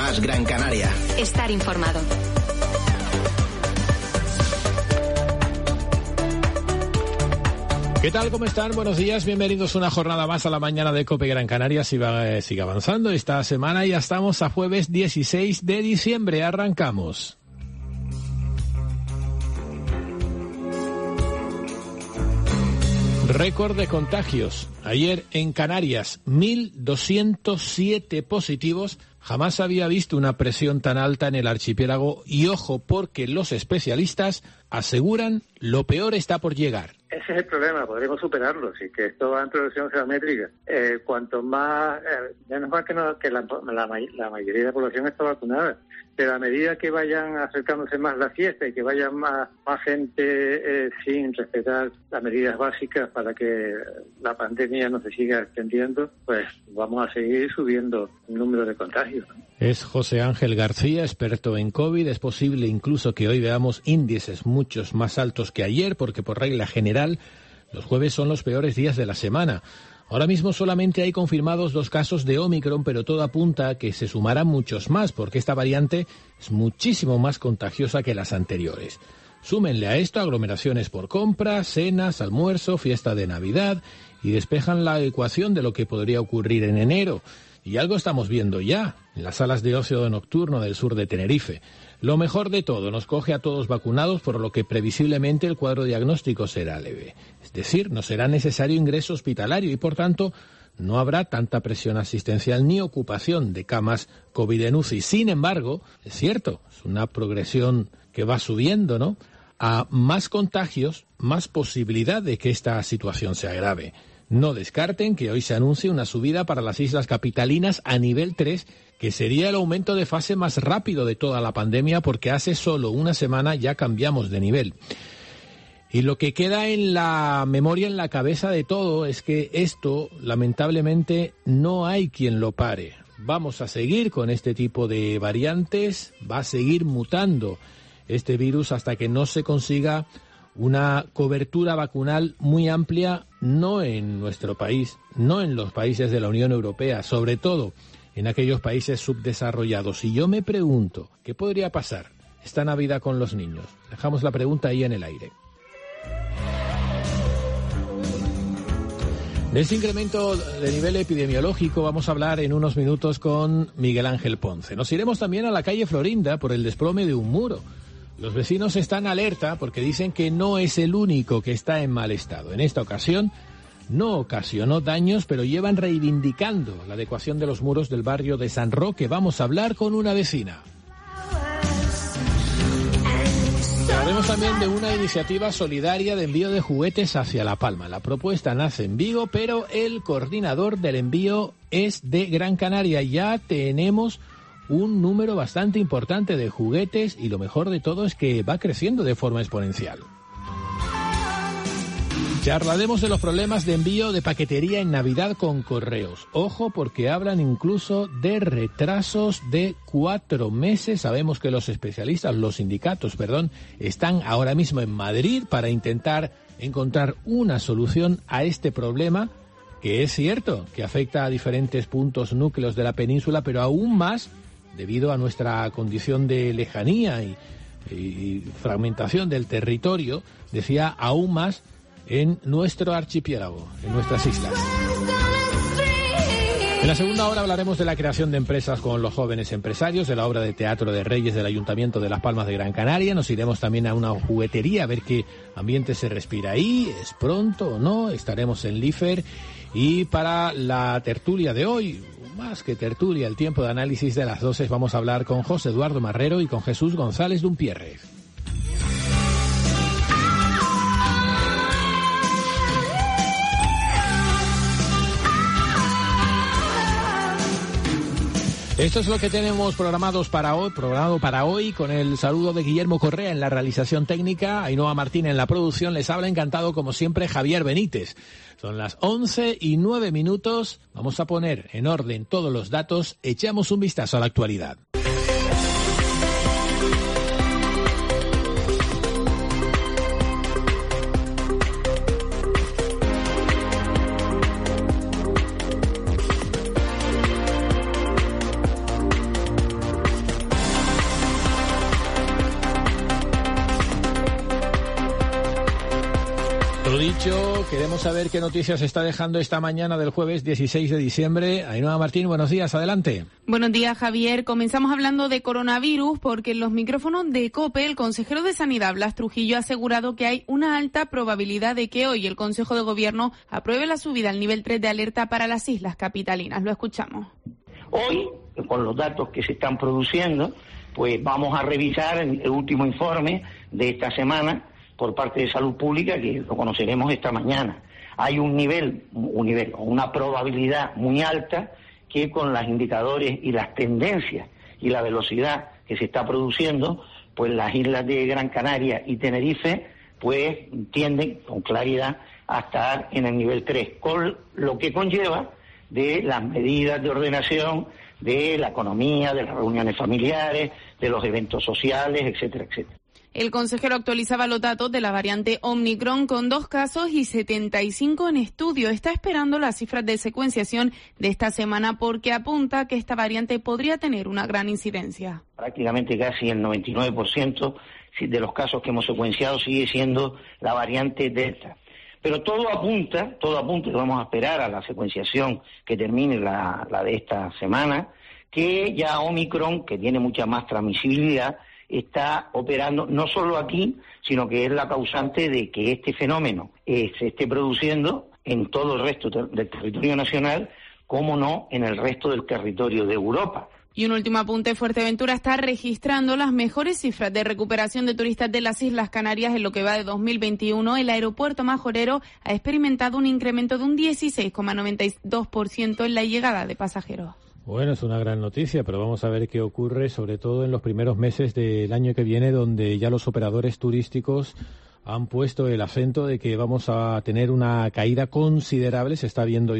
Más Gran Canaria. Estar informado. ¿Qué tal? ¿Cómo están? Buenos días, bienvenidos una jornada más a la mañana de COPE Gran Canaria. Sigue avanzando esta semana y ya estamos a jueves 16 de diciembre. Arrancamos. Récord de contagios. Ayer en Canarias, 1.207 positivos. Jamás había visto una presión tan alta en el archipiélago y ojo porque los especialistas aseguran lo peor está por llegar. Ese es el problema, podremos superarlo, así que esto va en progresión geométrica. Cuanto más, menos mal que la mayoría de la población está vacunada, pero a medida que vayan acercándose más la fiesta y que vayan más gente sin respetar las medidas básicas para que la pandemia no se siga extendiendo, pues vamos a seguir subiendo el número de contagios. Es José Ángel García, experto en COVID. Es posible incluso que hoy veamos índices muchos más altos que ayer, porque por regla general los jueves son los peores días de la semana. Ahora mismo solamente hay confirmados 2 casos de Omicron, pero todo apunta a que se sumarán muchos más, porque esta variante es muchísimo más contagiosa que las anteriores. Súmenle a esto aglomeraciones por compra, cenas, almuerzo, fiesta de Navidad y despejan la ecuación de lo que podría ocurrir en enero. Y algo estamos viendo ya en las salas de ocio nocturno del sur de Tenerife. Lo mejor de todo, nos coge a todos vacunados, por lo que previsiblemente el cuadro diagnóstico será leve. Es decir, no será necesario ingreso hospitalario y, por tanto, no habrá tanta presión asistencial ni ocupación de camas COVID en UCI. Sin embargo, es cierto, es una progresión que va subiendo, ¿no? A más contagios, más posibilidad de que esta situación se agrave. No descarten que hoy se anuncie una subida para las islas capitalinas a nivel 3, que sería el aumento de fase más rápido de toda la pandemia, porque hace solo una semana ya cambiamos de nivel. Y lo que queda en la memoria, en la cabeza de todo, es que esto, lamentablemente, no hay quien lo pare. Vamos a seguir con este tipo de variantes, va a seguir mutando este virus hasta que no se consiga una cobertura vacunal muy amplia, no en nuestro país, no en los países de la Unión Europea, sobre todo en aquellos países subdesarrollados. Y yo me pregunto, ¿qué podría pasar esta Navidad con los niños? Dejamos la pregunta ahí en el aire. De este incremento de nivel epidemiológico vamos a hablar en unos minutos con Miguel Ángel Ponce. Nos iremos también a la calle Florinda por el desplome de un muro. Los vecinos están alerta porque dicen que no es el único que está en mal estado. En esta ocasión no ocasionó daños, pero llevan reivindicando la adecuación de los muros del barrio de San Roque. Vamos a hablar con una vecina. Hablaremos también de una iniciativa solidaria de envío de juguetes hacia La Palma. La propuesta nace en Vigo, pero el coordinador del envío es de Gran Canaria. Ya tenemos un número bastante importante de juguetes y lo mejor de todo es que va creciendo de forma exponencial. Charlaremos de los problemas de envío de paquetería en Navidad con correos. Ojo, porque hablan incluso de retrasos de 4 meses. Sabemos que los sindicatos, están ahora mismo en Madrid para intentar encontrar una solución a este problema, que es cierto que afecta a diferentes núcleos de la península, pero aún más debido a nuestra condición de lejanía y fragmentación del territorio, decía, aún más en nuestro archipiélago, en nuestras islas. En la segunda hora hablaremos de la creación de empresas con los jóvenes empresarios, de la obra de teatro de Reyes del Ayuntamiento de Las Palmas de Gran Canaria. Nos iremos también a una juguetería a ver qué ambiente se respira ahí, es pronto o no. Estaremos en Lífer. Y para la tertulia de hoy, más que tertulia, el tiempo de análisis de las 12, vamos a hablar con José Eduardo Marrero y con Jesús González Dumpierre. Esto es lo que tenemos programado para hoy, con el saludo de Guillermo Correa en la realización técnica, Ainhoa Martín en la producción. Les habla encantado como siempre Javier Benítez. Son las 11:09. Vamos a poner en orden todos los datos. Echamos un vistazo a la actualidad. tiempo. Queremos saber qué noticias está dejando esta mañana del jueves 16 de diciembre. Ainhoa Martín, buenos días, adelante. Buenos días, Javier. Comenzamos hablando de coronavirus porque en los micrófonos de COPE el consejero de Sanidad, Blas Trujillo, ha asegurado que hay una alta probabilidad de que hoy el Consejo de Gobierno apruebe la subida al nivel 3 de alerta para las islas capitalinas. Lo escuchamos. Hoy, con los datos que se están produciendo, pues vamos a revisar el último informe de esta semana por parte de Salud Pública, que lo conoceremos esta mañana. Hay una probabilidad muy alta que con los indicadores y las tendencias y la velocidad que se está produciendo, pues las islas de Gran Canaria y Tenerife, pues tienden con claridad a estar en el nivel 3, con lo que conlleva de las medidas de ordenación de la economía, de las reuniones familiares, de los eventos sociales, etcétera, etcétera. El consejero actualizaba los datos de la variante Omicron con 2 casos y 75 en estudio. Está esperando las cifras de secuenciación de esta semana porque apunta que esta variante podría tener una gran incidencia. Prácticamente casi el 99% de los casos que hemos secuenciado sigue siendo la variante Delta. Pero todo apunta, y vamos a esperar a la secuenciación que termine la de esta semana, que ya Omicron, que tiene mucha más transmisibilidad, está operando no solo aquí, sino que es la causante de que este fenómeno se esté produciendo en todo el resto del territorio nacional, como no en el resto del territorio de Europa. Y un último apunte, Fuerteventura está registrando las mejores cifras de recuperación de turistas de las Islas Canarias en lo que va de 2021. El aeropuerto majorero ha experimentado un incremento de un 16,92% en la llegada de pasajeros. Bueno, es una gran noticia, pero vamos a ver qué ocurre, sobre todo en los primeros meses del año que viene, donde ya los operadores turísticos han puesto el acento de que vamos a tener una caída considerable, se está viendo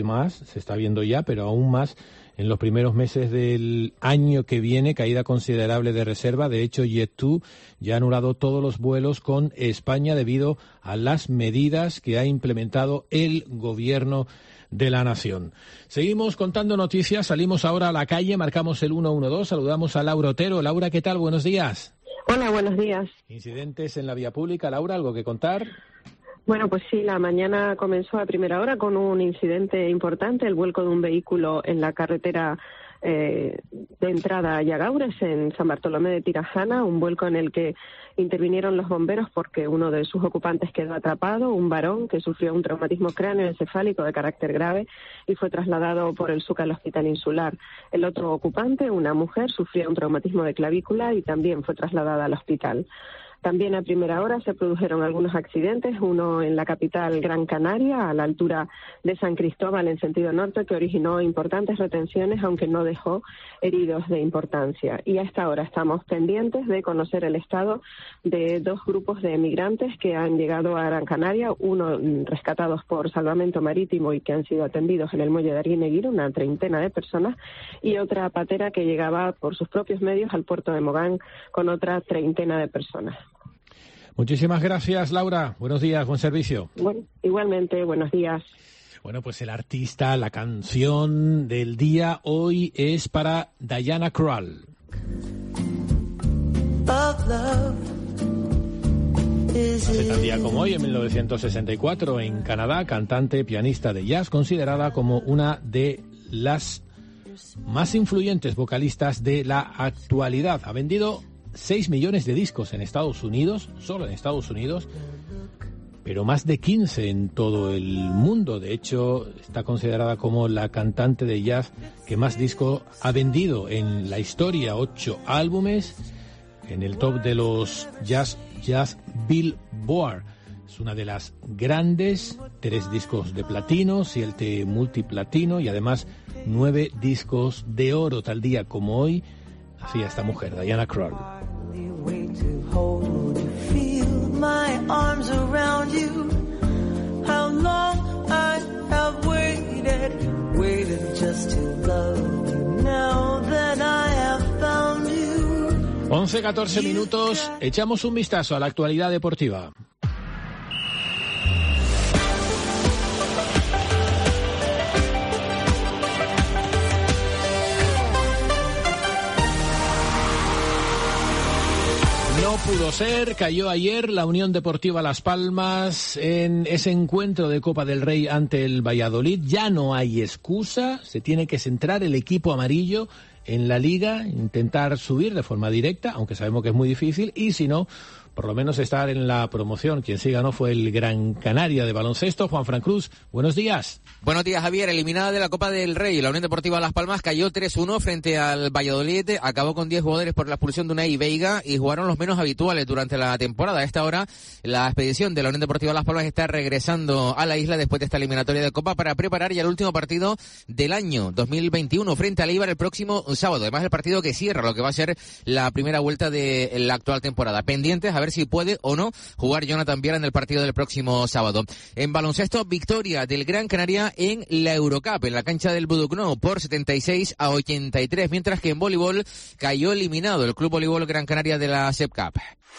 ya, pero aún más en los primeros meses del año que viene, caída considerable de reserva. De hecho, Jet2 ya ha anulado todos los vuelos con España debido a las medidas que ha implementado el gobierno de la nación. Seguimos contando noticias, salimos ahora a la calle, marcamos el 112, saludamos a Laura Otero. Laura, ¿qué tal? Buenos días. Hola, buenos días. Incidentes en la vía pública. Laura, ¿algo que contar? Bueno, pues sí, la mañana comenzó a primera hora con un incidente importante, el vuelco de un vehículo en la carretera de entrada a Yagaures, en San Bartolomé de Tirajana, un vuelco en el que intervinieron los bomberos porque uno de sus ocupantes quedó atrapado, un varón que sufrió un traumatismo cráneoencefálico de carácter grave y fue trasladado por el SUC al Hospital Insular. El otro ocupante, una mujer, sufrió un traumatismo de clavícula y también fue trasladada al hospital. También a primera hora se produjeron algunos accidentes, uno en la capital Gran Canaria, a la altura de San Cristóbal en sentido norte, que originó importantes retenciones, aunque no dejó heridos de importancia. Y a esta hora estamos pendientes de conocer el estado de 2 grupos de migrantes que han llegado a Gran Canaria, uno rescatados por Salvamento Marítimo y que han sido atendidos en el muelle de Arguineguín, una 30 de personas, y otra patera que llegaba por sus propios medios al puerto de Mogán con otra 30 de personas. Muchísimas gracias, Laura. Buenos días, buen servicio. Bueno, igualmente, buenos días. Bueno, pues el artista, la canción del día hoy es para Diana Krall. Hace tal día como hoy, en 1964, en Canadá, cantante, pianista de jazz, considerada como una de las más influyentes vocalistas de la actualidad. Ha vendido 6 millones de discos en Estados Unidos, solo en Estados Unidos, pero más de 15 en todo el mundo. De hecho, está considerada como la cantante de jazz que más discos ha vendido en la historia, 8 álbumes en el top de los Jazz Billboard. Es una de las grandes, 3 discos de platino, 7 multiplatino y además 9 discos de oro. Tal día como hoy hacía esta mujer, Diana Krall. You. 11:14 minutos, echamos un vistazo a la actualidad deportiva. No pudo ser, cayó ayer la Unión Deportiva Las Palmas en ese encuentro de Copa del Rey ante el Valladolid. Ya no hay excusa, se tiene que centrar el equipo amarillo en la Liga, intentar subir de forma directa, aunque sabemos que es muy difícil, y si no, por lo menos estar en la promoción. Quien sí ganó fue el Gran Canaria de baloncesto. Juanfran Cruz, buenos días. Buenos días, Javier. Eliminada de la Copa del Rey, la Unión Deportiva Las Palmas cayó 3-1 frente al Valladolid. Acabó con 10 jugadores por la expulsión de Unai Veiga y jugaron los menos habituales durante la temporada. A esta hora, la expedición de la Unión Deportiva Las Palmas está regresando a la isla después de esta eliminatoria de Copa para preparar ya el último partido del año 2021 frente al Eibar el próximo sábado. Además, el partido que cierra lo que va a ser la primera vuelta de la actual temporada. Pendientes a ver si puede o no jugar Jonathan Viera en el partido del próximo sábado. En baloncesto, victoria del Gran Canaria en la Eurocup, en la cancha del Budukno, por 76-83, mientras que en voleibol cayó eliminado el Club Voleibol Gran Canaria de la SEP Cup.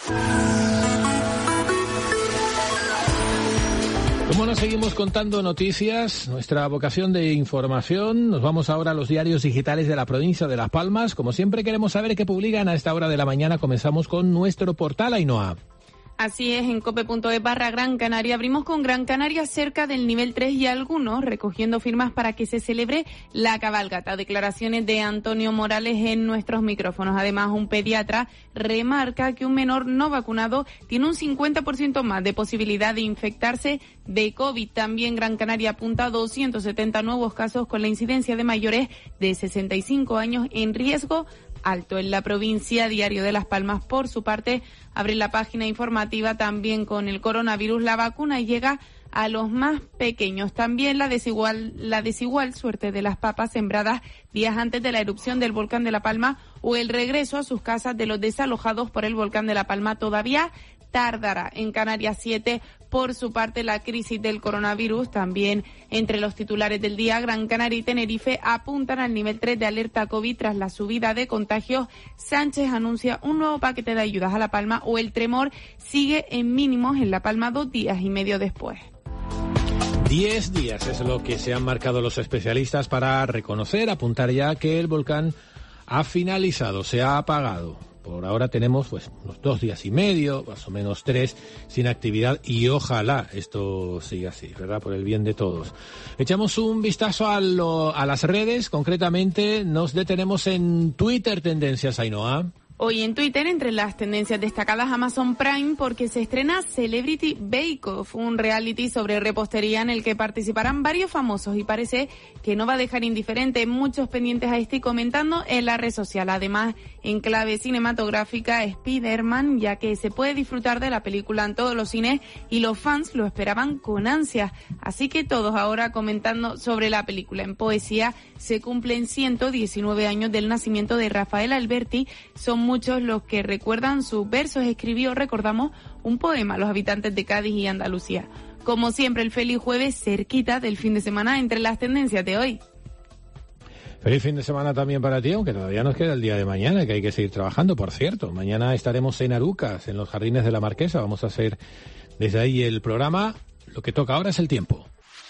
Como nos seguimos contando noticias, nuestra vocación de información, nos vamos ahora a los diarios digitales de la provincia de Las Palmas. Como siempre queremos saber qué publican a esta hora de la mañana. Comenzamos con nuestro portal Ainhoa. Así es, en cope.es/Gran Canaria abrimos con Gran Canaria cerca del nivel 3 y algunos recogiendo firmas para que se celebre la cabalgata. Declaraciones de Antonio Morales en nuestros micrófonos. Además, un pediatra remarca que un menor no vacunado tiene un 50% más de posibilidad de infectarse de COVID. También Gran Canaria apunta a 270 nuevos casos con la incidencia de mayores de 65 años en riesgo alto en la provincia. Diario de Las Palmas, por su parte, abre la página informativa también con el coronavirus. La vacuna llega a los más pequeños. También la desigual suerte de las papas sembradas días antes de la erupción del volcán de La Palma o el regreso a sus casas de los desalojados por el volcán de La Palma todavía tardará. En Canarias 7, por su parte, la crisis del coronavirus, también entre los titulares del día. Gran Canaria y Tenerife apuntan al nivel 3 de alerta COVID tras la subida de contagios. Sánchez anuncia un nuevo paquete de ayudas a La Palma, o el tremor sigue en mínimos en La Palma 2 días y medio después. 10 días es lo que se han marcado los especialistas para reconocer, apuntar ya que el volcán ha finalizado, se ha apagado. Por ahora tenemos pues unos 2 días y medio, más o menos 3, sin actividad, y ojalá esto siga así, ¿verdad? Por el bien de todos. Echamos un vistazo a las redes, concretamente nos detenemos en Twitter Tendencias, Ainhoa. Hoy en Twitter, entre las tendencias destacadas, Amazon Prime, porque se estrena Celebrity Bake Off, un reality sobre repostería en el que participarán varios famosos y parece que no va a dejar indiferente muchos pendientes a este y comentando en la red social. Además, en clave cinematográfica, Spider-Man, ya que se puede disfrutar de la película en todos los cines y los fans lo esperaban con ansias. Así que todos ahora comentando sobre la película. En poesía, se cumplen 119 años del nacimiento de Rafael Alberti. Son muchos los que recuerdan sus versos. Escribió, recordamos, un poema a los habitantes de Cádiz y Andalucía. Como siempre, el feliz jueves cerquita del fin de semana entre las tendencias de hoy. Feliz fin de semana también para ti, aunque todavía nos queda el día de mañana, que hay que seguir trabajando, por cierto. Mañana estaremos en Arucas, en los Jardines de la Marquesa. Vamos a hacer desde ahí el programa. Lo que toca ahora es el tiempo.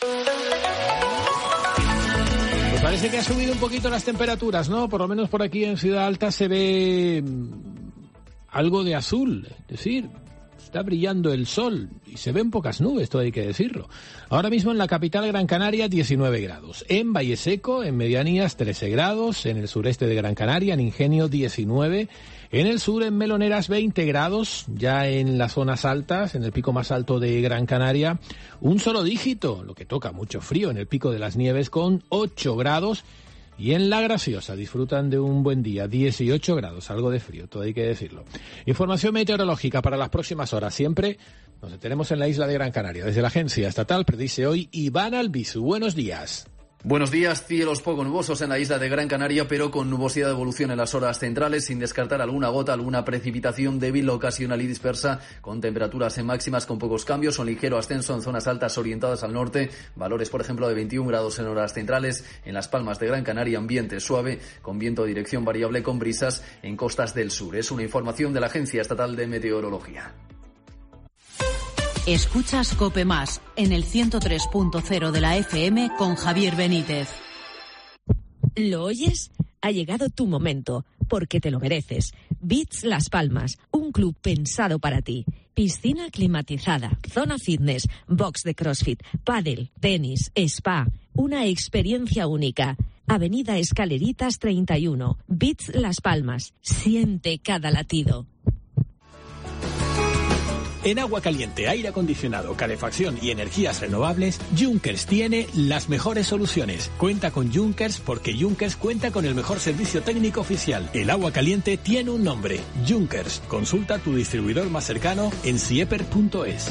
Pues parece que ha subido un poquito las temperaturas, ¿no? Por lo menos por aquí en Ciudad Alta se ve algo de azul, es decir, está brillando el sol y se ven pocas nubes, todo hay que decirlo. Ahora mismo en la capital Gran Canaria 19 grados, en Valle Seco, en Medianías 13 grados, en el sureste de Gran Canaria, en Ingenio 19, en el sur en Meloneras 20 grados, ya en las zonas altas, en el pico más alto de Gran Canaria, un solo dígito, lo que toca mucho frío en el Pico de las Nieves con 8 grados. Y en La Graciosa disfrutan de un buen día, 18 grados, algo de frío, todo hay que decirlo. Información meteorológica para las próximas horas, siempre nos detenemos en la isla de Gran Canaria. Desde la Agencia Estatal predice hoy Iván Albizu. Buenos días. Buenos días, cielos poco nubosos en la isla de Gran Canaria, pero con nubosidad de evolución en las horas centrales, sin descartar alguna gota, alguna precipitación débil, ocasional y dispersa, con temperaturas en máximas con pocos cambios, un ligero ascenso en zonas altas orientadas al norte, valores por ejemplo de 21 grados en horas centrales, en Las Palmas de Gran Canaria, ambiente suave, con viento de dirección variable con brisas en costas del sur. Es una información de la Agencia Estatal de Meteorología. Escuchas COPE Más en el 103.0 de la FM con Javier Benítez. ¿Lo oyes? Ha llegado tu momento, porque te lo mereces. Beats Las Palmas, un club pensado para ti. Piscina climatizada, zona fitness, box de CrossFit, pádel, tenis, spa. Una experiencia única. Avenida Escaleritas 31, Beats Las Palmas. Siente cada latido. En agua caliente, aire acondicionado, calefacción y energías renovables, Junkers tiene las mejores soluciones. Cuenta con Junkers porque Junkers cuenta con el mejor servicio técnico oficial. El agua caliente tiene un nombre, Junkers. Consulta a tu distribuidor más cercano en sieper.es.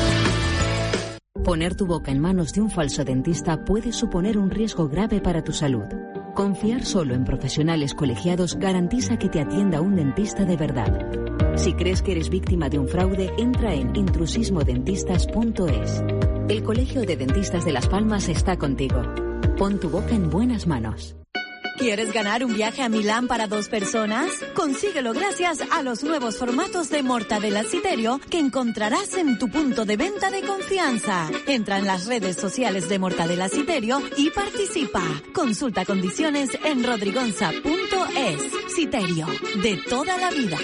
Poner tu boca en manos de un falso dentista puede suponer un riesgo grave para tu salud. Confiar solo en profesionales colegiados garantiza que te atienda un dentista de verdad. Si crees que eres víctima de un fraude, entra en intrusismodentistas.es. El Colegio de Dentistas de Las Palmas está contigo. Pon tu boca en buenas manos. ¿Quieres ganar un viaje a Milán para 2 personas? Consíguelo gracias a los nuevos formatos de Mortadella Citerio que encontrarás en tu punto de venta de confianza. Entra en las redes sociales de Mortadella Citerio y participa. Consulta condiciones en rodrigonza.es. Citerio, de toda la vida.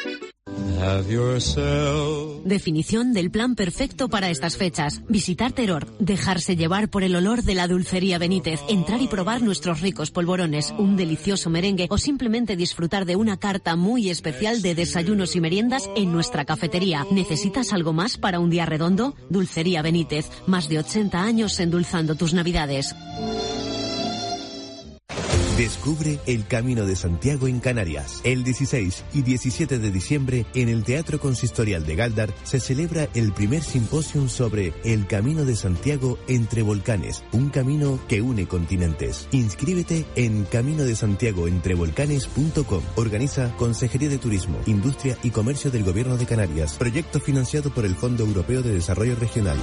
Definición del plan perfecto para estas fechas. Visitar Teror, dejarse llevar por el olor de la dulcería Benítez, entrar y probar nuestros ricos polvorones, un delicioso merengue o simplemente disfrutar de una carta muy especial de desayunos y meriendas en nuestra cafetería. ¿Necesitas algo más para un día redondo? Dulcería Benítez, más de 80 años endulzando tus navidades. Descubre el Camino de Santiago en Canarias. El 16 y 17 de diciembre, en el Teatro Consistorial de Gáldar, se celebra el primer simposium sobre el Camino de Santiago entre volcanes, un camino que une continentes. Inscríbete en caminodesantiagoentrevolcanes.com. Organiza Consejería de Turismo, Industria y Comercio del Gobierno de Canarias. Proyecto financiado por el Fondo Europeo de Desarrollo Regional.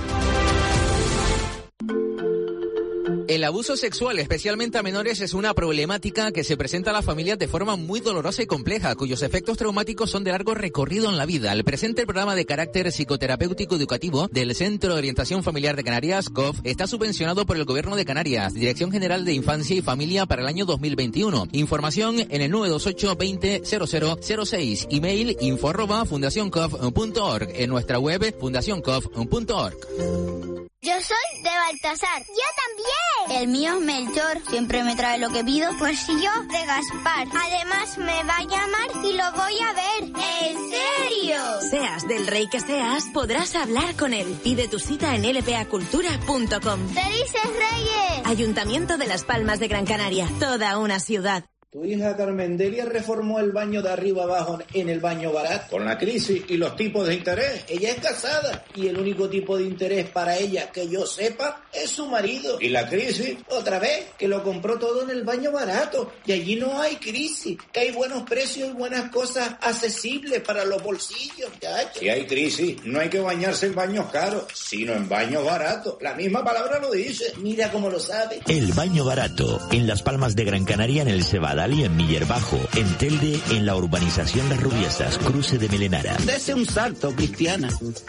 El abuso sexual, especialmente a menores, es una problemática que se presenta a las familias de forma muy dolorosa y compleja, cuyos efectos traumáticos son de largo recorrido en la vida. El presente programa de carácter psicoterapéutico educativo del Centro de Orientación Familiar de Canarias, COF, está subvencionado por el Gobierno de Canarias, Dirección General de Infancia y Familia, para el año 2021. Información en el 928 20 0006, email info@fundacioncof.org, en nuestra web fundacioncof.org. Yo soy de Baltasar. ¡Yo también! El mío es Melchor. Siempre me trae lo que pido. Pues yo de Gaspar. Además me va a llamar y lo voy a ver. ¿En serio? Seas del rey que seas, podrás hablar con él. Pide tu cita en lpacultura.com. ¡Felices Reyes! Ayuntamiento de Las Palmas de Gran Canaria. Toda una ciudad. Tu hija Carmendelia reformó el baño de arriba abajo en el baño barato. Con la crisis y los tipos de interés. Ella es casada y el único tipo de interés para ella que yo sepa es su marido. Y la crisis, otra vez, que lo compró todo en el baño barato. Y allí no hay crisis, que hay buenos precios y buenas cosas accesibles para los bolsillos. Ya. Si hay crisis, no hay que bañarse en baños caros, sino en baños baratos. La misma palabra lo dice. Mira cómo lo sabe. El baño barato, en Las Palmas de Gran Canaria, en el Cebadal y en Miller Bajo, en Telde, en la urbanización Las Rubiesas, cruce de Melenara. Dese un salto, Cristiana.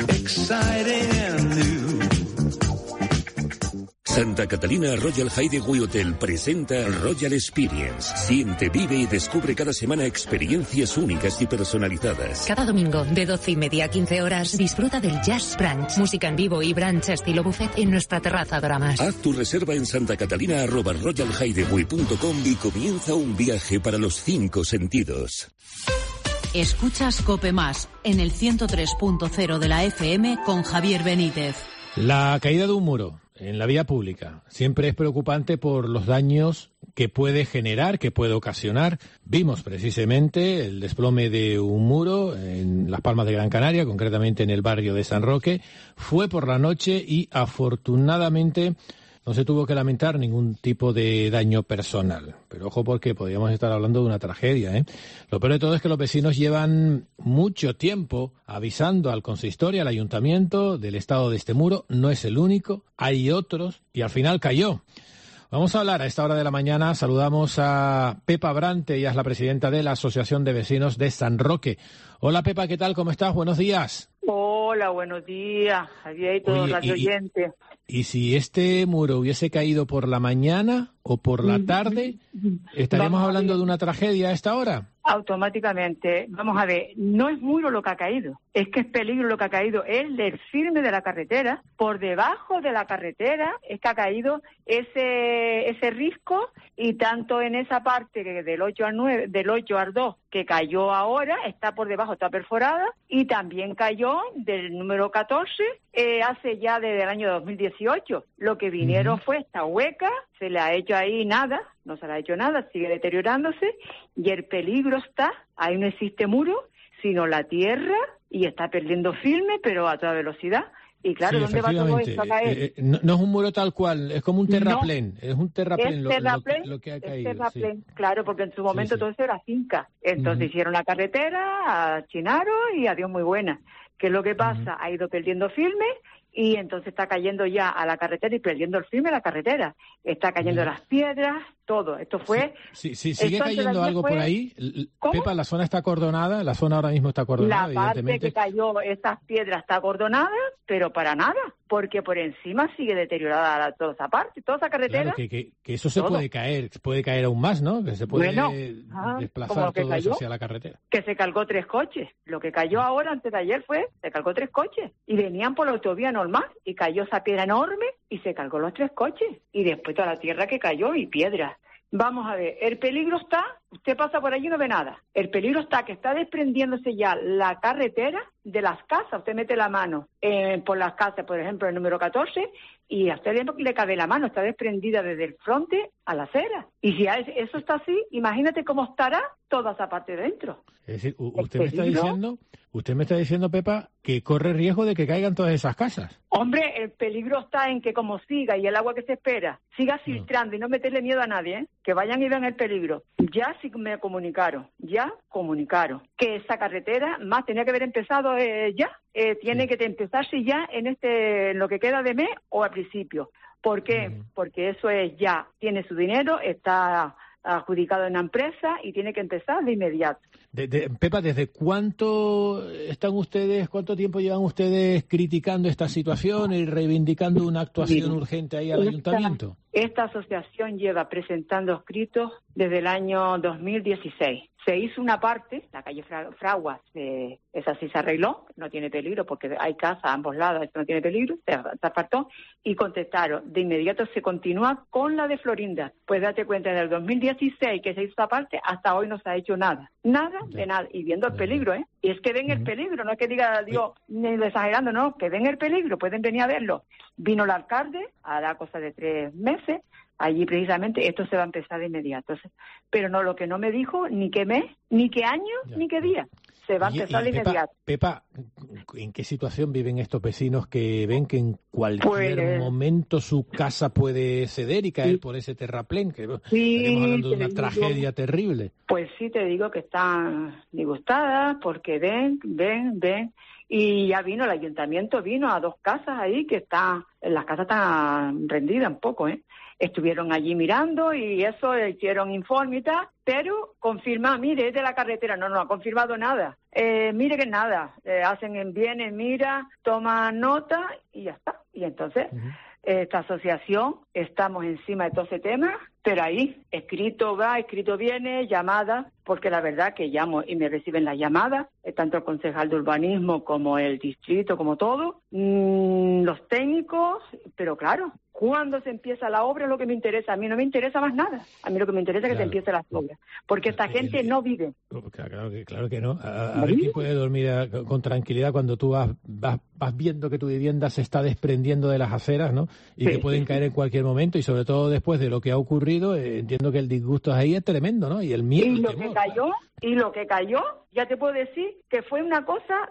Santa Catalina Royal Hideaway Hotel presenta Royal Experience. Siente, vive y descubre cada semana experiencias únicas y personalizadas. Cada domingo, de 12:30 a 15 horas, disfruta del Jazz Brunch, música en vivo y brunch estilo buffet en nuestra terraza Doramas. Haz tu reserva en santacatalina@royalhideaway.com y comienza un viaje para los 5 sentidos. Escuchas COPE Más, en el 103.0 de la FM con Javier Benítez. La caída de un muro en la vía pública siempre es preocupante por los daños que puede generar, que puede ocasionar. Vimos precisamente el desplome de un muro en Las Palmas de Gran Canaria, concretamente en el barrio de San Roque. Fue por la noche y afortunadamente no se tuvo que lamentar ningún tipo de daño personal. Pero ojo, porque podríamos estar hablando de una tragedia, ¿eh? Lo peor de todo es que los vecinos llevan mucho tiempo avisando al consistorio, al ayuntamiento, del estado de este muro. No es el único, hay otros, y al final cayó. Vamos a hablar a esta hora de la mañana. Saludamos a Pepa Brante, ella es la presidenta de la Asociación de Vecinos de San Roque. Hola Pepa, ¿qué tal? ¿Cómo estás? Buenos días. Hola, buenos días, Javier y todos los oyentes. ¿Y si este muro hubiese caído por la mañana o por la tarde, estaríamos hablando de una tragedia a esta hora? automáticamente. Vamos a ver, no es muro lo que ha caído, es que es peligro lo que ha caído, es el firme de la carretera, por debajo de la carretera es que ha caído ese risco, y tanto en esa parte que del 8 al 9, del 8 al 2, que cayó ahora, está por debajo, está perforada, y también cayó del número 14, hace ya desde el año 2018. Lo que vinieron fue esta hueca, se le ha hecho ahí nada, no se le ha hecho nada, sigue deteriorándose, y el peligro está, ahí no existe muro, sino la tierra, y está perdiendo firme, pero a toda velocidad. Y claro, sí, ¿dónde va todo esto a caer? No es un muro tal cual, es como un terraplén, es un terraplén, lo que ha caído. Terraplén, sí. Claro, porque en su momento todo eso era finca. Entonces hicieron la carretera, achinaron y adiós muy buena. ¿Qué es lo que pasa? Ha ido perdiendo firme, y entonces está cayendo ya a la carretera y perdiendo el firme la carretera. Está cayendo las piedras, todo. Esto fue... Sí, sigue cayendo algo por ahí. ¿Cómo? Pepa, la zona está acordonada, la zona ahora mismo está acordonada, la parte evidentemente. que cayó, estas piedras está acordonada, pero para nada, porque por encima sigue deteriorada toda esa parte, toda esa carretera. Claro, que eso se puede caer aún más, ¿no? Que se puede desplazar todo eso hacia la carretera. Que se cargó 3 coches. Lo que cayó ahora, antes de ayer, se cargó 3 coches. Y venían por la autovía normal, y cayó esa piedra enorme, y se cargó los 3 coches. Y después toda la tierra que cayó y piedras. Vamos a ver, el peligro está, usted pasa por allí y no ve nada. El peligro está que está desprendiéndose ya la carretera de las casas. Usted mete la mano por las casas, por ejemplo, el número 14, y a usted le cabe la mano, está desprendida desde el fronte a la acera. Y si eso está así, imagínate cómo estará toda esa parte dentro. Es decir, usted me está diciendo, Pepa, que corre riesgo de que caigan todas esas casas. Hombre, el peligro está en que como siga, y el agua que se espera, siga filtrando y no meterle miedo a nadie, que vayan y vean el peligro. Ya sí me comunicaron, que esa carretera más tenía que haber empezado ya. Tiene que empezarse ya en lo que queda de mes o al principio. ¿Por qué? Porque eso es ya, tiene su dinero, está adjudicado en una empresa y tiene que empezar de inmediato. Pepa, ¿desde cuánto tiempo llevan ustedes criticando esta situación y reivindicando una actuación urgente ahí al ayuntamiento? Esta asociación lleva presentando escritos desde el año 2016. Se hizo una parte, la calle Fraguas, esa sí se arregló, no tiene peligro porque hay casa a ambos lados, esto no tiene peligro, se apartó, y contestaron, de inmediato se continúa con la de Florinda. Pues date cuenta, en el 2016 que se hizo esa parte, hasta hoy no se ha hecho nada de nada, y viendo el peligro, y es que ven el peligro, no es que diga, digo, ni exagerando, no, que ven el peligro, pueden venir a verlo. Vino el alcalde, hará cosa de 3 meses, allí precisamente esto se va a empezar de inmediato. Pero no, lo que no me dijo, ni qué mes, ni qué año, ni qué día. Se va a empezar de inmediato. Pepa, ¿en qué situación viven estos vecinos que ven que en cualquier momento su casa puede ceder y caer por ese terraplén? Que estamos hablando de una tragedia terrible. Pues sí, te digo que están disgustadas porque ven. Y ya vino el ayuntamiento, a 2 casas ahí que las casas están rendidas un poco, Estuvieron allí mirando y eso, hicieron informe y tal, pero confirma, mire, es de la carretera. No ha confirmado nada. Mire que nada, vienen, mira, toman nota y ya está. Y entonces, esta asociación, estamos encima de todo ese tema, pero ahí, escrito va, escrito viene, llamadas, porque la verdad que llamo y me reciben las llamadas, tanto el concejal de urbanismo como el distrito, como todo, los técnicos, pero claro, cuando se empieza la obra es lo que me interesa. A mí no me interesa más nada. A mí lo que me interesa es que se empiece las obras, porque esta gente no vive. Claro que no. A ver quién puede dormir con tranquilidad cuando tú vas viendo que tu vivienda se está desprendiendo de las aceras, ¿no? Y que pueden caer en cualquier momento, y sobre todo después de lo que ha ocurrido, entiendo que el disgusto ahí es tremendo, ¿no? Y el miedo. Y lo que cayó, ya te puedo decir que fue una cosa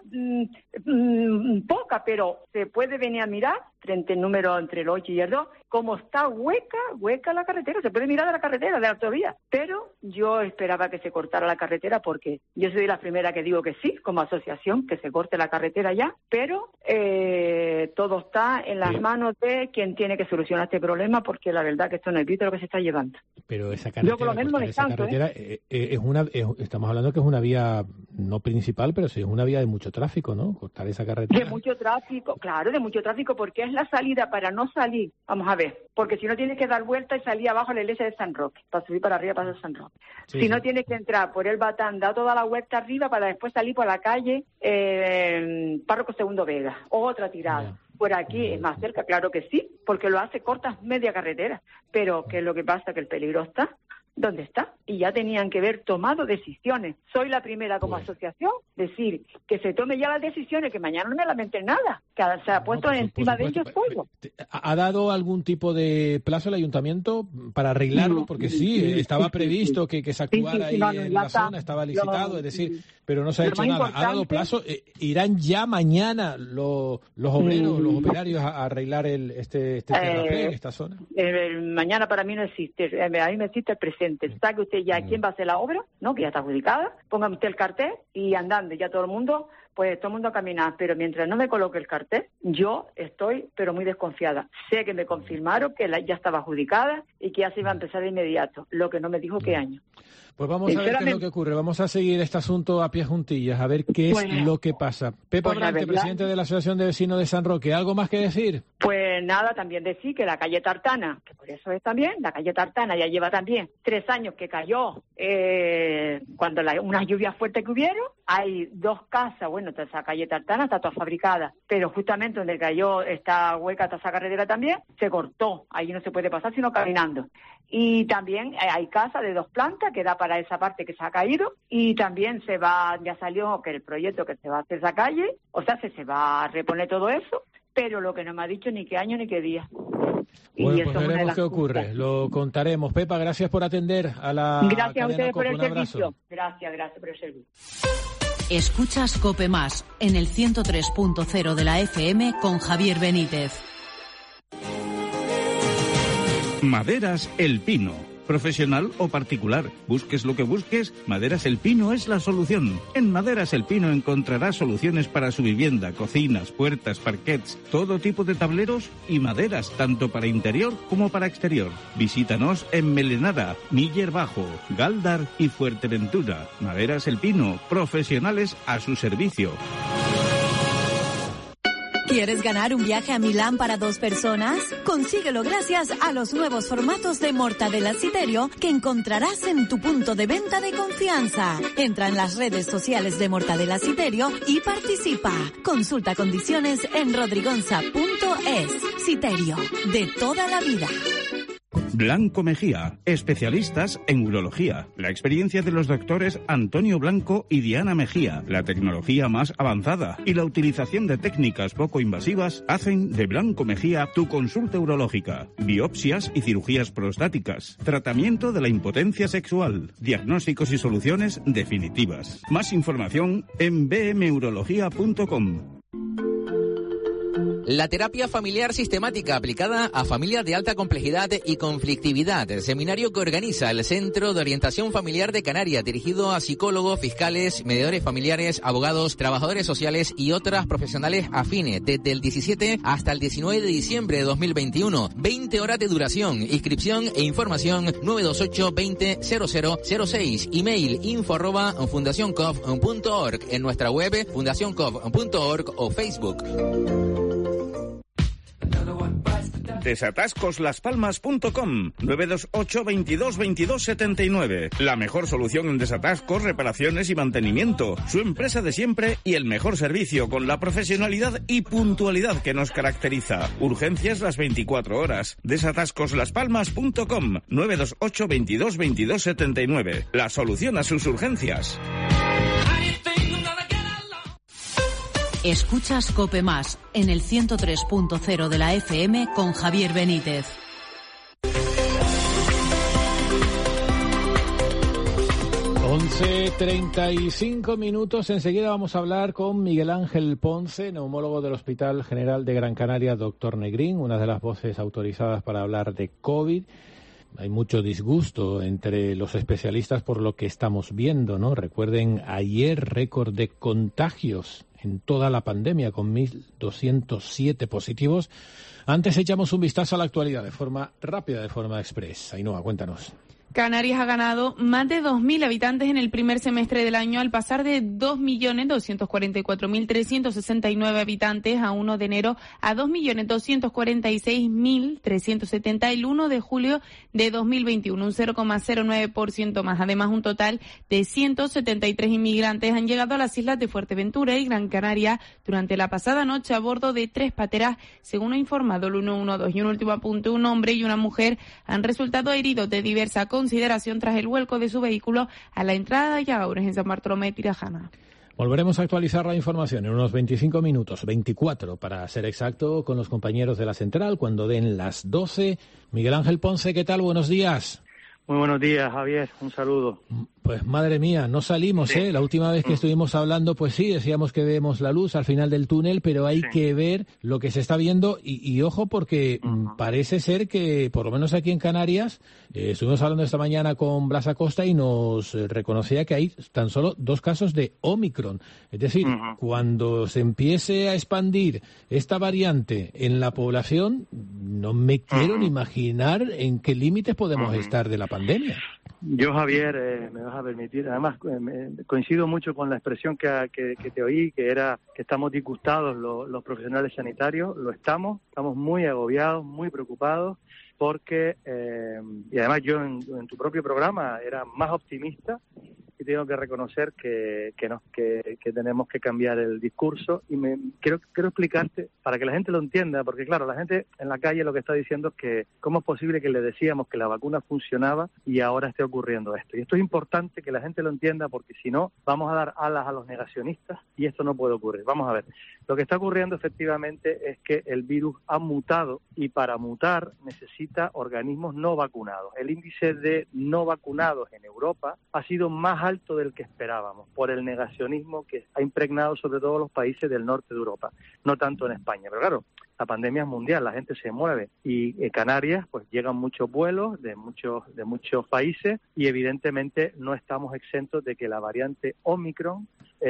poca, pero se puede venir a mirar frente al número entre el 8 y el 2, como está hueca la carretera, se puede mirar de la carretera, de la autovía. Pero yo esperaba que se cortara la carretera, porque yo soy la primera que digo que sí, como asociación, que se corte la carretera ya, pero todo está en las manos de quien tiene que solucionar este problema, porque la verdad que esto no evita lo que se está llevando. Pero esa carretera, yo por lo menos no me canso, estamos hablando que es una vía no principal, pero sí es una vía de mucho tráfico, ¿no? Cortar esa carretera. De mucho tráfico, claro, de mucho tráfico, porque es la salida para no salir. Vamos a ver. vez, porque si no tienes que dar vuelta y salir abajo a la iglesia de San Roque, para subir para arriba para San Roque. Sí, si no tienes que entrar por el Batán, dar toda la vuelta arriba para después salir por la calle Párroco Segundo Vega, otra tirada. Por aquí es más cerca, claro que sí, porque lo hace cortas media carretera, pero ¿qué es lo que pasa? Que el peligro está donde está, y ya tenían que haber tomado decisiones. Soy la primera como asociación, decir que se tome ya las decisiones, que mañana no me lamenten nada, que se ha puesto encima de ellos fuego. ¿Ha dado algún tipo de plazo el ayuntamiento para arreglarlo? Porque sí, estaba previsto que se actuara ahí en la zona, estaba licitado, es decir, pero no se ha hecho nada. ¿Ha dado plazo? ¿Irán ya mañana los obreros, los operarios a arreglar este terraplén, esta zona? Mañana para mí no existe, a mí me existe el presente. Sabe usted ya quién va a hacer la obra, ¿no? Que ya está adjudicada. Ponga usted el cartel y andando, ya todo el mundo a caminar. Pero mientras no me coloque el cartel, yo estoy, pero muy desconfiada. Sé que me confirmaron que ya estaba adjudicada y que ya se iba a empezar de inmediato. Lo que no me dijo qué año. Pues vamos a ver qué es lo que ocurre. Vamos a seguir este asunto a pie juntillas, a ver qué es lo que pasa. Pepa Brante, presidente de la Asociación de Vecinos de San Roque, ¿algo más que decir? Pues nada, también decir que la calle Tartana, que por eso es también, la calle Tartana ya lleva también 3 años que cayó cuando unas lluvias fuertes que hubieron. Hay 2 casas, bueno, esa calle Tartana está toda fabricada, pero justamente donde cayó esta hueca, esa carretera también, se cortó. Ahí no se puede pasar sino caminando. Y también hay casa de 2 plantas que da para esa parte que se ha caído, y también ya salió que el proyecto que se va a hacer esa calle, o sea, se va a reponer todo eso, pero lo que no me ha dicho ni qué año ni qué día. Bueno, pues veremos qué ocurre, lo contaremos. Pepa, gracias por atender a la Gracias a ustedes por el servicio. Gracias por el servicio. Escuchas COPE Más en el 103.0 de la FM con Javier Benítez. Maderas El Pino. Profesional o particular, busques lo que busques, Maderas El Pino es la solución. En Maderas El Pino encontrarás soluciones para su vivienda, cocinas, puertas, parquets, todo tipo de tableros y maderas, tanto para interior como para exterior. Visítanos en Melenara, Miller Bajo, Galdar y Fuerteventura. Maderas El Pino, profesionales a su servicio. ¿Quieres ganar un viaje a Milán para 2 personas? Consíguelo gracias a los nuevos formatos de Mortadella Citerio que encontrarás en tu punto de venta de confianza. Entra en las redes sociales de Mortadella Citerio y participa. Consulta condiciones en rodrigonza.es. Citerio, de toda la vida. Blanco Mejía, especialistas en urología. La experiencia de los doctores Antonio Blanco y Diana Mejía, la tecnología más avanzada y la utilización de técnicas poco invasivas hacen de Blanco Mejía tu consulta urológica. Biopsias y cirugías prostáticas, tratamiento de la impotencia sexual, diagnósticos y soluciones definitivas. Más información en bmurología.com. La terapia familiar sistemática aplicada a familias de alta complejidad y conflictividad. Seminario que organiza el Centro de Orientación Familiar de Canarias, dirigido a psicólogos, fiscales, mediadores familiares, abogados, trabajadores sociales y otras profesionales afines, desde el 17 hasta el 19 de diciembre de 2021. 20 horas de duración. Inscripción e información 928 20 0006. Email info@fundacioncov.org. En nuestra web fundacioncov.org o Facebook. Desatascoslaspalmas.com 928 22 22 79. La mejor solución en desatascos, reparaciones y mantenimiento. Su empresa de siempre y el mejor servicio con la profesionalidad y puntualidad que nos caracteriza. Urgencias las 24 horas. Desatascoslaspalmas.com 928 22 22 79. La solución a sus urgencias. Escuchas COPE Más en el 103.0 de la FM con Javier Benítez. Once 35 minutos. Enseguida vamos a hablar con Miguel Ángel Ponce, neumólogo del Hospital General de Gran Canaria, Dr. Negrín, una de las voces autorizadas para hablar de COVID. Hay mucho disgusto entre los especialistas por lo que estamos viendo, ¿no? Recuerden, ayer récord de contagios en toda la pandemia, con 1.207 positivos. Antes echamos un vistazo a la actualidad de forma rápida, de forma express. Ainhoa, cuéntanos. Canarias ha ganado más de 2.000 habitantes en el primer semestre del año al pasar de 2.244.369 habitantes a 1 de enero a 2.246.370 el 1 de julio de 2021, un 0,09% más. Además, un total de 173 inmigrantes han llegado a las islas de Fuerteventura y Gran Canaria durante la pasada noche a bordo de 3 pateras, según ha informado el 112. Y un último apunte, un hombre y una mujer han resultado heridos de diversa consideración tras el vuelco de su vehículo a la entrada de Yagaures en San Bartolomé de Tirajana. Volveremos a actualizar la información en unos 25 minutos, 24 para ser exacto, con los compañeros de la central cuando den las 12. Miguel Ángel Ponce, ¿qué tal? Buenos días. Muy buenos días, Javier. Un saludo. Pues madre mía, no salimos, sí. La última vez que estuvimos hablando, pues sí, decíamos que vemos la luz al final del túnel, pero hay que ver lo que se está viendo y ojo porque parece ser que, por lo menos aquí en Canarias, estuvimos hablando esta mañana con Blas Acosta y nos reconocía que hay tan solo 2 casos de Omicron. Es decir, cuando se empiece a expandir esta variante en la población, no me quiero ni imaginar en qué límites podemos estar de la pandemia. Yo, Javier, me vas a permitir, además coincido mucho con la expresión que te oí, que era que estamos disgustados los profesionales sanitarios. Lo estamos muy agobiados, muy preocupados, porque, y además yo en tu propio programa era más optimista, y tengo que reconocer que tenemos que cambiar el discurso, y quiero explicarte para que la gente lo entienda, porque claro, la gente en la calle lo que está diciendo es que cómo es posible que le decíamos que la vacuna funcionaba y ahora esté ocurriendo esto. Y esto es importante que la gente lo entienda, porque si no vamos a dar alas a los negacionistas y esto no puede ocurrir. Vamos a ver, lo que está ocurriendo efectivamente es que el virus ha mutado y para mutar necesita organismos no vacunados. El índice de no vacunados en Europa ha sido más alto del que esperábamos por el negacionismo que ha impregnado sobre todo los países del norte de Europa, no tanto en España. Pero claro, la pandemia es mundial, la gente se mueve y en Canarias pues llegan muchos vuelos de muchos países y evidentemente no estamos exentos de que la variante Omicron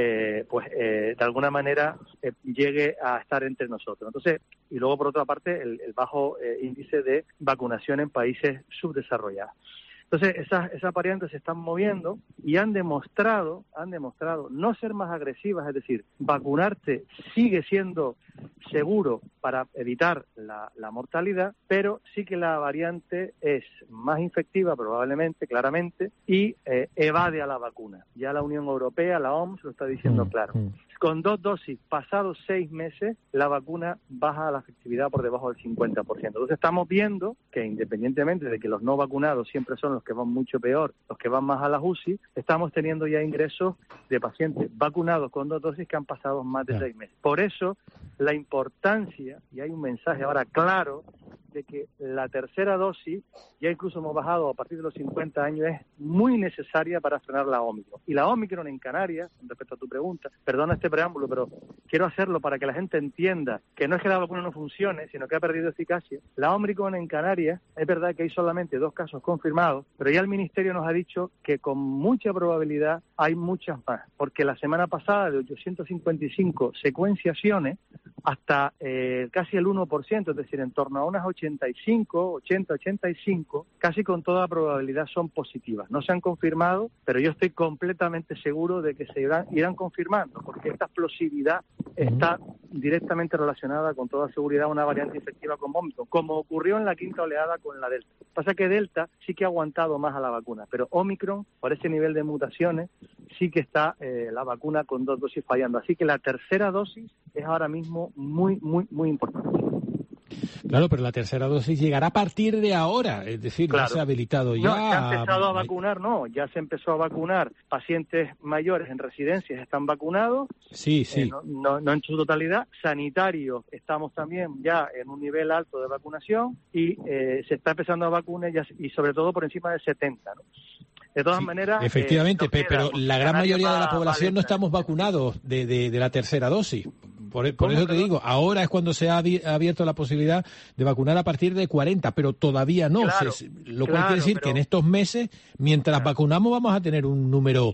de alguna manera llegue a estar entre nosotros. Entonces, y luego por otra parte el bajo índice de vacunación en países subdesarrollados. Entonces, esas variantes se están moviendo y han demostrado no ser más agresivas, es decir, vacunarte sigue siendo seguro para evitar la mortalidad, pero sí que la variante es más infectiva probablemente, claramente, y evade a la vacuna. Ya la Unión Europea, la OMS, lo está diciendo claro. Con 2 dosis, pasados 6 meses, la vacuna baja la efectividad por debajo del 50%. Entonces estamos viendo que independientemente de que los no vacunados siempre son los que van mucho peor, los que van más a las UCI, estamos teniendo ya ingresos de pacientes vacunados con 2 dosis que han pasado más de 6 meses. Por eso, la importancia, y hay un mensaje ahora claro, de que la tercera dosis, ya incluso hemos bajado a partir de los 50 años, es muy necesaria para frenar la Omicron. Y la Omicron en Canarias, respecto a tu pregunta, perdona este preámbulo, pero quiero hacerlo para que la gente entienda que no es que la vacuna no funcione, sino que ha perdido eficacia. La Omicron en Canarias, es verdad que hay solamente 2 casos confirmados, pero ya el Ministerio nos ha dicho que con mucha probabilidad hay muchas más, porque la semana pasada de 855 secuenciaciones, hasta casi el 1%, es decir, en torno a unas 85, casi con toda probabilidad son positivas. No se han confirmado, pero yo estoy completamente seguro de que se irán confirmando, porque esta explosividad está directamente relacionada con toda seguridad a una variante infectiva como Omicron, como ocurrió en la 5ª oleada con la Delta. Pasa que Delta sí que ha aguantado más a la vacuna, pero Omicron, por ese nivel de mutaciones, sí que está la vacuna con 2 dosis fallando. Así que la tercera dosis es ahora mismo muy, muy, muy importante. Claro, pero la tercera dosis llegará a partir de ahora, es decir, claro. Ya se ha habilitado ya. No, se ha empezado a vacunar, ya se empezó a vacunar. Pacientes mayores en residencias están vacunados. Sí. No en su totalidad. Sanitarios estamos también ya en un nivel alto de vacunación y se está empezando a vacunar y sobre todo por encima de 70, ¿no? De todas maneras... Efectivamente, pero la gran mayoría de la población no estamos vacunados de la tercera dosis. Por eso te digo, ahora es cuando se ha abierto la posibilidad de vacunar a partir de 40, pero todavía no. Lo cual quiere decir que en estos meses, mientras vacunamos, vamos a tener un número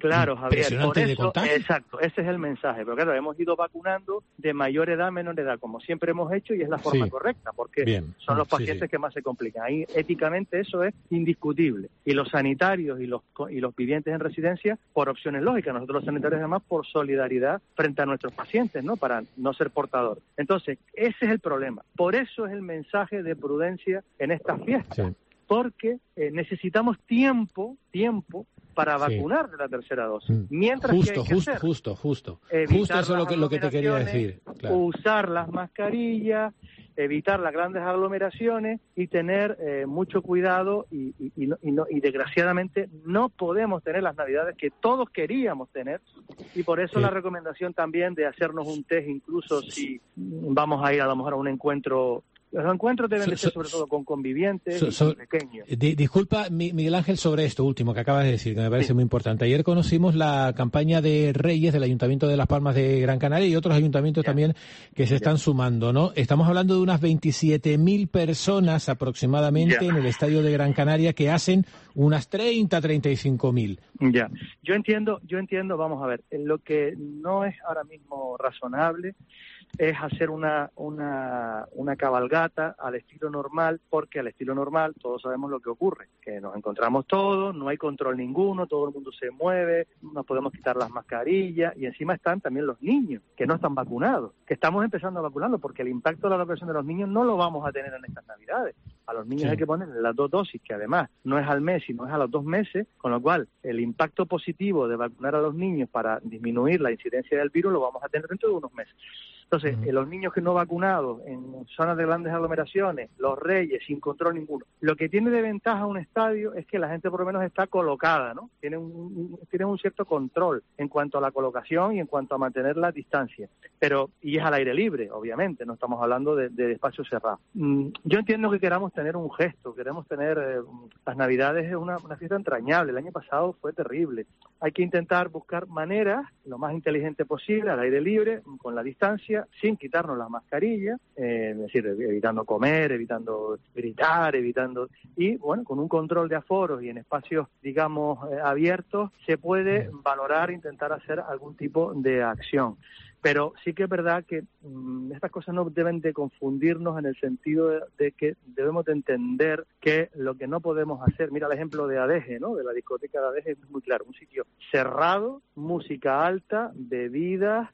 Claro, Javier, por eso, exacto, ese es el mensaje. Pero claro, hemos ido vacunando de mayor edad a menor edad, como siempre hemos hecho, y es la forma correcta, porque son los pacientes que más se complican. Ahí, éticamente, eso es indiscutible. Y los sanitarios y los vivientes en residencia, por opciones lógicas. Nosotros los sanitarios, además, por solidaridad frente a nuestros pacientes, ¿no? Para no ser portador. Entonces, ese es el problema. Por eso es el mensaje de prudencia en estas fiestas. Sí. Porque necesitamos tiempo para vacunar de la tercera dosis. Mientras Justo eso es lo que te quería decir. Claro. Usar las mascarillas, evitar las grandes aglomeraciones y tener mucho cuidado y desgraciadamente no podemos tener las Navidades que todos queríamos tener, y por eso la recomendación también de hacernos un test, incluso si vamos a ir a lo mejor a un encuentro. Los encuentros deben de ser sobre todo con convivientes y pequeños. Disculpa, Miguel Ángel, sobre esto último que acabas de decir, que me parece muy importante. Ayer conocimos la campaña de Reyes del Ayuntamiento de Las Palmas de Gran Canaria y otros ayuntamientos también que se están sumando, ¿no? Estamos hablando de unas 27.000 personas aproximadamente en el estadio de Gran Canaria, que hacen unas 35.000. Ya, yo entiendo, vamos a ver, lo que no es ahora mismo razonable es hacer una cabalgata al estilo normal, porque al estilo normal todos sabemos lo que ocurre, que nos encontramos todos, no hay control ninguno, todo el mundo se mueve, nos podemos quitar las mascarillas, y encima están también los niños que no están vacunados, que estamos empezando a vacunarlos, porque el impacto de la vacunación de los niños no lo vamos a tener en estas Navidades. A los niños hay que ponerle las 2 dosis, que además no es al mes, sino es a los 2 meses, con lo cual el impacto positivo de vacunar a los niños para disminuir la incidencia del virus lo vamos a tener dentro de unos meses. Entonces, los niños que no vacunados en zonas de grandes aglomeraciones, los Reyes, sin control ninguno. Lo que tiene de ventaja un estadio es que la gente por lo menos está colocada, ¿no? Tienen un cierto control en cuanto a la colocación y en cuanto a mantener la distancia. Y es al aire libre, obviamente, no estamos hablando de espacios cerrados. Yo entiendo que queramos tener un gesto, queremos tener las Navidades, es una fiesta entrañable. El año pasado fue terrible. Hay que intentar buscar maneras, lo más inteligente posible, al aire libre, con la distancia, sin quitarnos las mascarillas, es decir, evitando comer, evitando gritar, y bueno, con un control de aforos y en espacios, digamos, abiertos, se puede valorar, intentar hacer algún tipo de acción. Pero sí que es verdad que estas cosas no deben de confundirnos, en el sentido de que debemos de entender que lo que no podemos hacer, mira el ejemplo de Adeje, ¿no? De la discoteca de Adeje, es muy claro, un sitio cerrado, música alta, bebidas,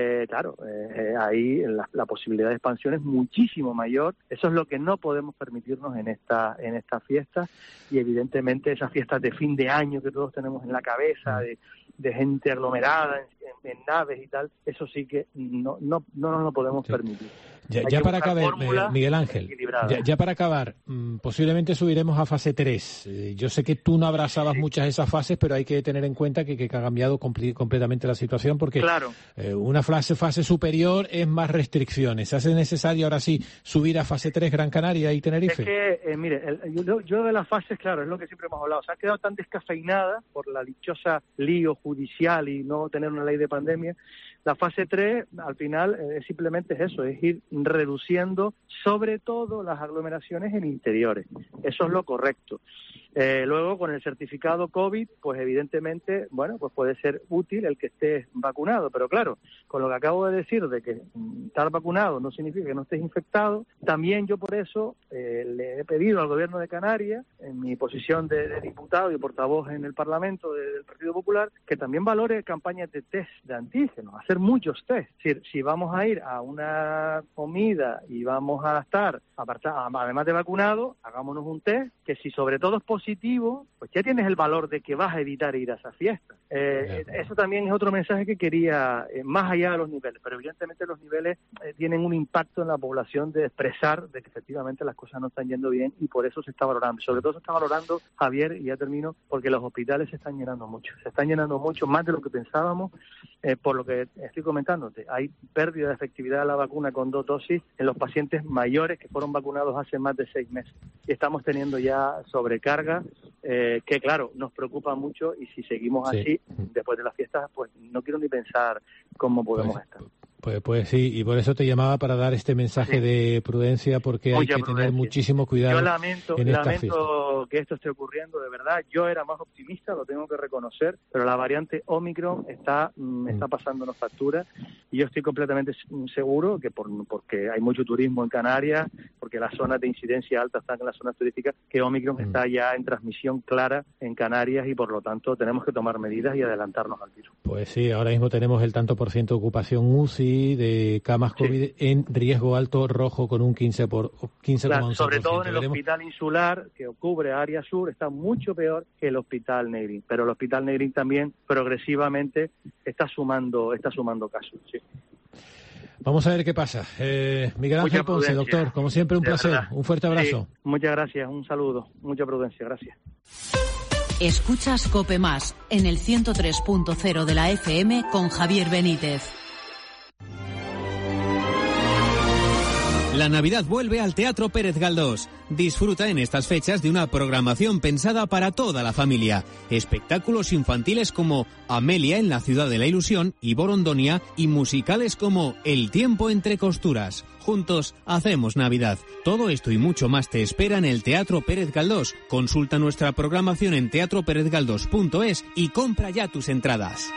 ahí la posibilidad de expansión es muchísimo mayor. Eso es lo que no podemos permitirnos en esta fiesta, y evidentemente esas fiestas de fin de año que todos tenemos en la cabeza, de gente aglomerada en naves y tal, eso sí que no nos lo podemos permitir. Ya para acabar, Miguel Ángel, ya para acabar, posiblemente subiremos a fase 3. Yo sé que tú no abrazabas muchas de esas fases, pero hay que tener en cuenta que ha cambiado completamente la situación, porque una fase superior es más restricciones. ¿Se hace necesario ahora sí subir a fase 3 Gran Canaria y Tenerife? Es que, mire, yo de las fases, claro, es lo que siempre hemos hablado. Se ha quedado tan descafeinada por la dichosa lío judicial y no tener una ley de pandemia. La fase 3, al final, simplemente es eso, es ir reduciendo sobre todo las aglomeraciones en interiores. Eso es lo correcto. Luego, con el certificado COVID, pues evidentemente, bueno, pues puede ser útil el que estés vacunado. Pero claro, con lo que acabo de decir, de que estar vacunado no significa que no estés infectado, también yo por eso le he pedido al Gobierno de Canarias, en mi posición de diputado y portavoz en el Parlamento del Partido Popular, que también valore campañas de test de antígenos, hacer muchos test. Es decir, si vamos a ir a una comida y vamos a estar, además de vacunado, hagámonos un test, que si sobre todo es positivo, pues ya tienes el valor de que vas a evitar ir a esa fiesta. Eso también es otro mensaje que quería, más allá de los niveles, pero evidentemente los niveles tienen un impacto en la población de expresar de que efectivamente las cosas no están yendo bien, y por eso se está valorando. Sobre todo se está valorando, Javier, y ya termino, porque los hospitales se están llenando mucho, más de lo que pensábamos, por lo que estoy comentándote. Hay pérdida de efectividad de la vacuna con 2 dosis en los pacientes mayores que fueron vacunados hace más de 6 meses. Y estamos teniendo ya sobrecarga, que claro, nos preocupa mucho, y si seguimos así, después de las fiestas, pues no quiero ni pensar cómo podemos estar. Pues sí, y por eso te llamaba para dar este mensaje de prudencia, porque hay que tener muchísimo cuidado. Yo lamento que esto esté ocurriendo, de verdad. Yo era más optimista, lo tengo que reconocer, pero la variante Omicron está pasándonos factura, y yo estoy completamente seguro que porque hay mucho turismo en Canarias, porque las zonas de incidencia alta están en las zonas turísticas, que Omicron está ya en transmisión clara en Canarias, y por lo tanto tenemos que tomar medidas y adelantarnos al virus. Pues sí, ahora mismo tenemos el tanto por ciento de ocupación UCI, de camas COVID en riesgo alto rojo con un 15,11%. Claro, sobre todo en el hospital insular, que cubre área sur, está mucho peor que el hospital Negrín, pero el hospital Negrín también progresivamente está sumando casos. Sí. Vamos a ver qué pasa. Miguel Ángel Ponce, doctor, como siempre, un placer. Verdad. Un fuerte abrazo. Sí, muchas gracias, un saludo, mucha prudencia, gracias. Escuchas COPE Más en el 103.0 de la FM con Javier Benítez. La Navidad vuelve al Teatro Pérez Galdós. Disfruta en estas fechas de una programación pensada para toda la familia. Espectáculos infantiles como Amelia en la Ciudad de la Ilusión y Borondonia, y musicales como El tiempo entre costuras. Juntos hacemos Navidad. Todo esto y mucho más te espera en el Teatro Pérez Galdós. Consulta nuestra programación en teatroperezgaldós.es y compra ya tus entradas.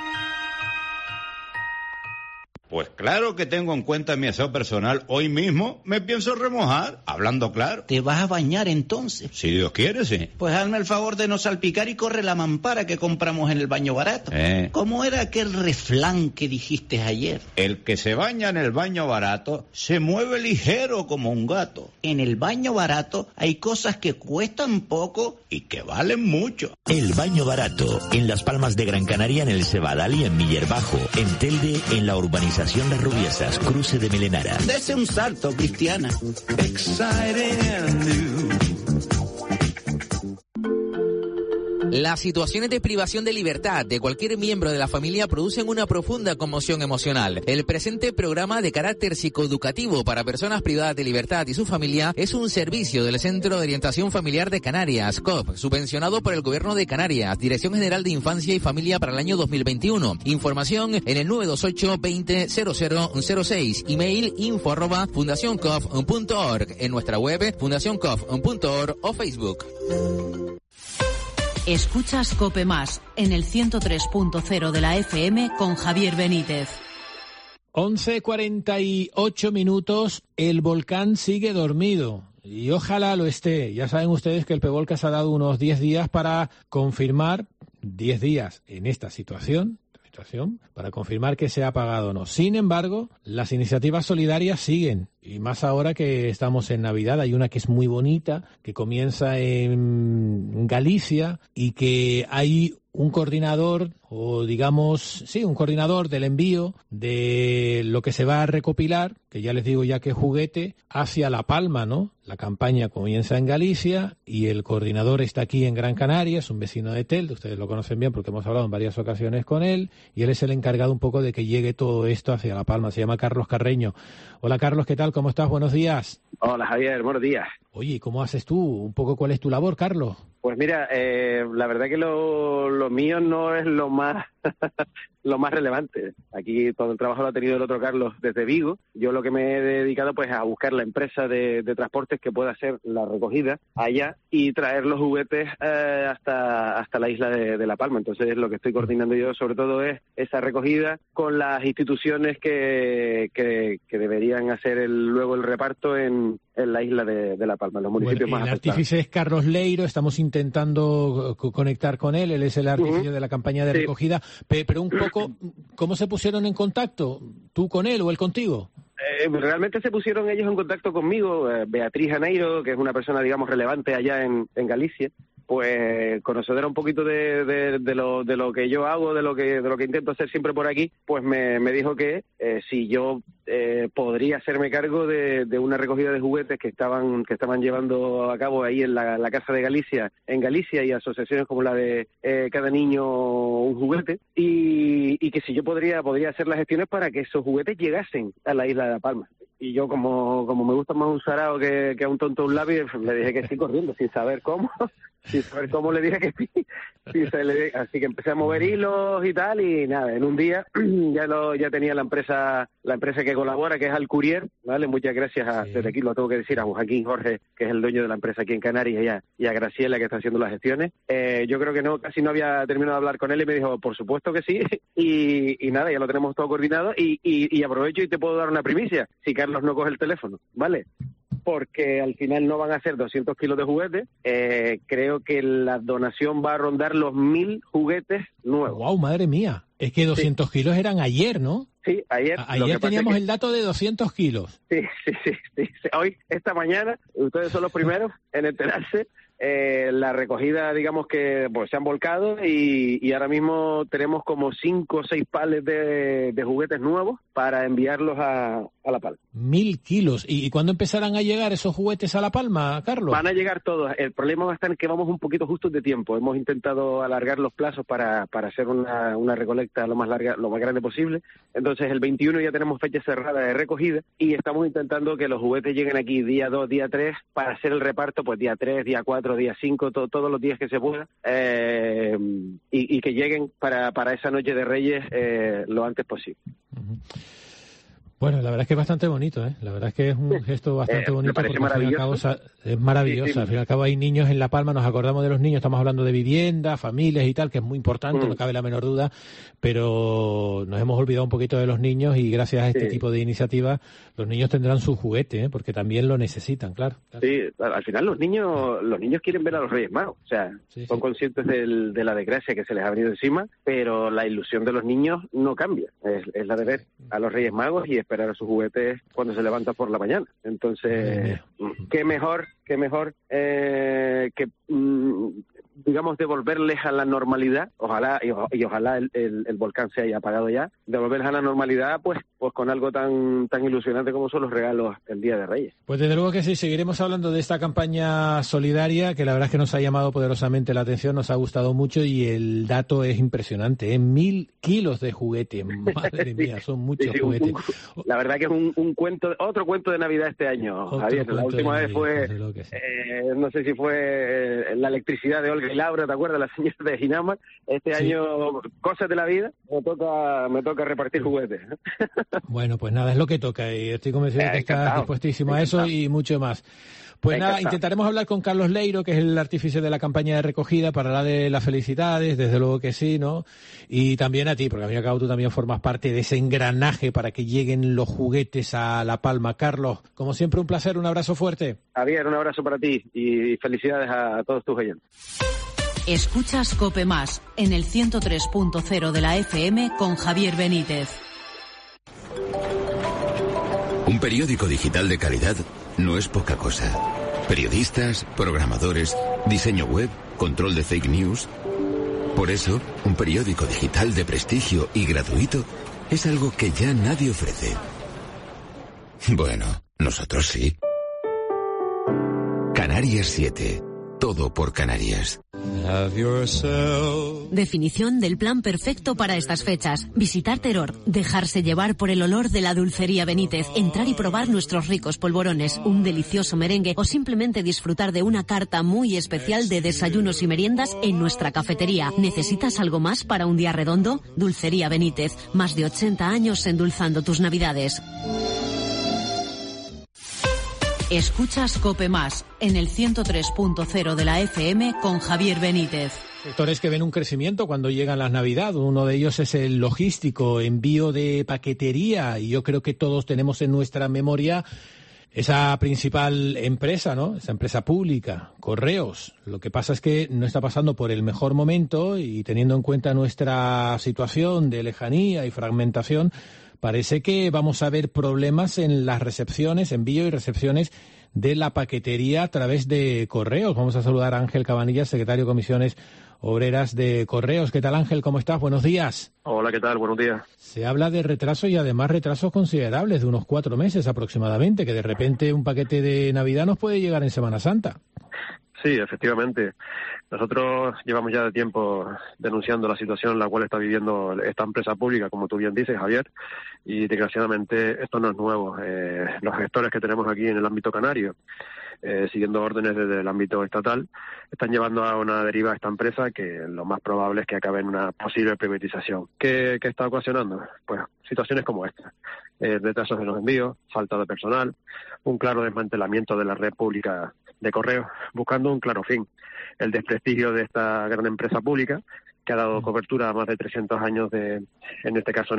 Pues claro que tengo en cuenta mi aseo personal. Hoy mismo me pienso remojar, hablando claro. ¿Te vas a bañar entonces? Si Dios quiere, sí. Pues hazme el favor de no salpicar y corre la mampara que compramos en el baño barato. ¿Cómo era aquel refrán que dijiste ayer? El que se baña en el baño barato se mueve ligero como un gato. En el baño barato hay cosas que cuestan poco y que valen mucho. El baño barato, en Las Palmas de Gran Canaria, en el Cebadal y en Miller Bajo, en Telde, en la urbanización Las Rubiesas, cruce de Melenara. Dese un salto, Cristiana. Las situaciones de privación de libertad de cualquier miembro de la familia producen una profunda conmoción emocional. El presente programa de carácter psicoeducativo para personas privadas de libertad y su familia es un servicio del Centro de Orientación Familiar de Canarias, COF, subvencionado por el Gobierno de Canarias, Dirección General de Infancia y Familia para el año 2021. Información en el 928 20 0006, email info@fundacioncof.org, en nuestra web fundacioncof.org o Facebook. Escuchas COPE Más en el 103.0 de la FM con Javier Benítez. 11:48 minutos. El volcán sigue dormido y ojalá lo esté. Ya saben ustedes que el PEVOLCAS ha dado unos 10 días para confirmar, 10 días en esta situación, para confirmar que se ha apagado o no. Sin embargo, las iniciativas solidarias siguen, y más ahora que estamos en Navidad. Hay una que es muy bonita, que comienza en Galicia, y que hay un coordinador, o digamos, sí, un coordinador del envío de lo que se va a recopilar, que ya les digo ya que juguete, hacia La Palma, ¿no? La campaña comienza en Galicia y el coordinador está aquí en Gran Canaria, es un vecino de Telde, ustedes lo conocen bien porque hemos hablado en varias ocasiones con él, y él es el encargado un poco de que llegue todo esto hacia La Palma. Se llama Carlos Carreño. Hola Carlos, ¿qué tal? ¿Cómo estás? Buenos días. Hola Javier, buenos días. Oye, ¿cómo haces tú? Un poco, ¿cuál es tu labor, Carlos? Pues mira, la verdad que lo mío no es lo más lo más relevante. Aquí todo el trabajo lo ha tenido el otro Carlos desde Vigo. Yo lo que me he dedicado pues a buscar la empresa de transportes que pueda hacer la recogida allá y traer los juguetes hasta la isla de La Palma. Entonces lo que estoy coordinando yo sobre todo es esa recogida con las instituciones que deberían hacer luego el reparto en la isla de La Palma, en los municipios más afectados. El artífice es Carlos Leiro, estamos intentando conectar con él es el artífice de la campaña de recogida, pero un poco, ¿cómo se pusieron en contacto? ¿Tú con él o él contigo? Realmente se pusieron ellos en contacto conmigo, Beatriz Janeiro, que es una persona, digamos, relevante allá en Galicia, pues conocedora un poquito de lo que yo hago, de lo que intento hacer siempre por aquí, pues me dijo que si yo podría hacerme cargo de una recogida de juguetes que estaban llevando a cabo ahí en la Casa de Galicia, en Galicia, y asociaciones como la de Cada Niño un Juguete, y que si yo podría hacer las gestiones para que esos juguetes llegasen a la isla de La Palma. Y yo, como me gusta más un sarao que a un tonto un lápiz, le dije que sí corriendo, sin saber cómo le dije que sí. Así que empecé a mover hilos y tal, y nada, en un día ya tenía la empresa que colabora, que es Alcurier, ¿vale? Muchas gracias desde aquí lo tengo que decir, a Joaquín Jorge, que es el dueño de la empresa aquí en Canarias, y a Graciela, que está haciendo las gestiones. Yo creo que casi no había terminado de hablar con él, y me dijo, por supuesto que sí, y nada, ya lo tenemos todo coordinado, y aprovecho y te puedo dar una primicia, si Carlos no coge el teléfono, ¿vale? Porque al final no van a ser 200 kilos de juguetes. Creo que la donación va a rondar los 1.000 juguetes nuevos. ¡Wow, madre mía! Es que 200 kilos eran ayer, ¿no? Sí, ayer. Ayer teníamos el dato de 200 kilos. Sí. Hoy, esta mañana, ustedes son los primeros en enterarse. La recogida, digamos que pues se han volcado y ahora mismo tenemos como 5 o 6 palets de juguetes nuevos para enviarlos a La Palma. 1.000 kilos. ¿Y cuándo empezarán a llegar esos juguetes a La Palma, Carlos? Van a llegar todos. El problema va a estar en que vamos un poquito justos de tiempo. Hemos intentado alargar los plazos para hacer una recolecta lo más grande posible. Entonces el 21 ya tenemos fecha cerrada de recogida y estamos intentando que los juguetes lleguen aquí día 2, día 3 para hacer el reparto pues día 3, día 4, día 5, todos los días que se pueda, y que lleguen para esa noche de Reyes lo antes posible. Bueno, la verdad es que es bastante bonito, ¿eh? La verdad es que es un gesto bastante bonito porque al fin y al cabo es maravilloso. Sí. Al fin y al cabo hay niños en La Palma, nos acordamos de los niños, estamos hablando de vivienda, familias y tal, que es muy importante, no cabe la menor duda, pero nos hemos olvidado un poquito de los niños y gracias a este tipo de iniciativas los niños tendrán su juguete, ¿eh? Porque también lo necesitan, claro. Sí, al final los niños quieren ver a los Reyes Magos, o sea, son conscientes de la desgracia que se les ha venido encima, pero la ilusión de los niños no cambia, es la de ver a los Reyes Magos y esperar a sus juguetes cuando se levantan por la mañana. Entonces, qué mejor que digamos, devolverles a la normalidad, ojalá el volcán se haya apagado ya, devolverles a la normalidad pues con algo tan ilusionante como son los regalos el Día de Reyes. Pues desde luego que sí, seguiremos hablando de esta campaña solidaria que la verdad es que nos ha llamado poderosamente la atención, nos ha gustado mucho y el dato es impresionante, 1.000 kilos de juguete, madre mía, son muchos juguetes. La verdad que es un cuento, otro cuento de Navidad este año, Javier. La última vez fue, no sé si fue la electricidad de Olga y Laura, ¿te acuerdas? La señora de Ginamar. Este año, cosas de la vida, me toca repartir juguetes. Bueno, pues nada, es lo que toca y estoy convencido de que estás dispuestísimo a eso y mucho más. Pues nada, intentaremos hablar con Carlos Leiro, que es el artífice de la campaña de recogida, para hablar de las felicidades, desde luego que sí, ¿no? Y también a ti, porque al fin y al cabo tú también formas parte de ese engranaje para que lleguen los juguetes a La Palma. Carlos, como siempre, un placer, un abrazo fuerte. Javier, un abrazo para ti y felicidades a todos tus oyentes. Escuchas COPE Más en el 103.0 de la FM con Javier Benítez. Un periódico digital de calidad no es poca cosa. Periodistas, programadores, diseño web, control de fake news. Por eso, un periódico digital de prestigio y gratuito es algo que ya nadie ofrece. Bueno, nosotros sí. Canarias 7. Todo por Canarias. Definición del plan perfecto para estas fechas. Visitar Teror, dejarse llevar por el olor de la dulcería Benítez, entrar y probar nuestros ricos polvorones, un delicioso merengue o simplemente disfrutar de una carta muy especial de desayunos y meriendas en nuestra cafetería. ¿Necesitas algo más para un día redondo? Dulcería Benítez, más de 80 años endulzando tus navidades. Escuchas COPE Más en el 103.0 de la FM con Javier Benítez. Sectores que ven un crecimiento cuando llegan las Navidades. Uno de ellos es el logístico, envío de paquetería. Y yo creo que todos tenemos en nuestra memoria esa principal empresa, ¿no? Esa empresa pública, Correos. Lo que pasa es que no está pasando por el mejor momento y teniendo en cuenta nuestra situación de lejanía y fragmentación, parece que vamos a ver problemas en las recepciones, envío y recepciones de la paquetería a través de correos. Vamos a saludar a Ángel Cabanillas, secretario de Comisiones Obreras de Correos. ¿Qué tal, Ángel? ¿Cómo estás? Buenos días. Hola, ¿qué tal? Buenos días. Se habla de retraso y además retrasos considerables, de unos 4 meses aproximadamente, que de repente un paquete de Navidad nos puede llegar en Semana Santa. Sí, efectivamente. Nosotros llevamos ya de tiempo denunciando la situación en la cual está viviendo esta empresa pública, como tú bien dices, Javier, y desgraciadamente esto no es nuevo. Los gestores que tenemos aquí en el ámbito canario, siguiendo órdenes desde el ámbito estatal, están llevando a una deriva a esta empresa que lo más probable es que acabe en una posible privatización. ¿Qué está ocasionando? Pues situaciones como esta. Retrasos en los envíos, falta de personal, un claro desmantelamiento de la red pública de correos, buscando un claro fin, el desprestigio de esta gran empresa pública que ha dado cobertura a más de 300 años en este caso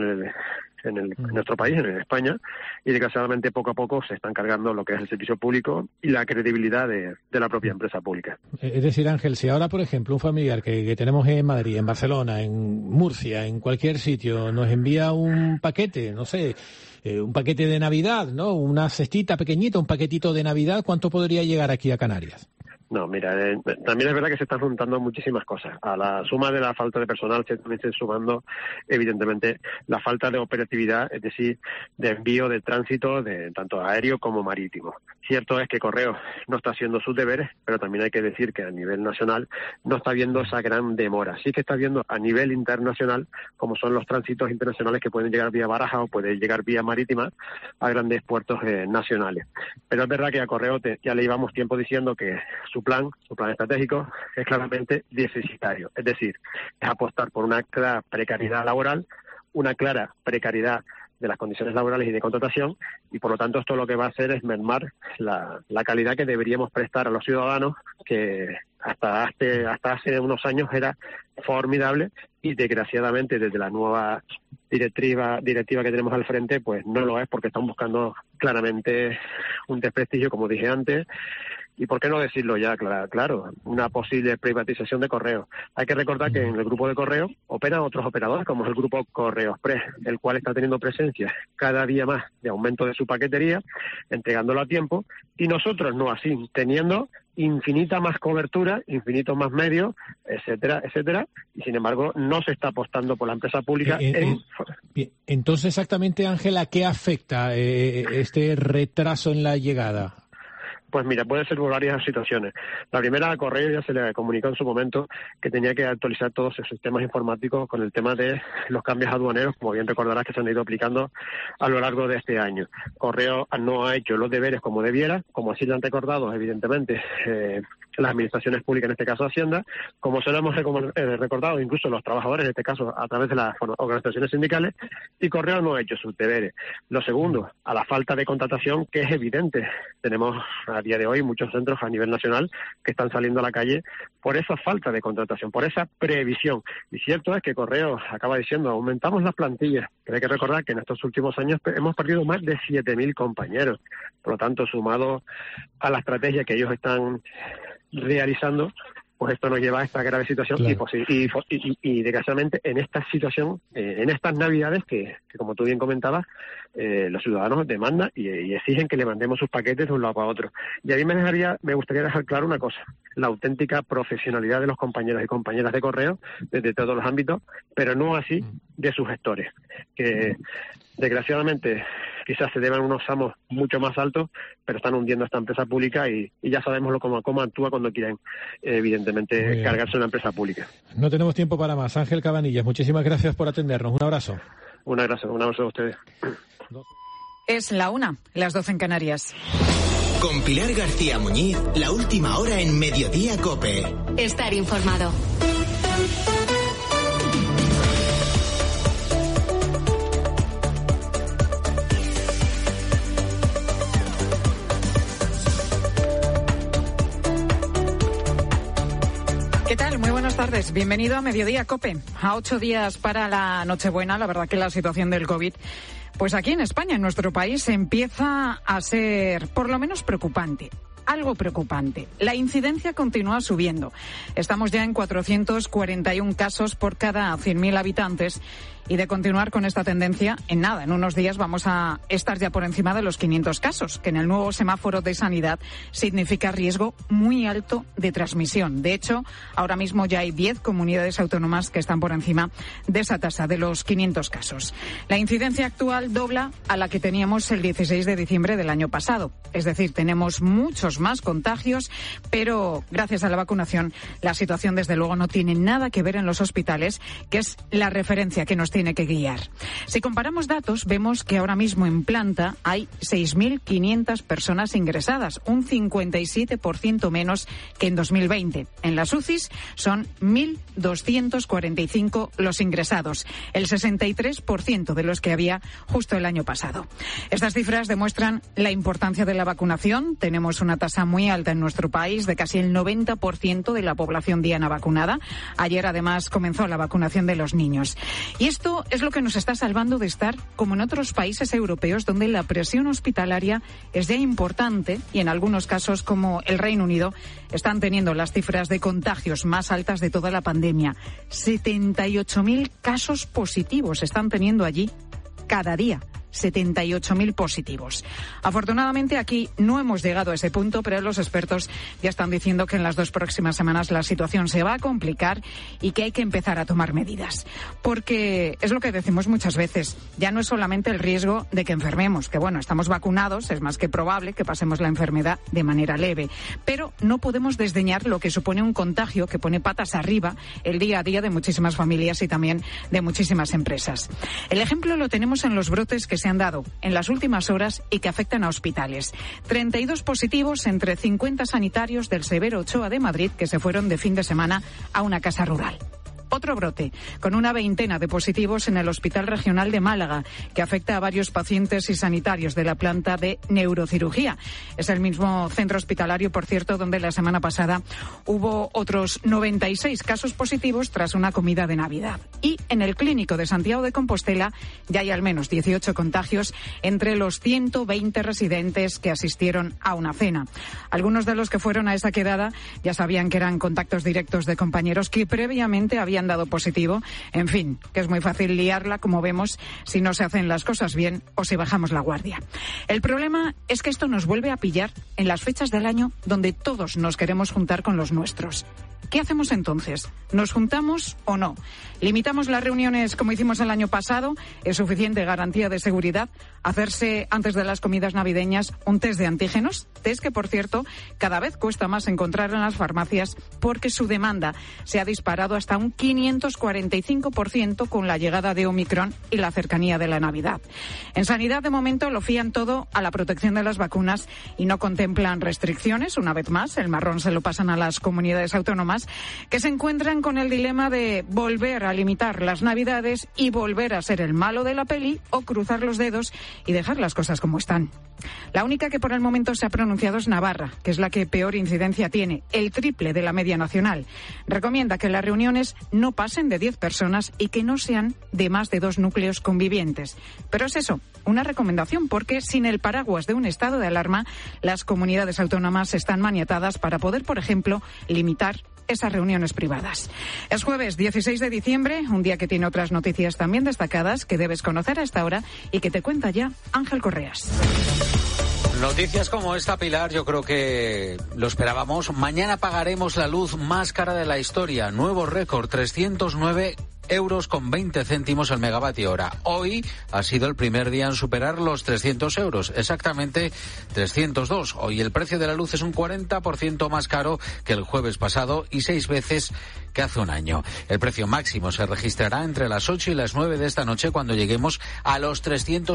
en nuestro país, en España, y desgraciadamente poco a poco se están cargando lo que es el servicio público y la credibilidad de la propia empresa pública. Es decir, Ángel, si ahora, por ejemplo, un familiar que tenemos en Madrid, en Barcelona, en Murcia, en cualquier sitio, nos envía un paquete, no sé, un paquete de Navidad, ¿no? Una cestita pequeñita, un paquetito de Navidad, ¿cuánto podría llegar aquí a Canarias? No, mira, también es verdad que se están juntando muchísimas cosas. A la suma de la falta de personal se están sumando, evidentemente, la falta de operatividad, es decir, de envío, de tránsito, de tanto aéreo como marítimo. Cierto es que Correos no está haciendo sus deberes, pero también hay que decir que a nivel nacional no está viendo esa gran demora. Sí que está viendo a nivel internacional, como son los tránsitos internacionales que pueden llegar vía Baraja o pueden llegar vía marítima a grandes puertos nacionales. Pero es verdad que a Correos ya le llevamos tiempo diciendo que su plan estratégico es claramente deficitario. Es decir, es apostar por una clara precariedad laboral, una clara precariedad de las condiciones laborales y de contratación, y por lo tanto esto lo que va a hacer es mermar la calidad que deberíamos prestar a los ciudadanos, que hasta hace unos años era formidable, y desgraciadamente desde la nueva directiva que tenemos al frente pues no lo es, porque están buscando claramente un desprestigio, como dije antes. Y por qué no decirlo ya, claro, una posible privatización de Correos. Hay que recordar que en el grupo de Correos operan otros operadores, como es el grupo Correos Press, el cual está teniendo presencia cada día más de aumento de su paquetería, entregándolo a tiempo, y nosotros no así, teniendo infinita más cobertura, infinitos más medios, etcétera, y sin embargo no se está apostando por la empresa pública. Entonces, exactamente, Ángela, ¿qué afecta este retraso en la llegada? Pues mira, puede ser por varias situaciones. La primera, a Correo ya se le comunicó en su momento que tenía que actualizar todos sus sistemas informáticos con el tema de los cambios aduaneros, como bien recordarás, que se han ido aplicando a lo largo de este año. Correo no ha hecho los deberes como debiera, como así lo han recordado, evidentemente, las administraciones públicas, en este caso Hacienda, como se lo hemos recordado incluso los trabajadores, en este caso a través de las organizaciones sindicales, y Correo no ha hecho sus deberes. Lo segundo, a la falta de contratación, que es evidente. Tenemos a día de hoy muchos centros a nivel nacional que están saliendo a la calle por esa falta de contratación, por esa previsión. Y cierto es que Correo acaba diciendo, aumentamos las plantillas, pero hay que recordar que en estos últimos años hemos perdido más de 7.000 compañeros. Por lo tanto, sumado a la estrategia que ellos están realizando, pues esto nos lleva a esta grave situación. Claro. Y desgraciadamente en esta situación, en estas Navidades que como tú bien comentabas, los ciudadanos demandan y exigen que le mandemos sus paquetes de un lado a otro. Y a mí me gustaría dejar claro una cosa: la auténtica profesionalidad de los compañeros y compañeras de Correo desde todos los ámbitos, pero no así de sus gestores, que desgraciadamente quizás se deban unos amos mucho más altos, pero están hundiendo a esta empresa pública y ya sabemos cómo actúa cuando quieren, evidentemente, cargarse una empresa pública. No tenemos tiempo para más. Ángel Cabanillas, muchísimas gracias por atendernos. Un abrazo. Un abrazo a ustedes. Es la 1, las 12 en Canarias. Con Pilar García Muñiz, la última hora en Mediodía COPE. Estar informado. ¿Qué tal? Muy buenas tardes. Bienvenido a Mediodía COPE. A 8 días para la Nochebuena, la verdad que la situación del COVID, pues aquí en España, en nuestro país, empieza a ser por lo menos preocupante. algo preocupante. La incidencia continúa subiendo. Estamos ya en 441 casos por cada 100.000 habitantes. Y de continuar con esta tendencia, en unos días vamos a estar ya por encima de los 500 casos, que en el nuevo semáforo de sanidad significa riesgo muy alto de transmisión. De hecho, ahora mismo ya hay 10 comunidades autónomas que están por encima de esa tasa, de los 500 casos. La incidencia actual dobla a la que teníamos el 16 de diciembre del año pasado. Es decir, tenemos muchos más contagios, pero gracias a la vacunación, la situación desde luego no tiene nada que ver en los hospitales, que es la referencia que nos tiene que guiar. Si comparamos datos, vemos que ahora mismo en planta hay 6.500 personas ingresadas, un 57% menos que en 2020. En las UCIs son 1.245 los ingresados, el 63% de los que había justo el año pasado. Estas cifras demuestran la importancia de la vacunación. Tenemos una tasa muy alta en nuestro país, de casi el 90% de la población diana vacunada. Ayer, además, comenzó la vacunación de los niños. Y esto es lo que nos está salvando de estar como en otros países europeos donde la presión hospitalaria es ya importante y en algunos casos, como el Reino Unido, están teniendo las cifras de contagios más altas de toda la pandemia. 78.000 casos positivos están teniendo allí cada día. 78.000 positivos. Afortunadamente aquí no hemos llegado a ese punto, pero los expertos ya están diciendo que en las 2 próximas semanas la situación se va a complicar y que hay que empezar a tomar medidas. Porque es lo que decimos muchas veces, ya no es solamente el riesgo de que enfermemos, que bueno, estamos vacunados, es más que probable que pasemos la enfermedad de manera leve, pero no podemos desdeñar lo que supone un contagio que pone patas arriba el día a día de muchísimas familias y también de muchísimas empresas. El ejemplo lo tenemos en los brotes que se han dado en las últimas horas y que afectan a hospitales. 32 positivos entre 50 sanitarios del Severo Ochoa de Madrid que se fueron de fin de semana a una casa rural. Otro brote, con una veintena de positivos en el Hospital Regional de Málaga, que afecta a varios pacientes y sanitarios de la planta de neurocirugía. Es el mismo centro hospitalario, por cierto, donde la semana pasada hubo otros 96 casos positivos tras una comida de Navidad. Y en el Clínico de Santiago de Compostela ya hay al menos 18 contagios entre los 120 residentes que asistieron a una cena. Algunos de los que fueron a esa quedada ya sabían que eran contactos directos de compañeros que previamente habían dado positivo. En fin, que es muy fácil liarla, como vemos, si no se hacen las cosas bien o si bajamos la guardia. El problema es que esto nos vuelve a pillar en las fechas del año donde todos nos queremos juntar con los nuestros. ¿Qué hacemos entonces? ¿Nos juntamos o no? ¿Limitamos las reuniones como hicimos el año pasado? ¿Es suficiente garantía de seguridad hacerse antes de las comidas navideñas un test de antígenos? Test que, por cierto, cada vez cuesta más encontrar en las farmacias porque su demanda se ha disparado hasta un 545% con la llegada de Omicron y la cercanía de la Navidad. En Sanidad, de momento, lo fían todo a la protección de las vacunas y no contemplan restricciones. Una vez más, el marrón se lo pasan a las comunidades autónomas, que se encuentran con el dilema de volver a limitar las Navidades y volver a ser el malo de la peli o cruzar los dedos y dejar las cosas como están. La única que por el momento se ha pronunciado es Navarra, que es la que peor incidencia tiene, el triple de la media nacional. Recomienda que las reuniones no pasen de 10 personas y que no sean de más de 2 núcleos convivientes. Pero es eso, una recomendación, porque sin el paraguas de un estado de alarma, las comunidades autónomas están maniatadas para poder, por ejemplo, limitar esas reuniones privadas. Es jueves 16 de diciembre, un día que tiene otras noticias también destacadas que debes conocer a esta hora y que te cuenta ya Ángel Correas. Noticias como esta, Pilar, yo creo que lo esperábamos. Mañana pagaremos la luz más cara de la historia. Nuevo récord, 309 euros con 20 céntimos el megavatio hora. Hoy ha sido el primer día en superar los 300 euros, exactamente 302. Hoy el precio de la luz es un 40% más caro que el jueves pasado y 6 veces que hace un año. El precio máximo se registrará entre las 8 y las 9 de esta noche cuando lleguemos a los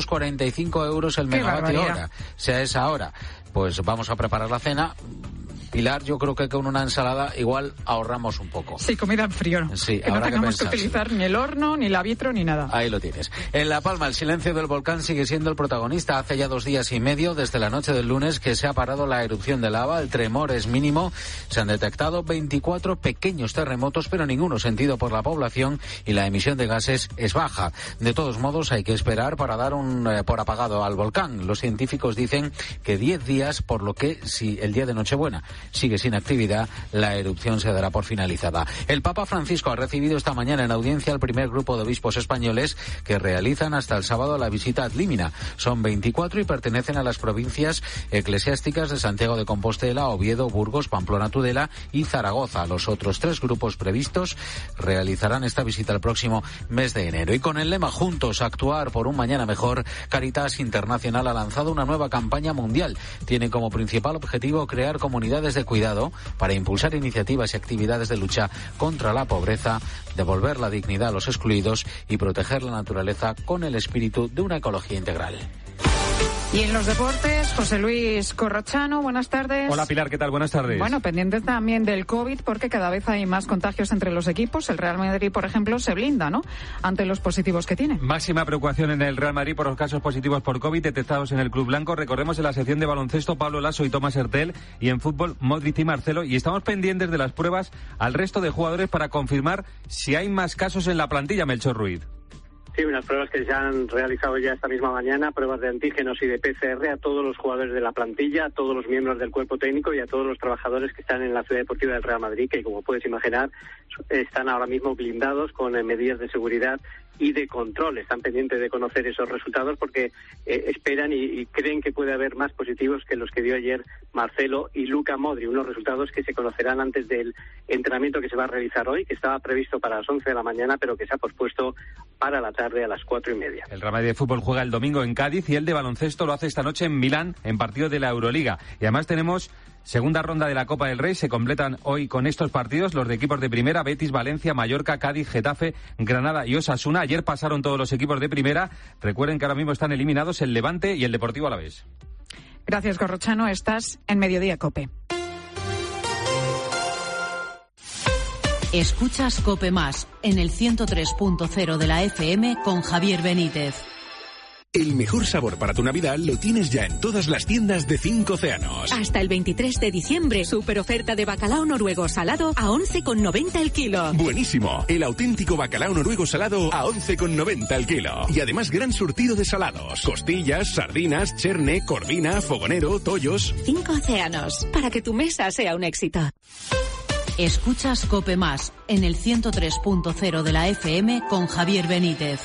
345 euros el megavatio hora. Sea esa hora, pues vamos a preparar la cena. Pilar, yo creo que con una ensalada igual ahorramos un poco. Sí, comida en frío, ¿no? Sí, que no tengamos que utilizar ni el horno, ni la vitro, ni nada. Ahí lo tienes. En La Palma, el silencio del volcán sigue siendo el protagonista. Hace ya 2 días y medio, desde la noche del lunes, que se ha parado la erupción de lava. El tremor es mínimo. Se han detectado 24 pequeños terremotos, pero ninguno sentido por la población, y la emisión de gases es baja. De todos modos, hay que esperar para dar por apagado al volcán. Los científicos dicen que 10 días, por lo que si el día de Nochebuena sigue sin actividad, la erupción se dará por finalizada. El Papa Francisco ha recibido esta mañana en audiencia al primer grupo de obispos españoles que realizan hasta el sábado la visita ad limina. Son 24 y pertenecen a las provincias eclesiásticas de Santiago de Compostela, Oviedo, Burgos, Pamplona, Tudela y Zaragoza. Los otros 3 grupos previstos realizarán esta visita el próximo mes de enero. Y con el lema Juntos, actuar por un mañana mejor, Caritas Internacional ha lanzado una nueva campaña mundial. Tiene como principal objetivo crear comunidades de cuidado para impulsar iniciativas y actividades de lucha contra la pobreza, devolver la dignidad a los excluidos y proteger la naturaleza con el espíritu de una ecología integral. Y en los deportes, José Luis Corrochano, buenas tardes. Hola Pilar, ¿qué tal? Buenas tardes. Bueno, pendiente también del COVID, porque cada vez hay más contagios entre los equipos. El Real Madrid, por ejemplo, se blinda, ¿no?, ante los positivos que tiene. Máxima preocupación en el Real Madrid por los casos positivos por COVID detectados en el Club Blanco. Recordemos en la sección de baloncesto Pablo Lasso y Tomás Hertel, y en fútbol Modric y Marcelo. Y estamos pendientes de las pruebas al resto de jugadores para confirmar si hay más casos en la plantilla, Melchor Ruiz. Sí, unas pruebas que se han realizado ya esta misma mañana, pruebas de antígenos y de PCR a todos los jugadores de la plantilla, a todos los miembros del cuerpo técnico y a todos los trabajadores que están en la Ciudad Deportiva del Real Madrid, que como puedes imaginar están ahora mismo blindados con medidas de seguridad y de control. Están pendientes de conocer esos resultados porque esperan y creen que puede haber más positivos que los que dio ayer Marcelo y Luka Modric, unos resultados que se conocerán antes del entrenamiento que se va a realizar hoy, que estaba previsto para las 11 de la mañana, pero que se ha pospuesto para la tarde a las 4:30. El Real Madrid de fútbol juega el domingo en Cádiz y el de baloncesto lo hace esta noche en Milán, en partido de la Euroliga. Y además tenemos segunda ronda de la Copa del Rey. Se completan hoy con estos partidos los de equipos de primera: Betis, Valencia, Mallorca, Cádiz, Getafe, Granada y Osasuna. Ayer pasaron todos los equipos de primera. Recuerden que ahora mismo están eliminados el Levante y el Deportivo Alavés. Gracias, Corrochano. Estás en Mediodía COPE. Escuchas COPE Más en el 103.0 de la FM con Javier Benítez. El mejor sabor para tu Navidad lo tienes ya en todas las tiendas de 5 Océanos. Hasta el 23 de diciembre, super oferta de bacalao noruego salado a 11,90 el kilo. Buenísimo, el auténtico bacalao noruego salado a 11,90 el kilo. Y además gran surtido de salados, costillas, sardinas, cherne, corvina, fogonero, tollos. 5 Océanos, para que tu mesa sea un éxito. Escuchas COPE Más en el 103.0 de la FM con Javier Benítez.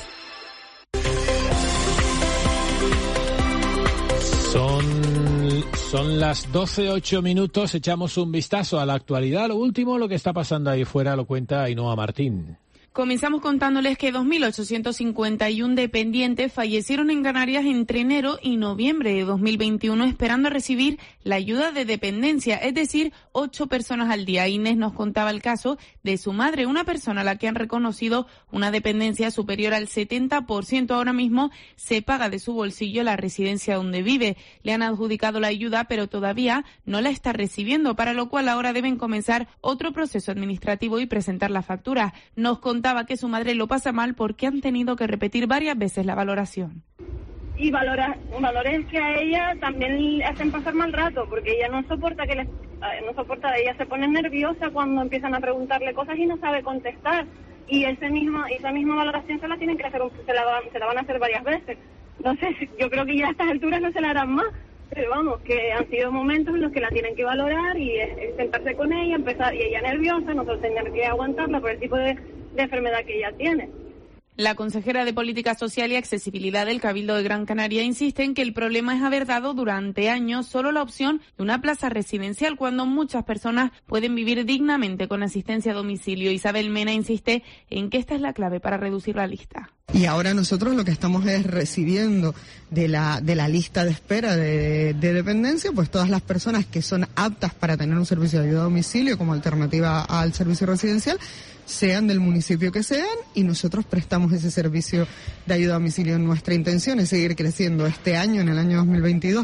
Son las 12:08. Echamos un vistazo a la actualidad. Lo último, lo que está pasando ahí fuera, lo cuenta Ainhoa Martín. Comenzamos contándoles que 2.851 dependientes fallecieron en Canarias entre enero y noviembre de 2021 esperando recibir la ayuda de dependencia, es decir, 8 personas al día. Inés nos contaba el caso de su madre, una persona a la que han reconocido una dependencia superior al 70%. Ahora mismo se paga de su bolsillo la residencia donde vive. Le han adjudicado la ayuda, pero todavía no la está recibiendo, para lo cual ahora deben comenzar otro proceso administrativo y presentar la factura. Nos contaba que su madre lo pasa mal porque han tenido que repetir varias veces la valoración. Y valores que a ella también le hacen pasar mal rato, porque ella no soporta ella se pone nerviosa cuando empiezan a preguntarle cosas y no sabe contestar. Y esa misma valoración se la tienen que hacer, se la van a hacer varias veces. No sé, yo creo que ya a estas alturas no se la harán más. Pero vamos, que han sido momentos en los que la tienen que valorar y sentarse con ella, empezar, y ella nerviosa, nosotros tenemos que aguantarla por el tipo de enfermedad que ella tiene. La consejera de Política Social y Accesibilidad del Cabildo de Gran Canaria insiste en que el problema es haber dado durante años solo la opción de una plaza residencial cuando muchas personas pueden vivir dignamente con asistencia a domicilio. Isabel Mena insiste en que esta es la clave para reducir la lista. Y ahora nosotros lo que estamos es recibiendo de la lista de espera de dependencia, pues todas las personas que son aptas para tener un servicio de ayuda a domicilio como alternativa al servicio residencial, sean del municipio que sean, y nosotros prestamos ese servicio de ayuda a domicilio. Nuestra intención es seguir creciendo este año, en el año 2022.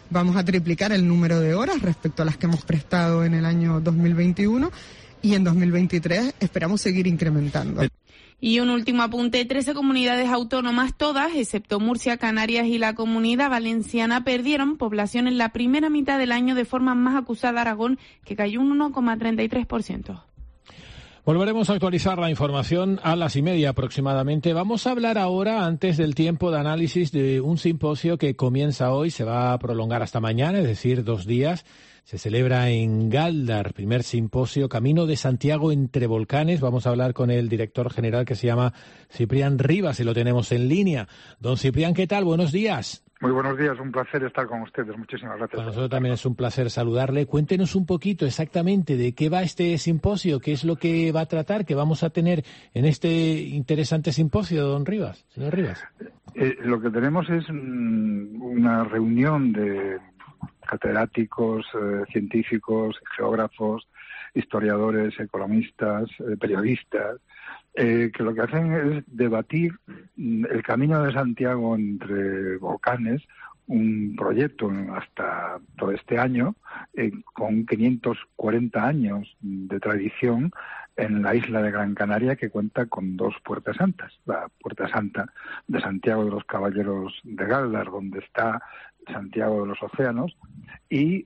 vamos a triplicar el número de horas respecto a las que hemos prestado en el año 2021 y en 2023 esperamos seguir incrementando. Y un último apunte, 13 comunidades autónomas, todas, excepto Murcia, Canarias y la Comunidad Valenciana, perdieron población en la primera mitad del año de forma más acusada Aragón, que cayó un 1,33%. Volveremos a actualizar la información a 1:30 aproximadamente. Vamos a hablar ahora, antes del tiempo de análisis, de un simposio que comienza hoy, se va a prolongar hasta mañana, es decir, 2 días. Se celebra en Gáldar, primer simposio Camino de Santiago entre volcanes. Vamos a hablar con el director general, que se llama Ciprián Rivas, y lo tenemos en línea. Don Ciprián, ¿qué tal? Buenos días. Muy buenos días, un placer estar con ustedes. Muchísimas gracias. Para nosotros también es un placer saludarle. Cuéntenos un poquito exactamente de qué va este simposio, qué es lo que va a tratar, qué vamos a tener en este interesante simposio, don Rivas, señor Rivas. Lo que tenemos es una reunión de catedráticos, científicos, geógrafos, historiadores, economistas, periodistas, que lo que hacen es debatir el Camino de Santiago entre volcanes, un proyecto hasta todo este año, con 540 años de tradición en la isla de Gran Canaria, que cuenta con 2 puertas santas. La Puerta Santa de Santiago de los Caballeros de Gáldar, donde está Santiago de los Océanos, y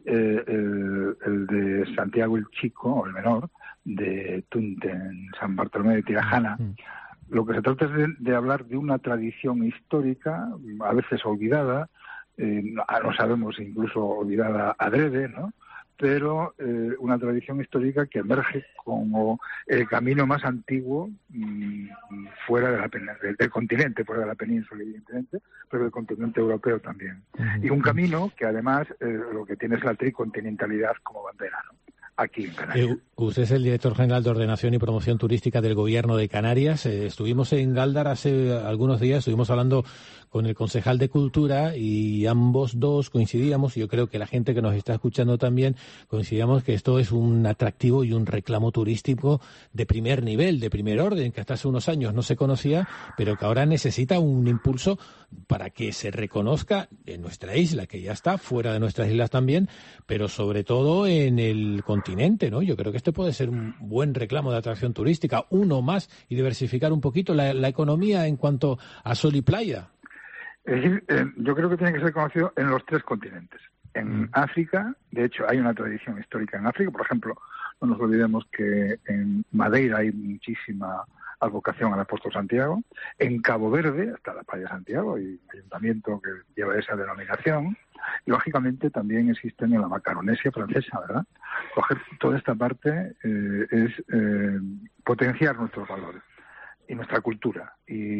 el de Santiago el Chico, o el Menor, de Tunte, en San Bartolomé de Tirajana. Lo que se trata es de hablar de una tradición histórica, a veces olvidada, no sabemos, incluso olvidada adrede, ¿no? Pero una tradición histórica que emerge como el camino más antiguo fuera del continente, fuera de la península, evidentemente, pero del continente europeo también. Y un camino que además lo que tiene es la tricontinentalidad como bandera, ¿no? Aquí en Canarias. Usted es el director general de Ordenación y Promoción Turística del Gobierno de Canarias. Estuvimos en Gáldar hace algunos días, estuvimos hablando con el concejal de Cultura y ambos dos coincidíamos, y yo creo que la gente que nos está escuchando también, coincidíamos que esto es un atractivo y un reclamo turístico de primer nivel, de primer orden, que hasta hace unos años no se conocía, pero que ahora necesita un impulso para que se reconozca en nuestra isla, que ya está, fuera de nuestras islas también, pero sobre todo en el continente, ¿no? Yo creo que este puede ser un buen reclamo de atracción turística, uno más, y diversificar un poquito la economía en cuanto a sol y playa. Es decir, yo creo que tiene que ser conocido en los 3 continentes. En África, de hecho, hay una tradición histórica en África. Por ejemplo, no nos olvidemos que en Madeira hay muchísima advocación al apóstol Santiago. En Cabo Verde está la playa Santiago y un ayuntamiento que lleva esa denominación. Y, lógicamente, también existen en la Macaronesia francesa, ¿verdad? Toda esta parte es potenciar nuestros valores y nuestra cultura,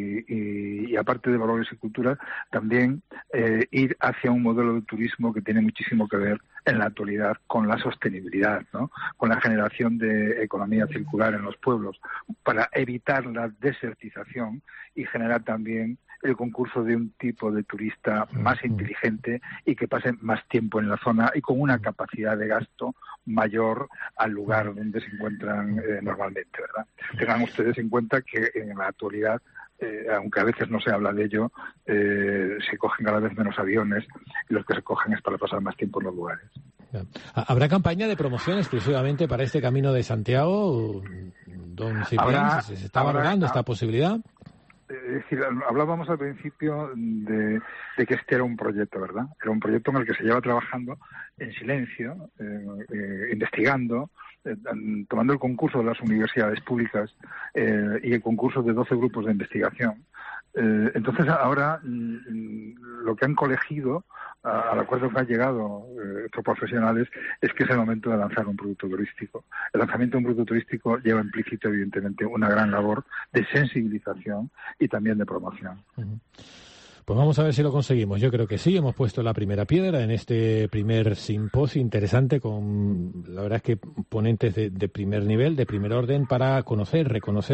y aparte de valores y cultura, también ir hacia un modelo de turismo que tiene muchísimo que ver en la actualidad con la sostenibilidad, ¿no? Con la generación de economía circular en los pueblos, para evitar la desertización y generar también el concurso de un tipo de turista más inteligente y que pase más tiempo en la zona y con una capacidad de gasto mayor al lugar donde se encuentran normalmente, ¿verdad? Tengan ustedes en cuenta que en la actualidad, aunque a veces no se habla de ello, se cogen cada vez menos aviones y los que se cogen es para pasar más tiempo en los lugares. ¿Habrá campaña de promoción exclusivamente para este Camino de Santiago, don Ciprián? ¿Se está valorando esta posibilidad? Es decir, hablábamos al principio de que este era un proyecto, ¿verdad? Era un proyecto en el que se lleva trabajando en silencio, investigando, tomando el concurso de las universidades públicas y el concurso de 12 grupos de investigación. Entonces, ahora lo que han colegido, al acuerdo que han llegado estos profesionales, es que es el momento de lanzar un producto turístico. El lanzamiento de un producto turístico lleva implícito, evidentemente, una gran labor de sensibilización y también de promoción. Pues vamos a ver si lo conseguimos. Yo creo que sí, hemos puesto la primera piedra en este primer simposio interesante con, la verdad es que ponentes de primer nivel, de primer orden, para conocer, reconocer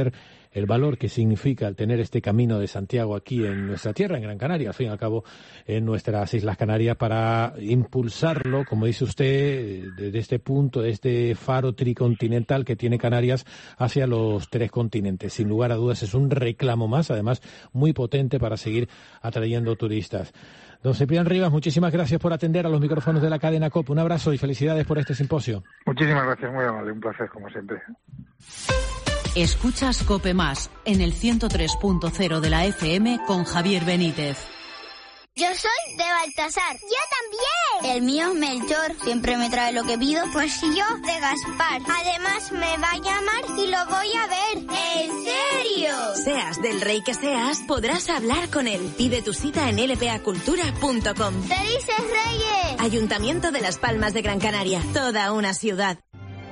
el valor que significa el tener este Camino de Santiago aquí en nuestra tierra, en Gran Canaria, al fin y al cabo en nuestras Islas Canarias, para impulsarlo, como dice usted, desde este punto, de este faro tricontinental que tiene Canarias hacia los 3 continentes. Sin lugar a dudas es un reclamo más, además muy potente para seguir atrayendo turistas. Don Ciprián Rivas, muchísimas gracias por atender a los micrófonos de la cadena COPE. Un abrazo y felicidades por este simposio. Muchísimas gracias, muy amable, un placer como siempre. Escuchas COPE Más en el 103.0 de la FM con Javier Benítez. Yo soy de Baltasar. ¡Yo también! El mío es Melchor. Siempre me trae lo que pido. Pues yo de Gaspar. Además me va a llamar y lo voy a ver. ¿En serio? Seas del rey que seas, podrás hablar con él. Pide tu cita en lpacultura.com. ¡Felices Reyes! Ayuntamiento de Las Palmas de Gran Canaria. Toda una ciudad.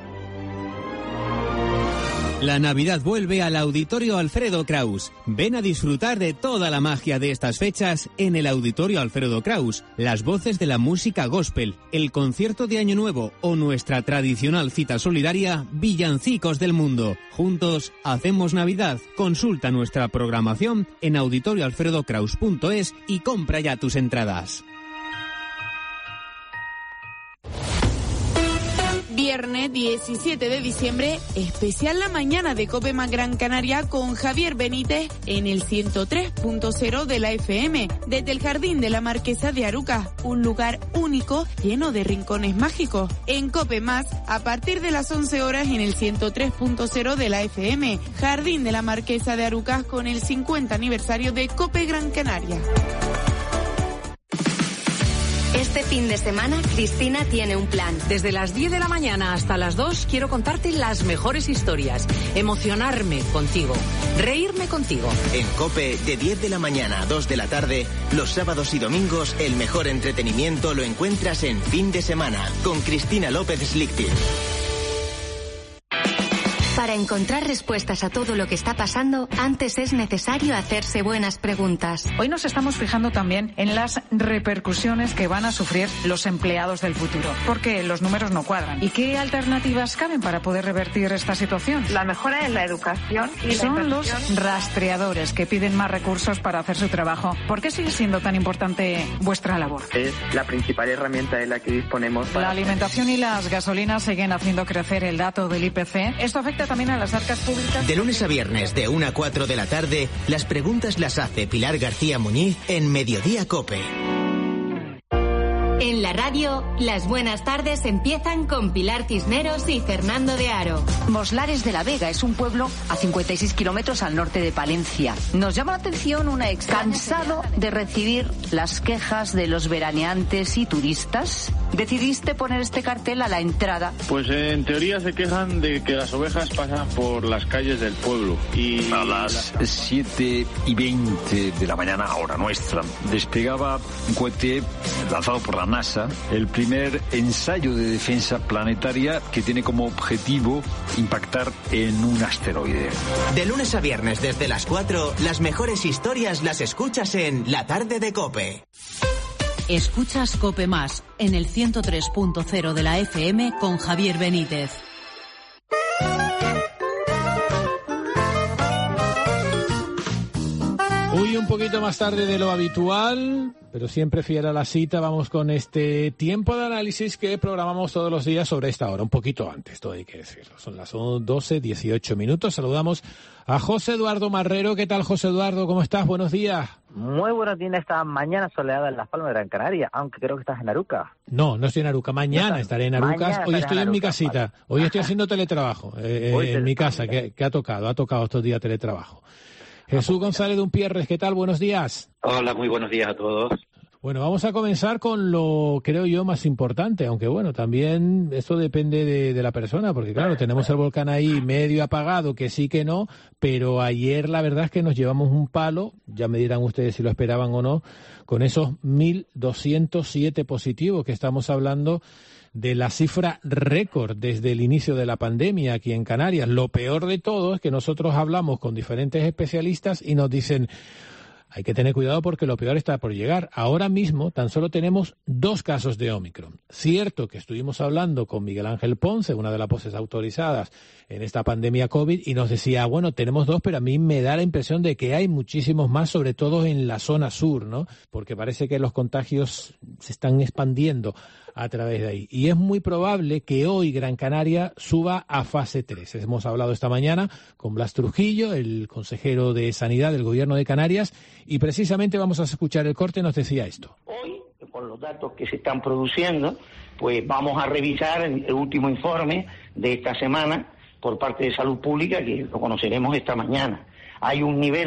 La Navidad vuelve al Auditorio Alfredo Kraus. Ven a disfrutar de toda la magia de estas fechas en el Auditorio Alfredo Kraus. Las voces de la música gospel, el concierto de Año Nuevo o nuestra tradicional cita solidaria Villancicos del Mundo. Juntos hacemos Navidad. Consulta nuestra programación en auditorioalfredokraus.es y compra ya tus entradas. Viernes 17 de diciembre, especial la mañana de COPE Más Gran Canaria con Javier Benítez en el 103.0 de la FM, desde el Jardín de la Marquesa de Arucas, un lugar único lleno de rincones mágicos. En COPE Más, a partir de las 11 horas en el 103.0 de la FM, Jardín de la Marquesa de Arucas con el 50 aniversario de COPE Gran Canaria. Este fin de semana, Cristina tiene un plan. Desde las 10 de la mañana hasta las 2 quiero contarte las mejores historias, emocionarme contigo, reírme contigo. En COPE, de 10 de la mañana a 2 de la tarde, los sábados y domingos, el mejor entretenimiento lo encuentras en Fin de Semana, con Cristina López Slichting. Para encontrar respuestas a todo lo que está pasando, antes es necesario hacerse buenas preguntas. Hoy nos estamos fijando también en las repercusiones que van a sufrir los empleados del futuro, porque los números no cuadran. ¿Y qué alternativas caben para poder revertir esta situación? La mejora en la educación y son los rastreadores que piden más recursos para hacer su trabajo. ¿Por qué sigue siendo tan importante vuestra labor? Es la principal herramienta de la que disponemos. La alimentación y las gasolinas siguen haciendo crecer el dato del IPC. Esto afecta también a las arcas públicas. De lunes a viernes, de 1 a 4 de la tarde, las preguntas las hace Pilar García Muñiz en Mediodía COPE. En la radio, las buenas tardes empiezan con Pilar Cisneros y Fernando de Aro. Moslares de la Vega es un pueblo a 56 kilómetros al norte de Palencia. Nos llama la atención una cansado de recibir las quejas de los veraneantes y turistas. Decidiste poner este cartel a la entrada. Pues en teoría se quejan de que las ovejas pasan por las calles del pueblo. Y a las 7:20 de la mañana, hora nuestra, despegaba un cohete lanzado por la NASA, el primer ensayo de defensa planetaria que tiene como objetivo impactar en un asteroide. De lunes a viernes desde las 4, las mejores historias las escuchas en La Tarde de COPE. Escuchas COPE Más en el 103.0 de la FM con Javier Benítez. Hoy un poquito más tarde de lo habitual, pero siempre fiel a la cita, vamos con este tiempo de análisis que programamos todos los días sobre esta hora, un poquito antes, todo hay que decirlo. Son las 12:18 minutos. Saludamos a José Eduardo Marrero. ¿Qué tal, José Eduardo? ¿Cómo estás? Buenos días. Muy buenos días, esta mañana soleada en Las Palmas de Gran Canaria, aunque creo que estás en Aruca. No estoy en Aruca. Mañana estaré en Arucas. Hoy estoy en mi casita. Vale. Hoy estoy haciendo teletrabajo en mi casa, que ha tocado estos días teletrabajo. Jesús González Dumpierres, ¿qué tal? Buenos días. Hola, muy buenos días a todos. Bueno, vamos a comenzar con lo, creo yo, más importante, aunque bueno, también esto depende de la persona, porque claro, tenemos el volcán ahí medio apagado, que sí que no, pero ayer la verdad es que nos llevamos un palo, ya me dirán ustedes si lo esperaban o no, con esos 1.207 positivos que estamos hablando de la cifra récord desde el inicio de la pandemia aquí en Canarias. Lo peor de todo es que nosotros hablamos con diferentes especialistas y nos dicen, hay que tener cuidado porque lo peor está por llegar. Ahora mismo tan solo tenemos 2 casos de Ómicron. Cierto que estuvimos hablando con Miguel Ángel Ponce, una de las voces autorizadas en esta pandemia COVID, y nos decía, bueno, tenemos 2, pero a mí me da la impresión de que hay muchísimos más, sobre todo en la zona sur, ¿no? Porque parece que los contagios se están expandiendo a través de ahí. Y es muy probable que hoy Gran Canaria suba a fase 3. Hemos hablado esta mañana con Blas Trujillo, el consejero de Sanidad del Gobierno de Canarias, y precisamente vamos a escuchar el corte, nos decía esto. Hoy, con los datos que se están produciendo, pues vamos a revisar el último informe de esta semana por parte de Salud Pública, que lo conoceremos esta mañana. Hay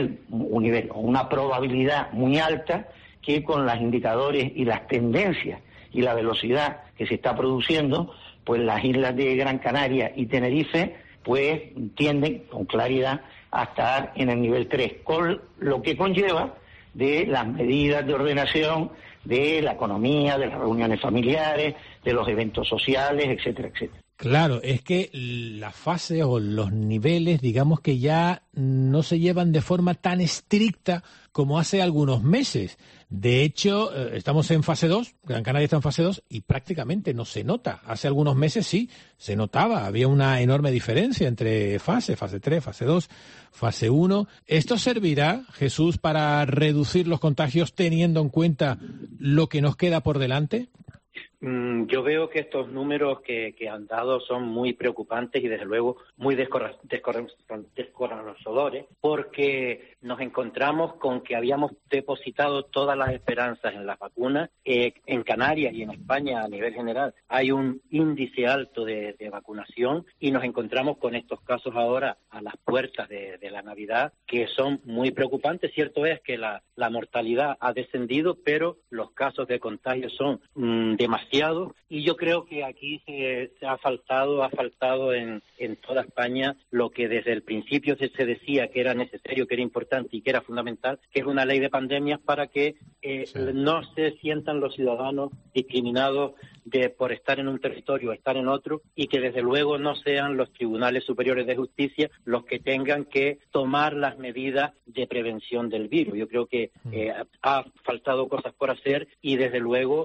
una probabilidad muy alta que con los indicadores y las tendencias y la velocidad que se está produciendo, pues las islas de Gran Canaria y Tenerife, pues tienden con claridad a estar en el nivel 3, con lo que conlleva de las medidas de ordenación de la economía, de las reuniones familiares, de los eventos sociales, etcétera, etcétera. Claro, es que la fase o los niveles, digamos que ya no se llevan de forma tan estricta como hace algunos meses. De hecho, estamos en fase 2, Gran Canaria está en fase 2 y prácticamente no se nota. Hace algunos meses sí, se notaba, había una enorme diferencia entre fase 3, fase 2, fase 1. ¿Esto servirá, Jesús, para reducir los contagios teniendo en cuenta lo que nos queda por delante? Yo veo que estos números que han dado son muy preocupantes y desde luego muy descorazonadores, porque nos encontramos con que habíamos depositado todas las esperanzas en las vacunas. En Canarias y en España a nivel general hay un índice alto de vacunación y nos encontramos con estos casos ahora a las puertas de la Navidad que son muy preocupantes. Cierto es que la mortalidad ha descendido, pero los casos de contagio son demasiados. Y yo creo que aquí se ha faltado en toda España lo que desde el principio se decía que era necesario, que era importante y que era fundamental, que es una ley de pandemias para que no se sientan los ciudadanos discriminados por estar en un territorio o estar en otro, y que desde luego no sean los tribunales superiores de justicia los que tengan que tomar las medidas de prevención del virus. Yo creo que ha faltado cosas por hacer y desde luego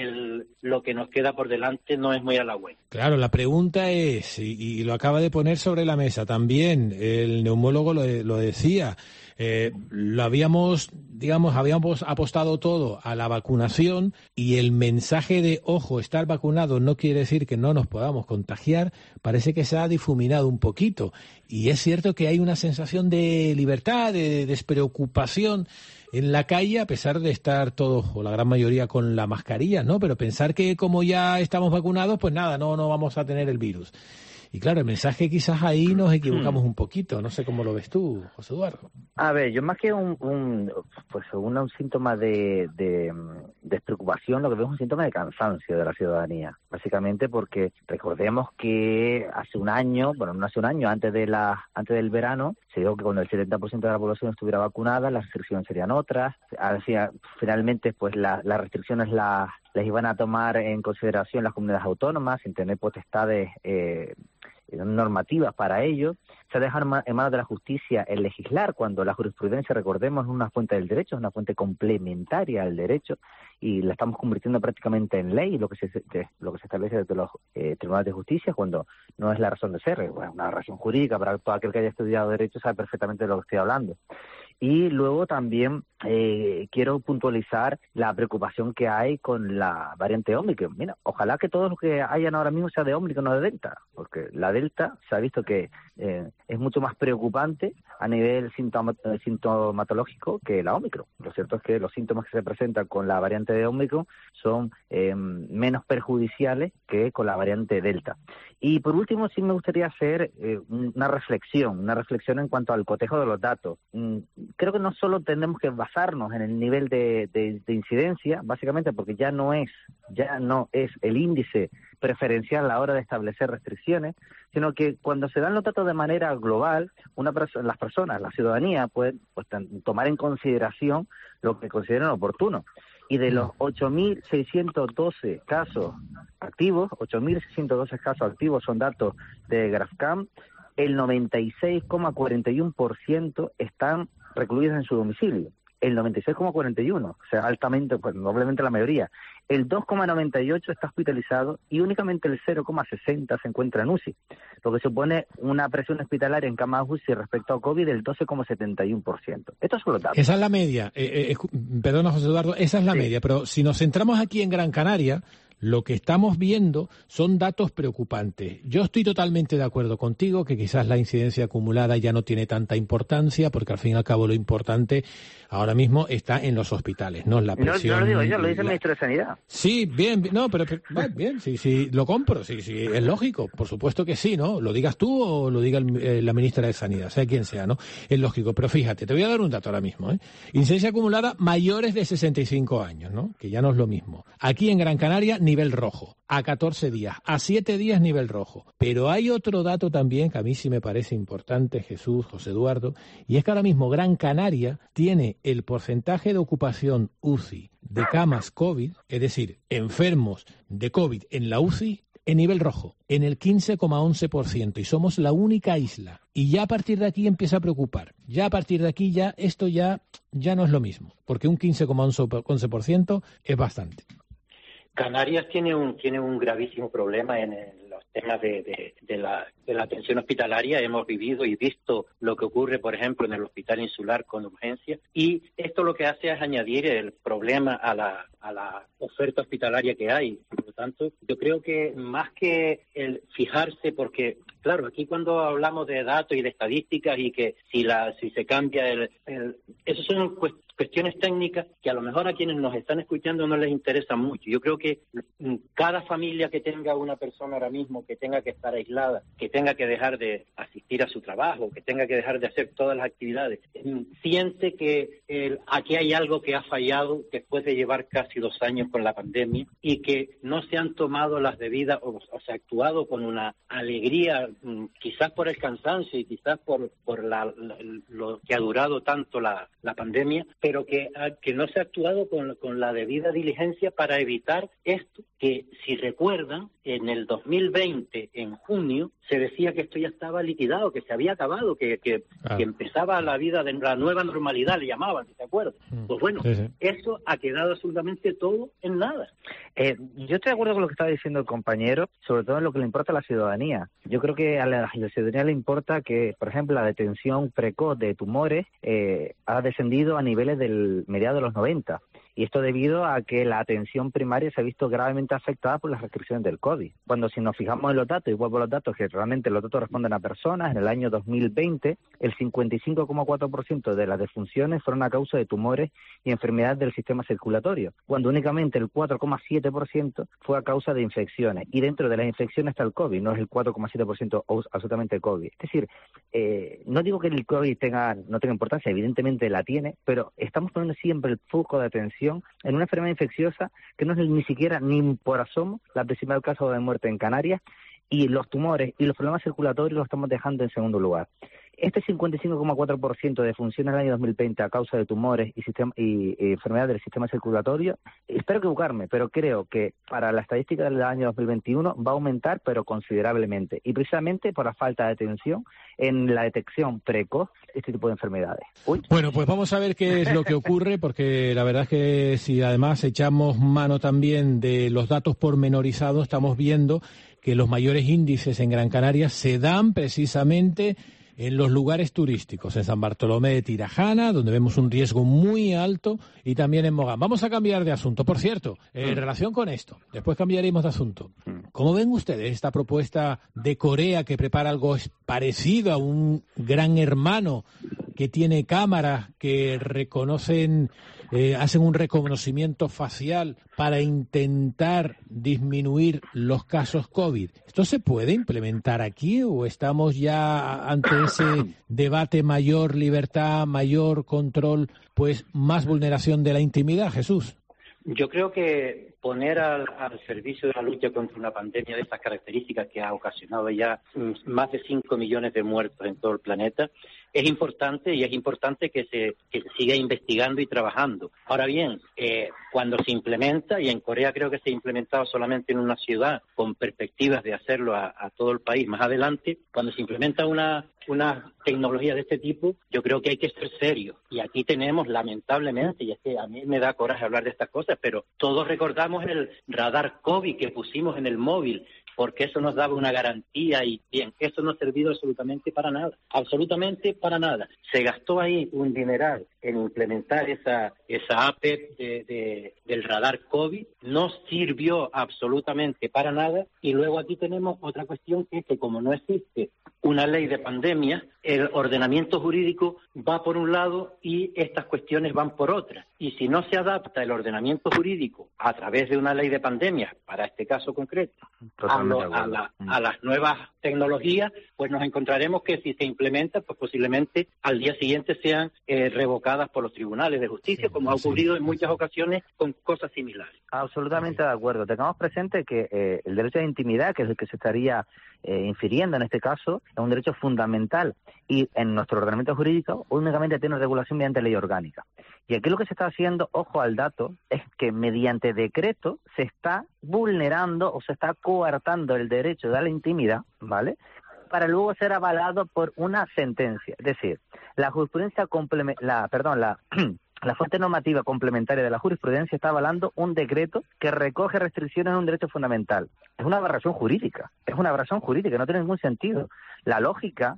lo que nos queda por delante no es muy halagüeño. Claro, la pregunta es, y lo acaba de poner sobre la mesa también, el neumólogo lo decía, habíamos apostado todo a la vacunación y el mensaje de, ojo, estar vacunado no quiere decir que no nos podamos contagiar, parece que se ha difuminado un poquito. Y es cierto que hay una sensación de libertad, de despreocupación en la calle, a pesar de estar todos, o la gran mayoría, con la mascarilla, ¿no? Pero pensar que como ya estamos vacunados, pues nada, no vamos a tener el virus. Y claro, el mensaje quizás ahí nos equivocamos un poquito. No sé cómo lo ves tú, José Eduardo. A ver, yo más que un síntoma de despreocupación, lo que veo es un síntoma de cansancio de la ciudadanía. Básicamente porque recordemos que hace un año, antes del verano, se dijo que cuando el 70% de la población estuviera vacunada, las restricciones serían otras. Finalmente, pues las restricciones las iban a tomar en consideración las comunidades autónomas sin tener potestades normativas para ello. Se ha dejado en manos de la justicia el legislar, cuando la jurisprudencia, recordemos, es una fuente del derecho, es una fuente complementaria al derecho, y la estamos convirtiendo prácticamente en ley, lo que se establece desde los tribunales de justicia, cuando no es la razón de ser, es una razón jurídica. Para todo aquel que haya estudiado derecho sabe perfectamente de lo que estoy hablando. Y luego también quiero puntualizar la preocupación que hay con la variante Ómicron. Mira, ojalá que todos los que hayan ahora mismo sea de Ómicron, no de Delta, porque la Delta se ha visto que es mucho más preocupante a nivel sintomatológico que la Ómicron. Lo cierto es que los síntomas que se presentan con la variante de Ómicron son menos perjudiciales que con la variante Delta. Y por último, sí me gustaría hacer una reflexión en cuanto al cotejo de los datos. Creo que no solo tenemos que basarnos en el nivel de incidencia, básicamente porque ya no es el índice preferencial a la hora de establecer restricciones, sino que cuando se dan los datos de manera global, la ciudadanía puede tomar en consideración lo que consideren oportuno. Y de los 8.612 casos activos, son datos de GrafCam, el 96,41% están recluidos en su domicilio. el 96,41, o sea, altamente, pues doblemente la mayoría. El 2,98 está hospitalizado y únicamente el 0,60 se encuentra en UCI, lo que supone una presión hospitalaria en camas UCI respecto a COVID del 12,71%. Estos son los datos. Esa es la media. Perdona, José Eduardo, esa es la media. Pero si nos centramos aquí en Gran Canaria, lo que estamos viendo son datos preocupantes. Yo estoy totalmente de acuerdo contigo que quizás la incidencia acumulada ya no tiene tanta importancia, porque al fin y al cabo lo importante ahora mismo está en los hospitales, ¿no? La presión, no lo digo yo, lo dice el ministro de Sanidad. Sí, bien, no, pero bien, sí, lo compro, sí, es lógico, por supuesto que sí, ¿no? Lo digas tú o lo diga la ministra de Sanidad, sea quien sea, ¿no? Es lógico, pero fíjate, te voy a dar un dato ahora mismo, ¿eh? Incidencia acumulada mayores de 65 años, ¿no? Que ya no es lo mismo. Aquí en Gran Canaria, nivel rojo, a 14 días, a 7 días nivel rojo. Pero hay otro dato también que a mí sí me parece importante, Jesús, José Eduardo, y es que ahora mismo Gran Canaria tiene el porcentaje de ocupación UCI de camas COVID, es decir, enfermos de COVID en la UCI, en nivel rojo, en el 15,11%, y somos la única isla. Y ya a partir de aquí empieza a preocupar. Ya a partir de aquí esto ya no es lo mismo, porque un 15,11% es bastante. Canarias tiene un gravísimo problema en los temas de la atención hospitalaria. Hemos vivido y visto lo que ocurre, por ejemplo, en el Hospital Insular con urgencias, y esto lo que hace es añadir el problema a la oferta hospitalaria que hay. Por lo tanto, yo creo que más que el fijarse, porque claro, aquí cuando hablamos de datos y de estadísticas y que si se cambia esos son cuestiones técnicas que a lo mejor a quienes nos están escuchando no les interesan mucho. Yo creo que cada familia que tenga una persona ahora mismo que tenga que estar aislada, que tenga que dejar de asistir a su trabajo, que tenga que dejar de hacer todas las actividades, siente que aquí hay algo que ha fallado después de llevar casi 2 años con la pandemia y que no se han tomado las debidas, o se ha actuado con una alegría, quizás por el cansancio y quizás por lo que ha durado tanto la pandemia, pero que no se ha actuado con la debida diligencia para evitar esto, que si recuerdan, en el 2020, en junio, se decía que esto ya estaba liquidado, que se había acabado, que empezaba la vida de la nueva normalidad, le llamaban, ¿se acuerdan? Pues bueno, sí. Eso ha quedado absolutamente todo en nada. Yo estoy de acuerdo con lo que estaba diciendo el compañero, sobre todo en lo que le importa a la ciudadanía. Yo creo que a la ciudadanía le importa que, por ejemplo, la detección precoz de tumores ha descendido a niveles del mediados de los 90. Y esto debido a que la atención primaria se ha visto gravemente afectada por las restricciones del COVID. Cuando si nos fijamos en los datos, y vuelvo a los datos, que realmente los datos responden a personas, en el año 2020 el 55,4% de las defunciones fueron a causa de tumores y enfermedades del sistema circulatorio, cuando únicamente el 4,7% fue a causa de infecciones. Y dentro de las infecciones está el COVID, no es el 4,7% absolutamente COVID. Es decir, no digo que el COVID no tenga importancia, evidentemente la tiene, pero estamos poniendo siempre el foco de atención en una enfermedad infecciosa que no es ni siquiera, ni por asomo, la principal causa de muerte en Canarias, y los tumores y los problemas circulatorios los estamos dejando en segundo lugar. Este 55,4% de defunciones en el año 2020 a causa de tumores y enfermedades del sistema circulatorio, espero equivocarme, pero creo que para la estadística del año 2021 va a aumentar, pero considerablemente, y precisamente por la falta de atención en la detección precoz de este tipo de enfermedades. Bueno, pues vamos a ver qué es lo que ocurre, porque la verdad es que si además echamos mano también de los datos pormenorizados, estamos viendo que los mayores índices en Gran Canaria se dan precisamente en los lugares turísticos, en San Bartolomé de Tirajana, donde vemos un riesgo muy alto, y también en Mogán. Vamos a cambiar de asunto. Por cierto, en relación con esto, después cambiaremos de asunto. ¿Cómo ven ustedes esta propuesta de Corea que prepara algo parecido a un gran hermano que tiene cámaras que reconocen, hacen un reconocimiento facial para intentar disminuir los casos COVID? ¿Esto se puede implementar aquí o estamos ya ante ese debate mayor libertad, mayor control, pues más vulneración de la intimidad, Jesús? Yo creo que poner al servicio de la lucha contra una pandemia de estas características que ha ocasionado ya más de 5 millones de muertos en todo el planeta es importante y es importante que se siga investigando y trabajando. Ahora bien, cuando se implementa, y en Corea creo que se ha implementado solamente en una ciudad, con perspectivas de hacerlo a todo el país más adelante, cuando se implementa una tecnología de este tipo, yo creo que hay que ser serio. Y aquí tenemos, lamentablemente, y es que a mí me da coraje hablar de estas cosas, pero todos recordamos el radar COVID que pusimos en el móvil, porque eso nos daba una garantía y bien, eso no ha servido absolutamente para nada. Se gastó ahí un dineral en implementar esa app del radar COVID, no sirvió absolutamente para nada, y luego aquí tenemos otra cuestión que es que como no existe una ley de pandemia, el ordenamiento jurídico va por un lado y estas cuestiones van por otra. Y si no se adapta el ordenamiento jurídico a través de una ley de pandemia, para este caso concreto, a las nuevas tecnologías, pues nos encontraremos que si se implementa, pues posiblemente al día siguiente sean revocadas por los tribunales de justicia, como ha ocurrido en muchas ocasiones con cosas similares. Absolutamente de acuerdo. Tengamos presente que el derecho de intimidad, que es el que se estaría infiriendo en este caso, es un derecho fundamental y en nuestro ordenamiento jurídico únicamente tiene regulación mediante ley orgánica. Y aquí lo que se está haciendo, ojo al dato, es que mediante decreto se está vulnerando o se está coartando el derecho de la intimidad, ¿vale?, para luego ser avalado por una sentencia. Es decir, la jurisprudencia la fuente normativa complementaria de la jurisprudencia está avalando un decreto que recoge restricciones en un derecho fundamental. Es una aberración jurídica, no tiene ningún sentido. La lógica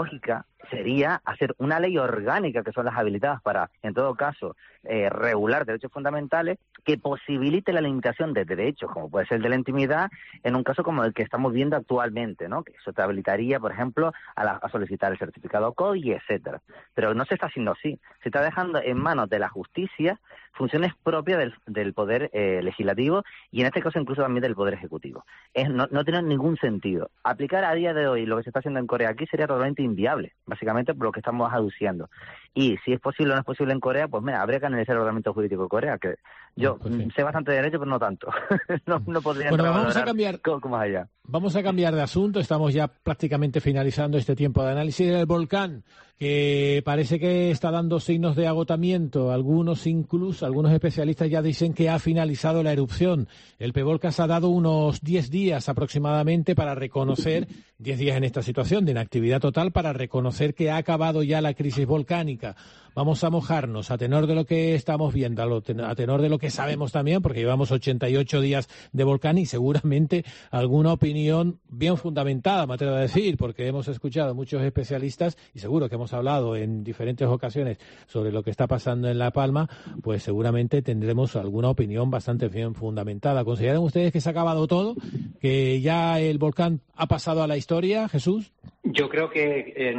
sería hacer una ley orgánica, que son las habilitadas para, en todo caso, regular derechos fundamentales, que posibilite la limitación de derechos, como puede ser el de la intimidad, en un caso como el que estamos viendo actualmente, ¿no? Que eso te habilitaría, por ejemplo, a solicitar el certificado COVID, etcétera. Pero no se está haciendo así. Se está dejando en manos de la justicia funciones propias del poder legislativo y en este caso incluso también del poder ejecutivo. No tiene ningún sentido. Aplicar a día de hoy lo que se está haciendo en Corea aquí sería totalmente inviable, básicamente por lo que estamos aduciendo. Y si es posible o no es posible en Corea, pues mira, habría que analizar el ordenamiento jurídico de Corea, que yo sé bastante de derecho, pero no tanto. no podría entrar vamos a cambiar. ¿Cómo es allá? Vamos a cambiar de asunto. Estamos ya prácticamente finalizando este tiempo de análisis del volcán, que parece que está dando signos de agotamiento. Algunos especialistas ya dicen que ha finalizado la erupción. El PVOLCAS ha dado unos 10 días aproximadamente para reconocer, 10 días en esta situación de inactividad total, para reconocer que ha acabado ya la crisis volcánica. Vamos a mojarnos a tenor de lo que estamos viendo, a tenor de lo que sabemos también, porque llevamos 88 días de volcán y seguramente alguna opinión bien fundamentada, me atrevo a decir, porque hemos escuchado a muchos especialistas y seguro que hemos hablado en diferentes ocasiones sobre lo que está pasando en La Palma, pues seguramente tendremos alguna opinión bastante bien fundamentada. ¿Consideran ustedes que se ha acabado todo? ¿Que ya el volcán ha pasado a la historia, Jesús? Yo creo que en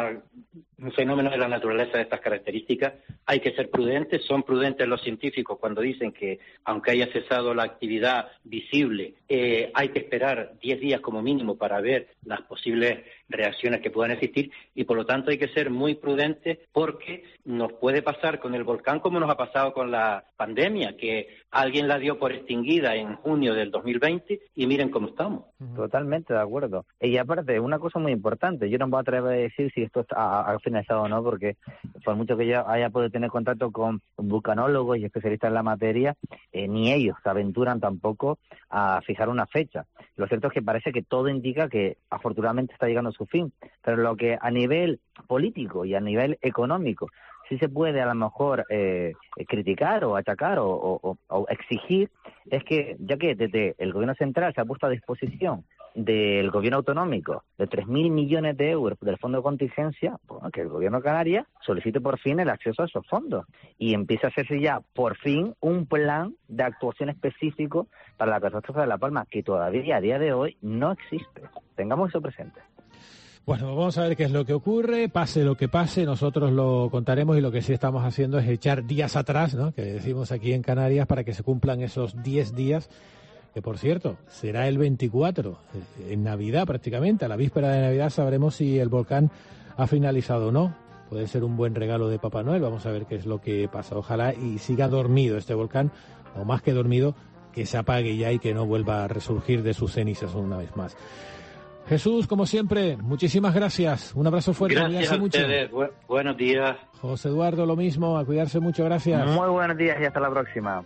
un fenómeno de la naturaleza de estas características hay que ser prudentes. Son prudentes los científicos cuando dicen que aunque haya cesado la actividad visible, hay que esperar 10 días como mínimo para ver las posibles reacciones que puedan existir y por lo tanto hay que ser muy prudentes porque nos puede pasar con el volcán como nos ha pasado con la pandemia, que alguien la dio por extinguida en junio del 2020 y miren cómo estamos. Totalmente de acuerdo. Y aparte, una cosa muy importante, yo no me voy a atrever a decir si esto ha finalizado o no, porque por mucho que yo haya podido tener contacto con vulcanólogos y especialistas en la materia, ni ellos se aventuran tampoco a fijar una fecha. Lo cierto es que parece que todo indica que afortunadamente está llegando a su fin, pero lo que a nivel político y a nivel económico sí se puede a lo mejor criticar o achacar o exigir es que, ya que desde el gobierno central se ha puesto a disposición del gobierno autonómico de 3.000 millones de euros del fondo de contingencia, bueno, que el gobierno de Canarias solicite por fin el acceso a esos fondos y empiece a hacerse ya por fin un plan de actuación específico para la catástrofe de La Palma, que todavía a día de hoy no existe. Tengamos eso presente. Bueno, vamos a ver qué es lo que ocurre, pase lo que pase, nosotros lo contaremos y lo que sí estamos haciendo es echar días atrás, ¿no?, que decimos aquí en Canarias, para que se cumplan esos 10 días, que por cierto, será el 24, en Navidad prácticamente, a la víspera de Navidad sabremos si el volcán ha finalizado o no. Puede ser un buen regalo de Papá Noel, vamos a ver qué es lo que pasa. Ojalá y siga dormido este volcán, o más que dormido, que se apague ya y que no vuelva a resurgir de sus cenizas una vez más. Jesús, como siempre, muchísimas gracias. Un abrazo fuerte. Gracias a ustedes. Buenos días. José Eduardo, lo mismo. A cuidarse mucho. Gracias. Muy buenos días y hasta la próxima.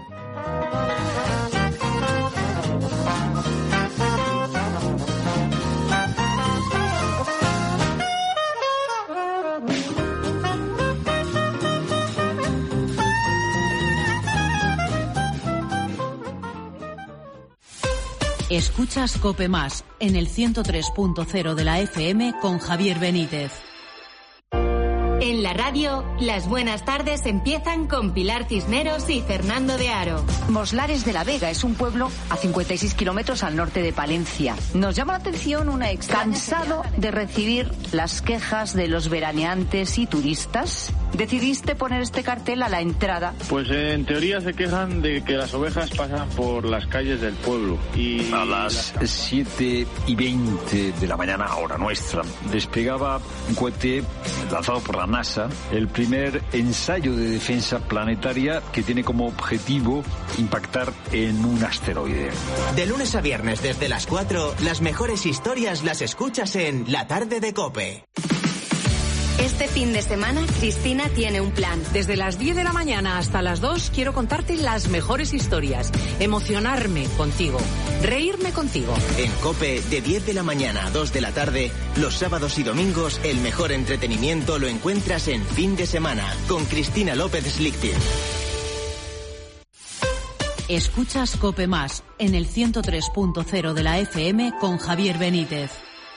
Escuchas COPE Más en el 103.0 de la FM con Javier Benítez. En la radio, las buenas tardes empiezan con Pilar Cisneros y Fernando de Aro. Moslares de la Vega es un pueblo a 56 kilómetros al norte de Palencia. Nos llama la atención una cansado de recibir las quejas de los veraneantes y turistas. Decidiste poner este cartel a la entrada. Pues en teoría se quejan de que las ovejas pasan por las calles del pueblo. Y a las 7:20 de la mañana, hora nuestra, despegaba un cohete lanzado por la NASA, el primer ensayo de defensa planetaria que tiene como objetivo impactar en un asteroide. De lunes a viernes desde las 4, las mejores historias las escuchas en La Tarde de COPE. Este fin de semana, Cristina tiene un plan. Desde las 10 de la mañana hasta las 2 quiero contarte las mejores historias, emocionarme contigo, reírme contigo. En COPE, de 10 de la mañana a 2 de la tarde, los sábados y domingos, el mejor entretenimiento lo encuentras en Fin de Semana, con Cristina López Slichting. Escuchas COPE Más en el 103.0 de la FM con Javier Benítez.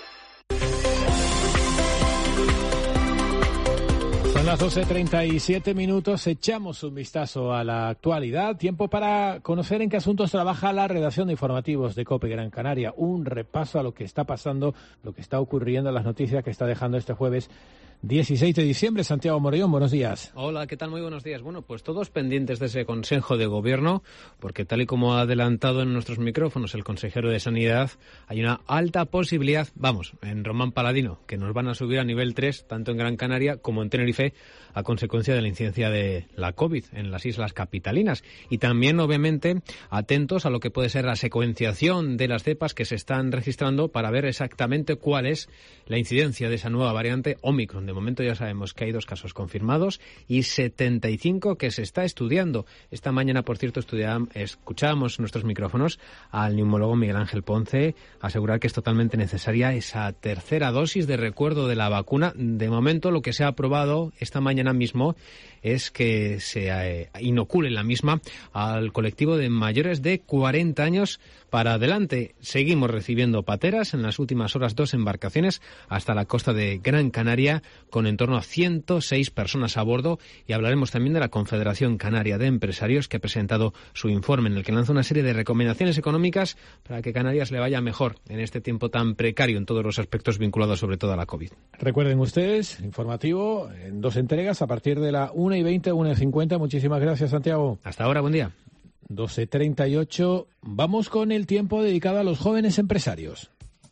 Son las 12:37, echamos un vistazo a la actualidad. Tiempo para conocer en qué asuntos trabaja la redacción de informativos de COPE Gran Canaria. Un repaso a lo que está pasando, lo que está ocurriendo, las noticias que está dejando este jueves 16 de diciembre. Santiago Morellón, buenos días. Hola, ¿qué tal? Muy buenos días. Bueno, pues todos pendientes de ese Consejo de Gobierno, porque tal y como ha adelantado en nuestros micrófonos el consejero de Sanidad, hay una alta posibilidad, en Román Paladino, que nos van a subir a nivel 3, tanto en Gran Canaria como en Tenerife, a consecuencia de la incidencia de la COVID en las islas capitalinas. Y también, obviamente, atentos a lo que puede ser la secuenciación de las cepas que se están registrando para ver exactamente cuál es la incidencia de esa nueva variante Ómicron. De momento ya sabemos que hay 2 casos confirmados y 75 que se está estudiando. Esta mañana, por cierto, escuchábamos en nuestros micrófonos al neumólogo Miguel Ángel Ponce asegurar que es totalmente necesaria esa tercera dosis de recuerdo de la vacuna. De momento, lo que se ha aprobado esta mañana mismo es que se inocule la misma al colectivo de mayores de 40 años para adelante. Seguimos recibiendo pateras. En las últimas horas 2 embarcaciones hasta la costa de Gran Canaria con en torno a 106 personas a bordo, y hablaremos también de la Confederación Canaria de Empresarios, que ha presentado su informe en el que lanza una serie de recomendaciones económicas para que Canarias le vaya mejor en este tiempo tan precario en todos los aspectos vinculados sobre todo a la COVID. Recuerden ustedes, informativo en 2 entregas a partir de la 1:20, 1:50. Muchísimas gracias, Santiago. Hasta ahora, buen día. 12:38. Vamos con el tiempo dedicado a los jóvenes empresarios.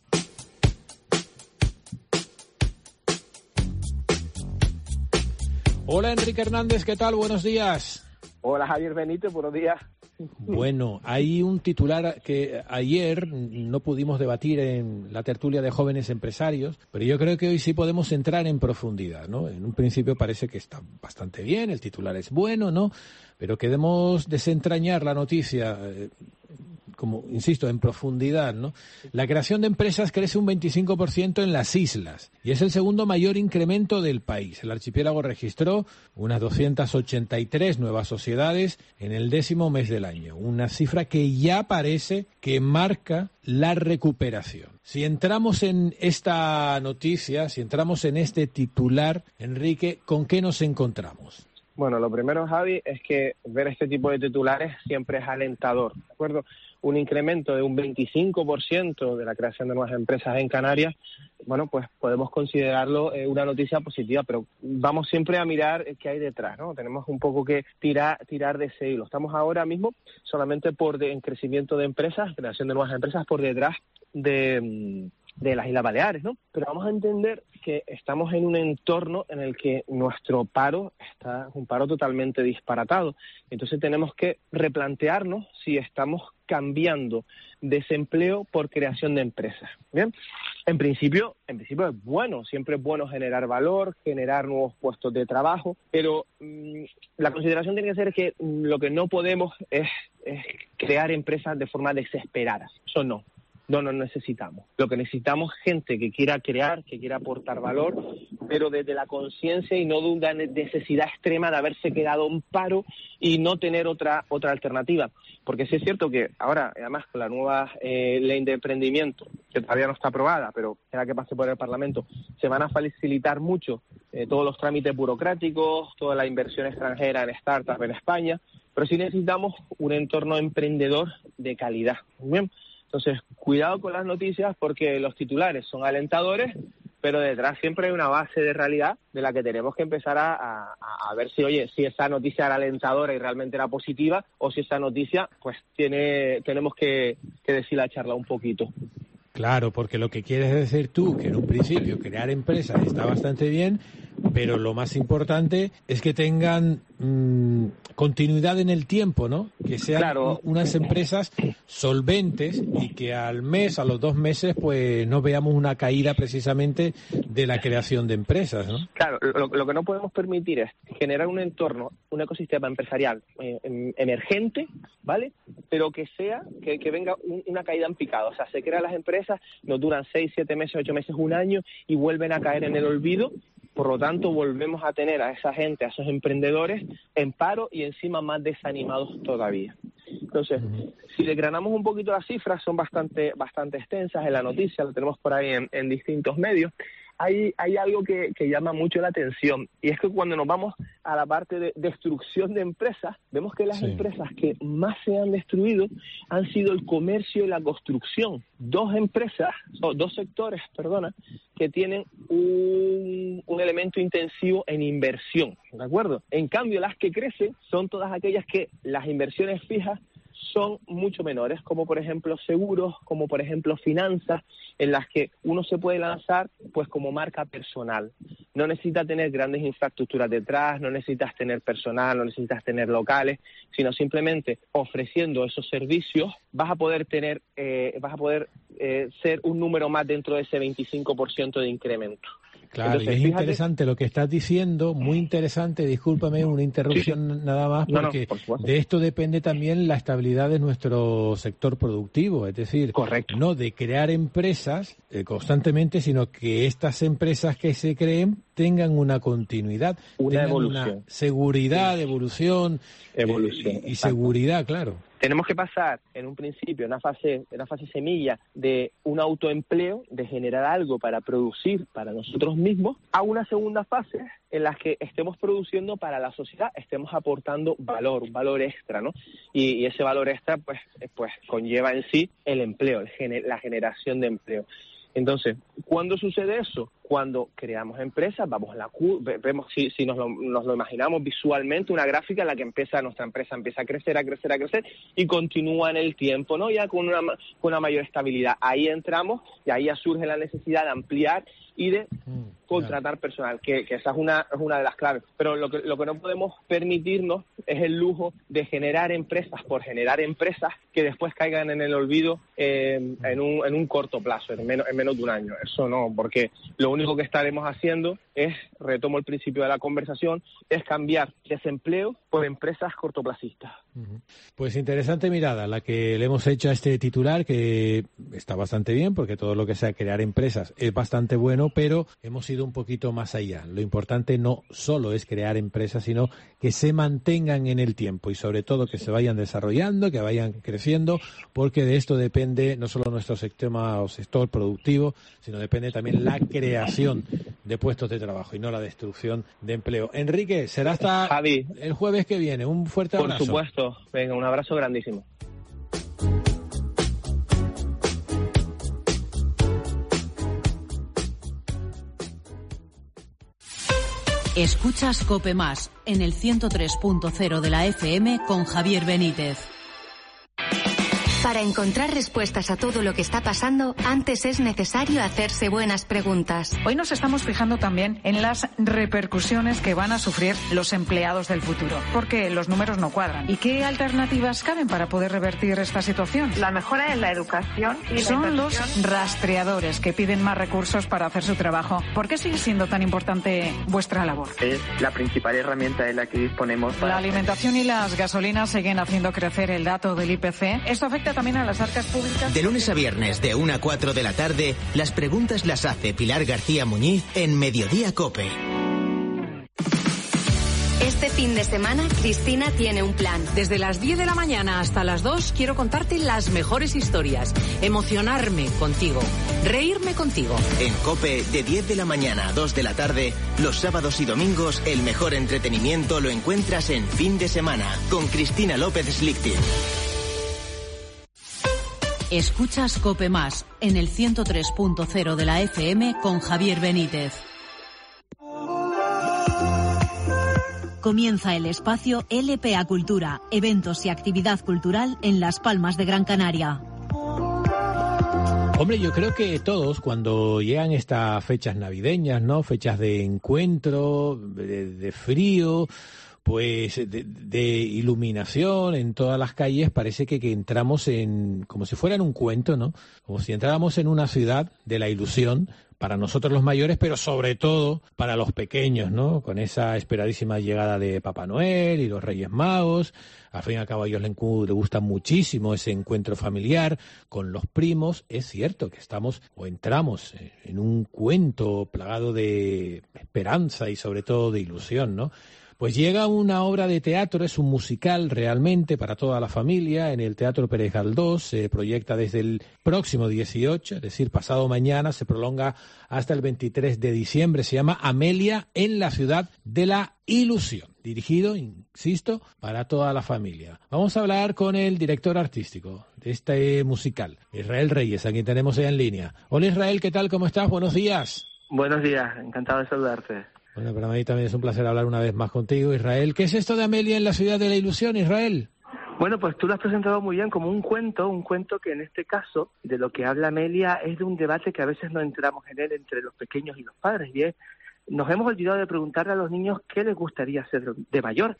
Hola, Enrique Hernández, ¿qué tal? Buenos días. Hola, Javier Benítez, buenos días. Bueno, hay un titular que ayer no pudimos debatir en la tertulia de jóvenes empresarios, pero yo creo que hoy sí podemos entrar en profundidad, ¿no? En un principio parece que está bastante bien, el titular es bueno, ¿no? Pero queremos desentrañar la noticia, como insisto, en profundidad, ¿no? La creación de empresas crece un 25% en las islas y es el segundo mayor incremento del país. El archipiélago registró unas 283 nuevas sociedades en el 10º mes del año, una cifra que ya parece que marca la recuperación. Si entramos en esta noticia, si entramos en este titular, Enrique, ¿con qué nos encontramos? Bueno, lo primero, Javi, es que ver este tipo de titulares siempre es alentador, ¿de acuerdo? Un incremento de un 25% de la creación de nuevas empresas en Canarias, bueno, pues podemos considerarlo una noticia positiva, pero vamos siempre a mirar qué hay detrás, ¿no? Tenemos un poco que tirar de ese hilo. Estamos ahora mismo solamente en crecimiento de empresas, creación de nuevas empresas por detrás de las Islas Baleares, ¿no? Pero vamos a entender que estamos en un entorno en el que nuestro paro está un paro totalmente disparatado. Entonces tenemos que replantearnos si estamos cambiando desempleo por creación de empresas. Bien, en principio es bueno, siempre es bueno generar valor, generar nuevos puestos de trabajo, pero la consideración tiene que ser que lo que no podemos es crear empresas de forma desesperada. Eso no necesitamos. Lo que necesitamos es gente que quiera crear, que quiera aportar valor, pero desde la conciencia y no de una necesidad extrema de haberse quedado en paro y no tener otra alternativa. Porque sí es cierto que ahora, además, con la nueva ley de emprendimiento, que todavía no está aprobada, pero será que pase por el Parlamento, se van a facilitar mucho todos los trámites burocráticos, toda la inversión extranjera en startups en España, pero sí necesitamos un entorno emprendedor de calidad. Bien. Entonces, cuidado con las noticias porque los titulares son alentadores, pero detrás siempre hay una base de realidad de la que tenemos que empezar a ver si esa noticia era alentadora y realmente era positiva, o si esa noticia, pues tenemos que deshilacharla un poquito. Claro, porque lo que quieres decir tú, que en un principio crear empresas está bastante bien, pero lo más importante es que tengan continuidad en el tiempo, ¿no? Que sean unas empresas solventes y que al mes, a los 2 meses, pues no veamos una caída precisamente de la creación de empresas, ¿no? Claro, lo que no podemos permitir es generar un entorno, un ecosistema empresarial emergente, ¿vale? Pero que venga una caída en picado. O sea, se crean las empresas, nos duran 6, 7 meses, 8 meses, 1 año y vuelven a caer en el olvido. Por lo tanto, volvemos a tener a esa gente, a esos emprendedores en paro y encima más desanimados todavía. Entonces, si desgranamos un poquito las cifras, son bastante extensas en la noticia, lo tenemos por ahí en distintos medios. Hay algo que llama mucho la atención, y es que cuando nos vamos a la parte de destrucción de empresas, vemos que las empresas que más se han destruido han sido el comercio y la construcción. Dos sectores, que tienen un elemento intensivo en inversión, ¿de acuerdo? En cambio, las que crecen son todas aquellas que las inversiones fijas son mucho menores, como por ejemplo seguros, como por ejemplo finanzas, en las que uno se puede lanzar pues como marca personal. No necesitas tener grandes infraestructuras detrás, no necesitas tener personal, no necesitas tener locales, sino simplemente ofreciendo esos servicios vas a poder ser un número más dentro de ese 25% de incremento. Claro, entonces, y es interesante lo que estás diciendo, muy interesante, discúlpame una interrupción nada más, porque de esto depende también la estabilidad de nuestro sector productivo, es decir, no de crear empresas constantemente, sino que estas empresas que se creen tengan una continuidad, tengan una seguridad, evolución y seguridad, claro. Tenemos que pasar en un principio, en una fase semilla de un autoempleo, de generar algo para producir para nosotros mismos, a una segunda fase en la que estemos produciendo para la sociedad, estemos aportando valor, un valor extra, ¿no? Y ese valor extra pues conlleva en sí el empleo, la generación de empleo. Entonces, ¿cuándo sucede eso? Cuando creamos empresas, vemos si nos lo imaginamos visualmente, una gráfica en la que nuestra empresa empieza a crecer y continúa en el tiempo, ¿no? Ya con una mayor estabilidad. Ahí entramos y ahí ya surge la necesidad de ampliar y de contratar personal, que esa es una de las claves. Pero lo que no podemos permitirnos es el lujo de generar empresas por generar empresas que después caigan en el olvido en un corto plazo, en menos de un año. Eso no, porque lo único que estaremos haciendo es, retomo el principio de la conversación, es cambiar desempleo por empresas cortoplacistas. Pues interesante mirada la que le hemos hecho a este titular, que está bastante bien, porque todo lo que sea crear empresas es bastante bueno, pero hemos ido un poquito más allá. Lo importante no solo es crear empresas, sino que se mantengan en el tiempo y sobre todo que se vayan desarrollando, que vayan creciendo, porque de esto depende no solo nuestro sector productivo, sino depende también la creación de puestos de trabajo y no la destrucción de empleo. Enrique, será hasta Javi, el jueves que viene. Un fuerte abrazo. Por supuesto. Venga, un abrazo grandísimo. Escuchas COPE Más en el 103.0 de la FM con Javier Benítez. Para Para encontrar respuestas a todo lo que está pasando, antes es necesario hacerse buenas preguntas. Hoy nos estamos fijando también en las repercusiones que van a sufrir los empleados del futuro, porque los números no cuadran. ¿Y qué alternativas caben para poder revertir esta situación? La mejora en la educación y son los rastreadores, que piden más recursos para hacer su trabajo. ¿Por qué sigue siendo tan importante vuestra labor? Es la principal herramienta de la que disponemos. La alimentación y las gasolinas siguen haciendo crecer el dato del IPC. Esto afecta también a las arcas públicas. De lunes a viernes, de 1 a 4 de la tarde, las preguntas las hace Pilar García Muñiz en Mediodía COPE. Este fin de semana, Cristina tiene un plan. Desde las 10 de la mañana hasta las 2 quiero contarte las mejores historias, emocionarme contigo, reírme contigo. En COPE, de 10 de la mañana a 2 de la tarde, los sábados y domingos, el mejor entretenimiento lo encuentras en Fin de Semana, con Cristina López Slichting. Escuchas COPE Más, en el 103.0 de la FM con Javier Benítez. Comienza el espacio LPA Cultura, eventos y actividad cultural en Las Palmas de Gran Canaria. Hombre, yo creo que todos, cuando llegan estas fechas navideñas, ¿no? Fechas de encuentro, de frío, pues de iluminación en todas las calles, parece que entramos en, como si fuera en un cuento, ¿no? Como si entráramos en una ciudad de la ilusión, para nosotros los mayores, pero sobre todo para los pequeños, ¿no? Con esa esperadísima llegada de Papá Noel y los Reyes Magos. Al fin y al cabo a ellos les gusta muchísimo ese encuentro familiar con los primos. Es cierto que estamos o entramos en un cuento plagado de esperanza y sobre todo de ilusión, ¿no? Pues llega una obra de teatro, es un musical realmente para toda la familia, en el Teatro Pérez Galdós, se proyecta desde el próximo 18, es decir, pasado mañana, se prolonga hasta el 23 de diciembre, se llama Amelia en la ciudad de la ilusión, dirigido, insisto, para toda la familia. Vamos a hablar con el director artístico de este musical, Israel Reyes, a quien tenemos ya en línea. Hola Israel, ¿qué tal? ¿Cómo estás? Buenos días. Buenos días, encantado de saludarte. Bueno, para mí también es un placer hablar una vez más contigo, Israel. ¿Qué es esto de Amelia en la ciudad de la ilusión, Israel? Bueno, pues tú lo has presentado muy bien como un cuento que en este caso, de lo que habla Amelia, es de un debate que a veces no entramos en él entre los pequeños y los padres, y es, nos hemos olvidado de preguntarle a los niños qué les gustaría ser de mayor.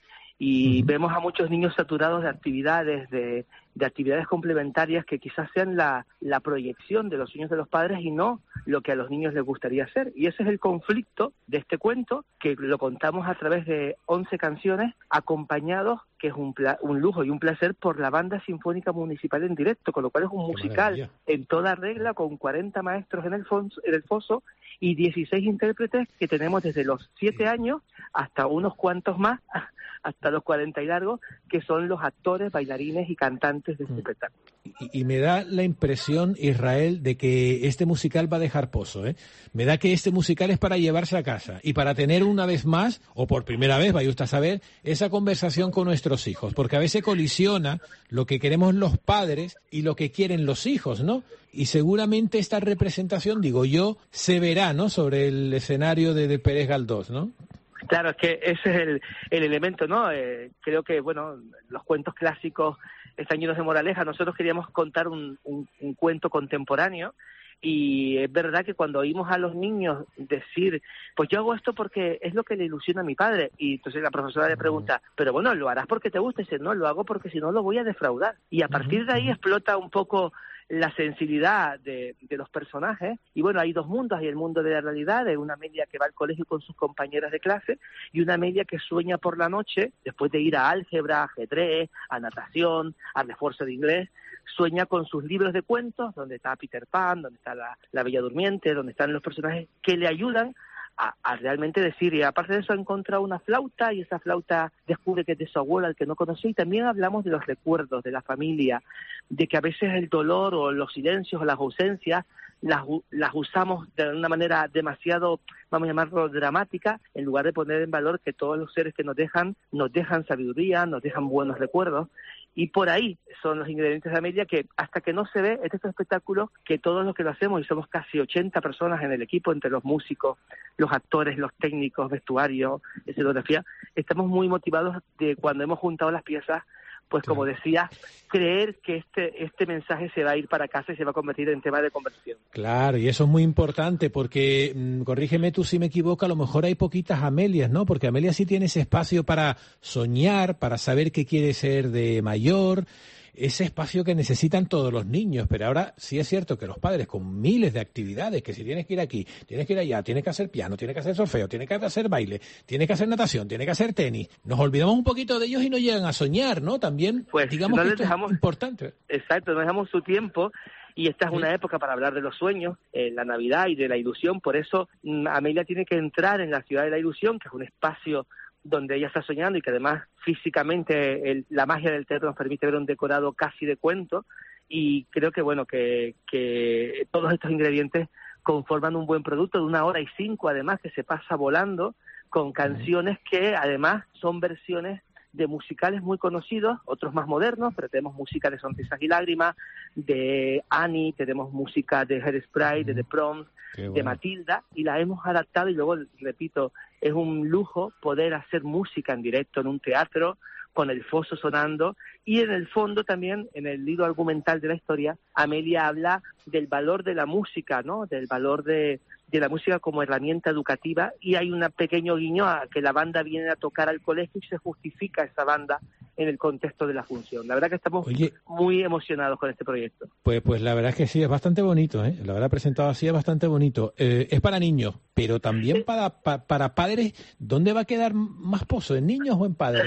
Y vemos a muchos niños saturados de actividades, de actividades complementarias que quizás sean la proyección de los sueños de los padres y no lo que a los niños les gustaría hacer. Y ese es el conflicto de este cuento, que lo contamos a través de 11 canciones, acompañados, que es un lujo y un placer, por la Banda Sinfónica Municipal en directo, con lo cual es un musical en toda regla, con 40 maestros en el foso y 16 intérpretes que tenemos desde los 7 años hasta unos cuantos más, hasta los 40 y largos, que son los actores, bailarines y cantantes de este espectáculo. Y me da la impresión, Israel, de que este musical va a dejar pozo, ¿eh? Me da que este musical es para llevarse a casa y para tener una vez más, o por primera vez, vaya usted a saber, esa conversación con nuestros hijos, porque a veces colisiona lo que queremos los padres y lo que quieren los hijos, ¿no? Y seguramente esta representación, digo yo, se verá, ¿no?, sobre el escenario de Pérez Galdós, ¿no? Claro, es que ese es el elemento, ¿no? Creo que, bueno, los cuentos clásicos están llenos de moraleja. Nosotros queríamos contar un cuento contemporáneo, y es verdad que cuando oímos a los niños decir, pues yo hago esto porque es lo que le ilusiona a mi padre, y entonces la profesora le pregunta, pero bueno, ¿lo harás porque te gusta? Y dice, no, lo hago porque si no lo voy a defraudar. Y a partir de ahí explota un poco la sensibilidad de los personajes, y bueno, hay dos mundos, hay el mundo de la realidad, de una Amelia que va al colegio con sus compañeras de clase, y una Amelia que sueña por la noche, después de ir a álgebra, ajedrez, a natación, a refuerzo de inglés, sueña con sus libros de cuentos, donde está Peter Pan, donde está la Bella Durmiente, donde están los personajes que le ayudan a realmente decir, y aparte de eso ha encontrado una flauta, y esa flauta descubre que es de su abuela, el que no conocía, y también hablamos de los recuerdos, de la familia, de que a veces el dolor o los silencios o las ausencias las usamos de una manera demasiado, vamos a llamarlo, dramática, en lugar de poner en valor que todos los seres que nos dejan sabiduría, nos dejan buenos recuerdos. Y por ahí son los ingredientes de Amelia, que hasta que no se ve, este espectáculo, que todos los que lo hacemos, y somos casi 80 personas en el equipo, entre los músicos, los actores, los técnicos, vestuario, escenografía, estamos muy motivados de cuando hemos juntado las piezas, pues como decía, creer que este mensaje se va a ir para casa y se va a convertir en tema de conversión. Claro, y eso es muy importante porque, corrígeme tú si me equivoco, a lo mejor hay poquitas Amelias, ¿no? Porque Amelia sí tiene ese espacio para soñar, para saber qué quiere ser de mayor, ese espacio que necesitan todos los niños, pero ahora sí es cierto que los padres con miles de actividades, que si tienes que ir aquí, tienes que ir allá, tienes que hacer piano, tienes que hacer solfeo, tienes que hacer baile, tienes que hacer natación, tienes que hacer tenis, nos olvidamos un poquito de ellos y no llegan a soñar, ¿no? También, pues, digamos no que les esto dejamos, es importante. Exacto, no dejamos su tiempo. Y esta es una época para hablar de los sueños, la Navidad y de la ilusión. Por eso Amelia tiene que entrar en la ciudad de la ilusión, que es un espacio donde ella está soñando y que además físicamente la magia del teatro nos permite ver un decorado casi de cuento. Y creo que bueno que todos estos ingredientes conforman un buen producto de 1 hora y 5, además, que se pasa volando, con canciones que además son versiones de musicales muy conocidos, otros más modernos, pero tenemos música de Sonrisas y Lágrimas, de Annie, tenemos música de Hairspray, de The Proms, de Matilda, y la hemos adaptado. Y luego, repito, es un lujo poder hacer música en directo en un teatro, con el foso sonando, y en el fondo también, en el hilo argumental de la historia, Amelia habla del valor de la música, ¿no? Del valor de la música como herramienta educativa, y hay un pequeño guiño a que la banda viene a tocar al colegio y se justifica esa banda en el contexto de la función. La verdad que estamos muy emocionados con este proyecto. Pues la verdad es que sí, es bastante bonito, ¿eh? La verdad, presentado así es bastante bonito. Es para niños, pero también para padres. ¿Dónde va a quedar más pozo, en niños o en padres?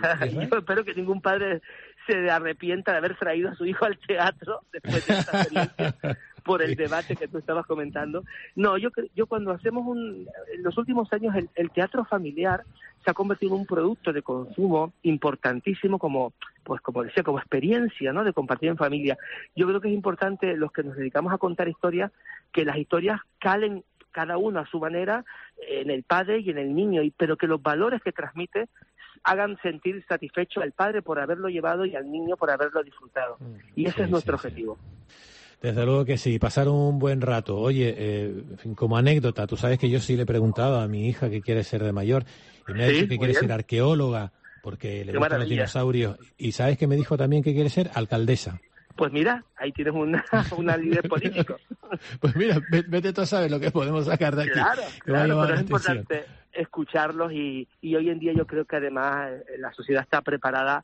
Yo espero que ningún padre se arrepienta de haber traído a su hijo al teatro después de esta experiencia por el debate que tú estabas comentando. No, yo cuando hacemos en los últimos años el teatro familiar se ha convertido en un producto de consumo importantísimo como decía, como experiencia, ¿no? De compartir en familia. Yo creo que es importante, los que nos dedicamos a contar historias, que las historias calen cada uno a su manera en el padre y en el niño, pero que los valores que transmite hagan sentir satisfecho al padre por haberlo llevado y al niño por haberlo disfrutado. Y ese es nuestro objetivo. Desde luego que sí, pasar un buen rato. Oye, como anécdota, tú sabes que yo sí le he preguntado a mi hija que quiere ser de mayor y me ha dicho que quiere ser arqueóloga porque le gustan los dinosaurios. ¿Y sabes que me dijo también que quiere ser alcaldesa? Pues mira, ahí tienes una líder político. Pues mira, vete tú a saber lo que podemos sacar de aquí. Claro, pero es importante escucharlos y hoy en día yo creo que además la sociedad está preparada.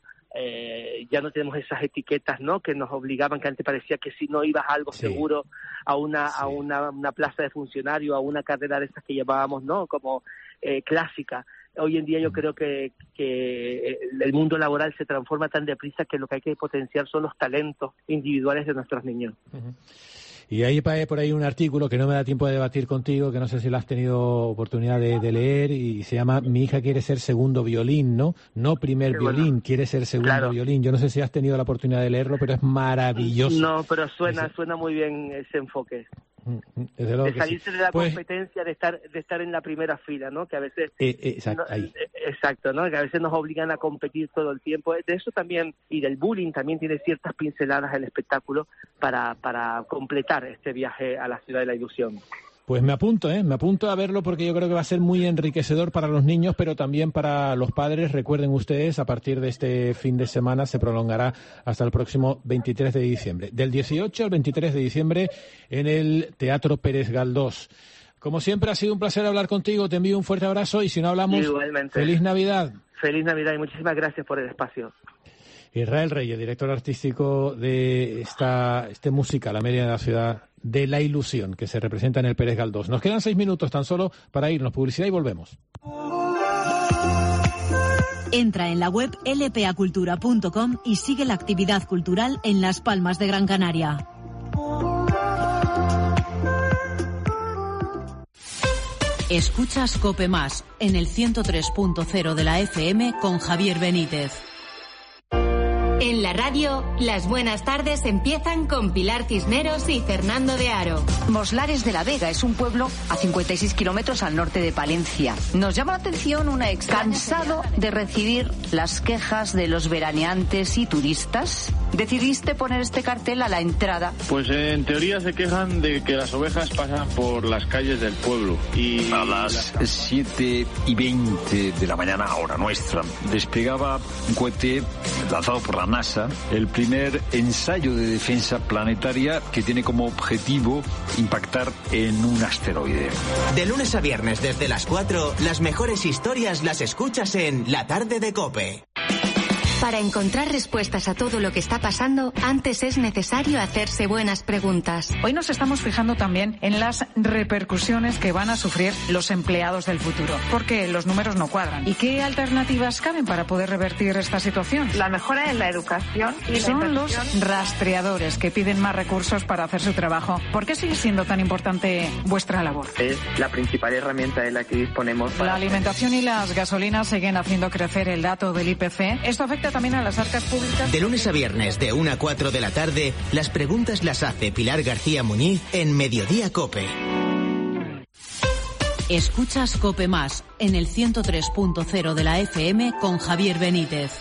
Ya no tenemos esas etiquetas, ¿no? Que nos obligaban, que antes parecía que si no ibas a algo seguro, a una plaza de funcionario, a una carrera de esas que llamábamos, ¿no? Como clásica. Hoy en día yo creo que el mundo laboral se transforma tan deprisa que lo que hay que potenciar son los talentos individuales de nuestros niños. Uh-huh. Y hay por ahí un artículo que no me da tiempo de debatir contigo, que no sé si lo has tenido oportunidad de leer, y se llama Mi hija quiere ser segundo violín, ¿no? No primer violín, quiere ser segundo violín. Yo no sé si has tenido la oportunidad de leerlo, pero es maravilloso. No, pero suena muy bien ese enfoque. De salirse de la competencia, de estar en la primera fila, ¿no? Que a veces exacto, ¿no? Que a veces nos obligan a competir todo el tiempo. De eso también, y del bullying también tiene ciertas pinceladas el espectáculo para completar este viaje a la ciudad de la ilusión. Pues me apunto a verlo porque yo creo que va a ser muy enriquecedor para los niños, pero también para los padres. Recuerden ustedes, a partir de este fin de semana se prolongará hasta el próximo 23 de diciembre. Del 18 al 23 de diciembre en el Teatro Pérez Galdós. Como siempre, ha sido un placer hablar contigo. Te envío un fuerte abrazo y si no hablamos, igualmente. ¡Feliz Navidad! ¡Feliz Navidad! Y muchísimas gracias por el espacio. Israel Reyes, director artístico de este musical, Amelia de la ciudad de la ilusión, que se representa en el Pérez Galdós. Nos quedan 6 minutos tan solo para irnos. Publicidad y volvemos. Entra en la web lpacultura.com y sigue la actividad cultural en Las Palmas de Gran Canaria. Escuchas COPE Más en el 103.0 de la FM con Javier Benítez. En la radio, las buenas tardes empiezan con Pilar Cisneros y Fernando de Aro. Moslares de la Vega es un pueblo a 56 kilómetros al norte de Palencia. Nos llama la atención una cansado de recibir las quejas de los veraneantes y turistas. decidiste poner este cartel a la entrada? Pues en teoría se quejan de que las ovejas pasan por las calles del pueblo y... A las 7:20 de la mañana, hora nuestra, despegaba un cohete lanzado por la NASA, el primer ensayo de defensa planetaria que tiene como objetivo impactar en un asteroide. De lunes a viernes desde las 4, las mejores historias las escuchas en La Tarde de COPE. Para encontrar respuestas a todo lo que está pasando, antes es necesario hacerse buenas preguntas. Hoy nos estamos fijando también en las repercusiones que van a sufrir los empleados del futuro, porque los números no cuadran. ¿Y qué alternativas caben para poder revertir esta situación? La mejora en la educación y son los rastreadores, que piden más recursos para hacer su trabajo. ¿Por qué sigue siendo tan importante vuestra labor? Es la principal herramienta de la que disponemos. La alimentación y las gasolinas siguen haciendo crecer el dato del IPC. Esto afecta también a las arcas públicas. De lunes a viernes, de 1 a 4 de la tarde, las preguntas las hace Pilar García Muñiz en Mediodía COPE. Escuchas COPE Más en el 103.0 de la FM con Javier Benítez.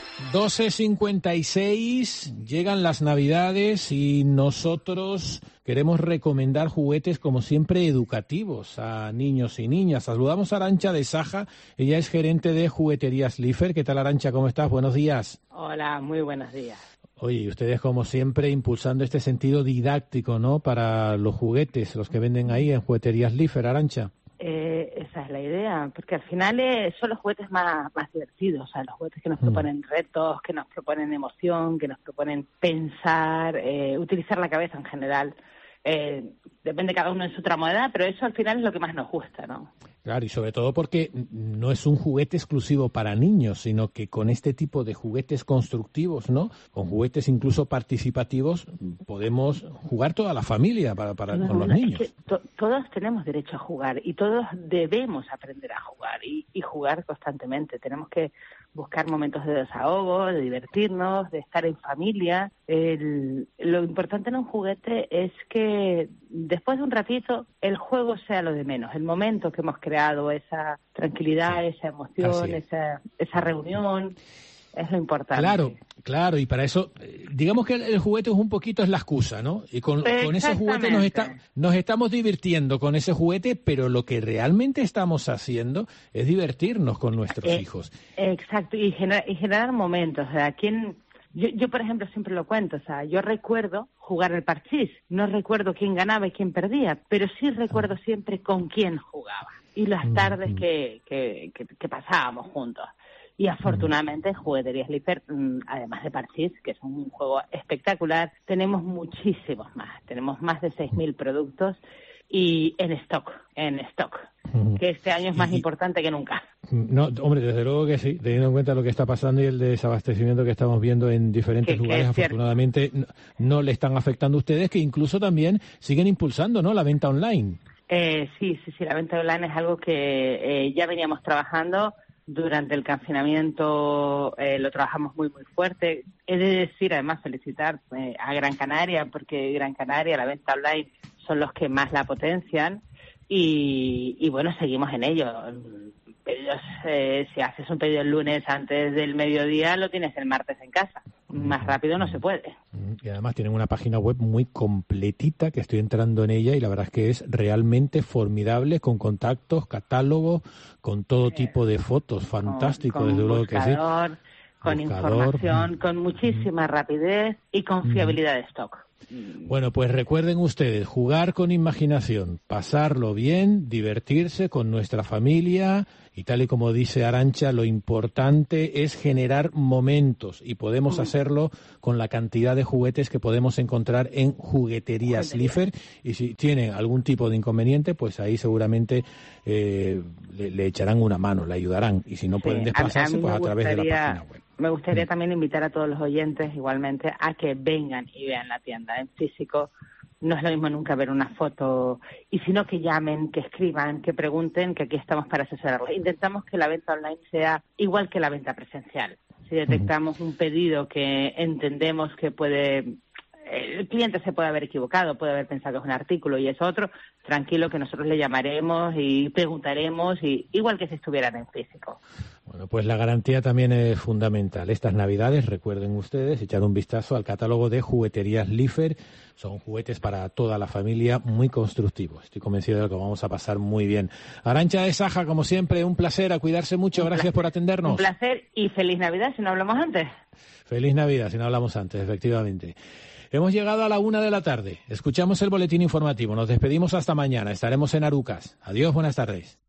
12:56, llegan las Navidades y nosotros queremos recomendar juguetes, como siempre, educativos a niños y niñas. Saludamos a Arantxa de Saja, ella es gerente de Jugueterías Lifer. ¿Qué tal, Arantxa? ¿Cómo estás? Buenos días. Hola, muy buenos días. Oye, y ustedes, como siempre, impulsando este sentido didáctico, ¿no?, para los juguetes, los que venden ahí en Jugueterías Lifer, Arantxa. Esa es la idea, porque al final son los juguetes más divertidos, o sea, los juguetes que nos proponen retos, que nos proponen emoción, que nos proponen pensar, utilizar la cabeza en general. Depende cada uno en su tramo de edad, pero eso al final es lo que más nos gusta, ¿no? Claro, y sobre todo porque no es un juguete exclusivo para niños, sino que con este tipo de juguetes constructivos, ¿no?, con juguetes incluso participativos, podemos jugar toda la familia con los niños. Es que todos tenemos derecho a jugar y todos debemos aprender a jugar y jugar constantemente. Tenemos que buscar momentos de desahogo, de divertirnos, de estar en familia. Lo importante en un juguete es que después de un ratito el juego sea lo de menos. El momento que hemos creado, esa tranquilidad, esa emoción, esa reunión, es lo importante. Claro, y para eso, digamos que el juguete es un poquito la excusa, ¿no? Y con ese juguete nos estamos divirtiendo con ese juguete, pero lo que realmente estamos haciendo es divertirnos con nuestros hijos. Exacto, y generar momentos. O sea, yo, por ejemplo, siempre lo cuento. O sea, yo recuerdo jugar el parchís. No recuerdo quién ganaba y quién perdía, pero sí recuerdo siempre con quién jugaba y las tardes que pasábamos juntos. Y afortunadamente Jugueterías Lifer, además de parchís, que es un juego espectacular, tenemos muchísimos más. Tenemos más de 6.000 productos y en stock, que este año es más importante que nunca. No, hombre, desde luego que sí, teniendo en cuenta lo que está pasando y el desabastecimiento que estamos viendo en diferentes lugares, afortunadamente no le están afectando a ustedes, que incluso también siguen impulsando, ¿no?, la venta online. Sí, la venta online es algo que ya veníamos trabajando. Durante el confinamiento lo trabajamos muy fuerte. He de decir, además, felicitar a Gran Canaria, porque Gran Canaria, la venta online, son los que más la potencian. Y bueno, seguimos en ello. Pedidos, si haces un pedido el lunes antes del mediodía, lo tienes el martes en casa. Más rápido no se puede. Y además tienen una página web muy completita, que estoy entrando en ella, y la verdad es que es realmente formidable, con contactos, catálogos, con todo tipo de fotos. Fantástico, desde luego que sí. Con información, con muchísima rapidez y con fiabilidad de stock. Bueno, pues recuerden ustedes, jugar con imaginación, pasarlo bien, divertirse con nuestra familia, y tal y como dice Arantxa, lo importante es generar momentos, y podemos hacerlo con la cantidad de juguetes que podemos encontrar en Jugueterías Lifer, y si tienen algún tipo de inconveniente, pues ahí seguramente le echarán una mano, le ayudarán, y si no pueden desplazarse, pues a través de la página web. Me gustaría también invitar a todos los oyentes igualmente a que vengan y vean la tienda en físico. No es lo mismo nunca ver una foto, y sino que llamen, que escriban, que pregunten, que aquí estamos para asesorarlos. Intentamos que la venta online sea igual que la venta presencial. Si detectamos un pedido que entendemos que el cliente se puede haber equivocado, puede haber pensado que es un artículo y es otro, tranquilo, que nosotros le llamaremos y preguntaremos, y igual que si estuvieran en físico. Bueno, pues la garantía también es fundamental. Estas Navidades, recuerden ustedes, echar un vistazo al catálogo de jugueterías Lifer. Son juguetes para toda la familia, muy constructivos. Estoy convencido de que vamos a pasar muy bien. Arantxa de Saja, como siempre, un placer, a cuidarse mucho. Gracias por atendernos. Un placer y feliz Navidad, si no hablamos antes. Feliz Navidad, si no hablamos antes, efectivamente. Hemos llegado a la 1:00 p.m. Escuchamos el boletín informativo. Nos despedimos hasta mañana. Estaremos en Arucas. Adiós, buenas tardes.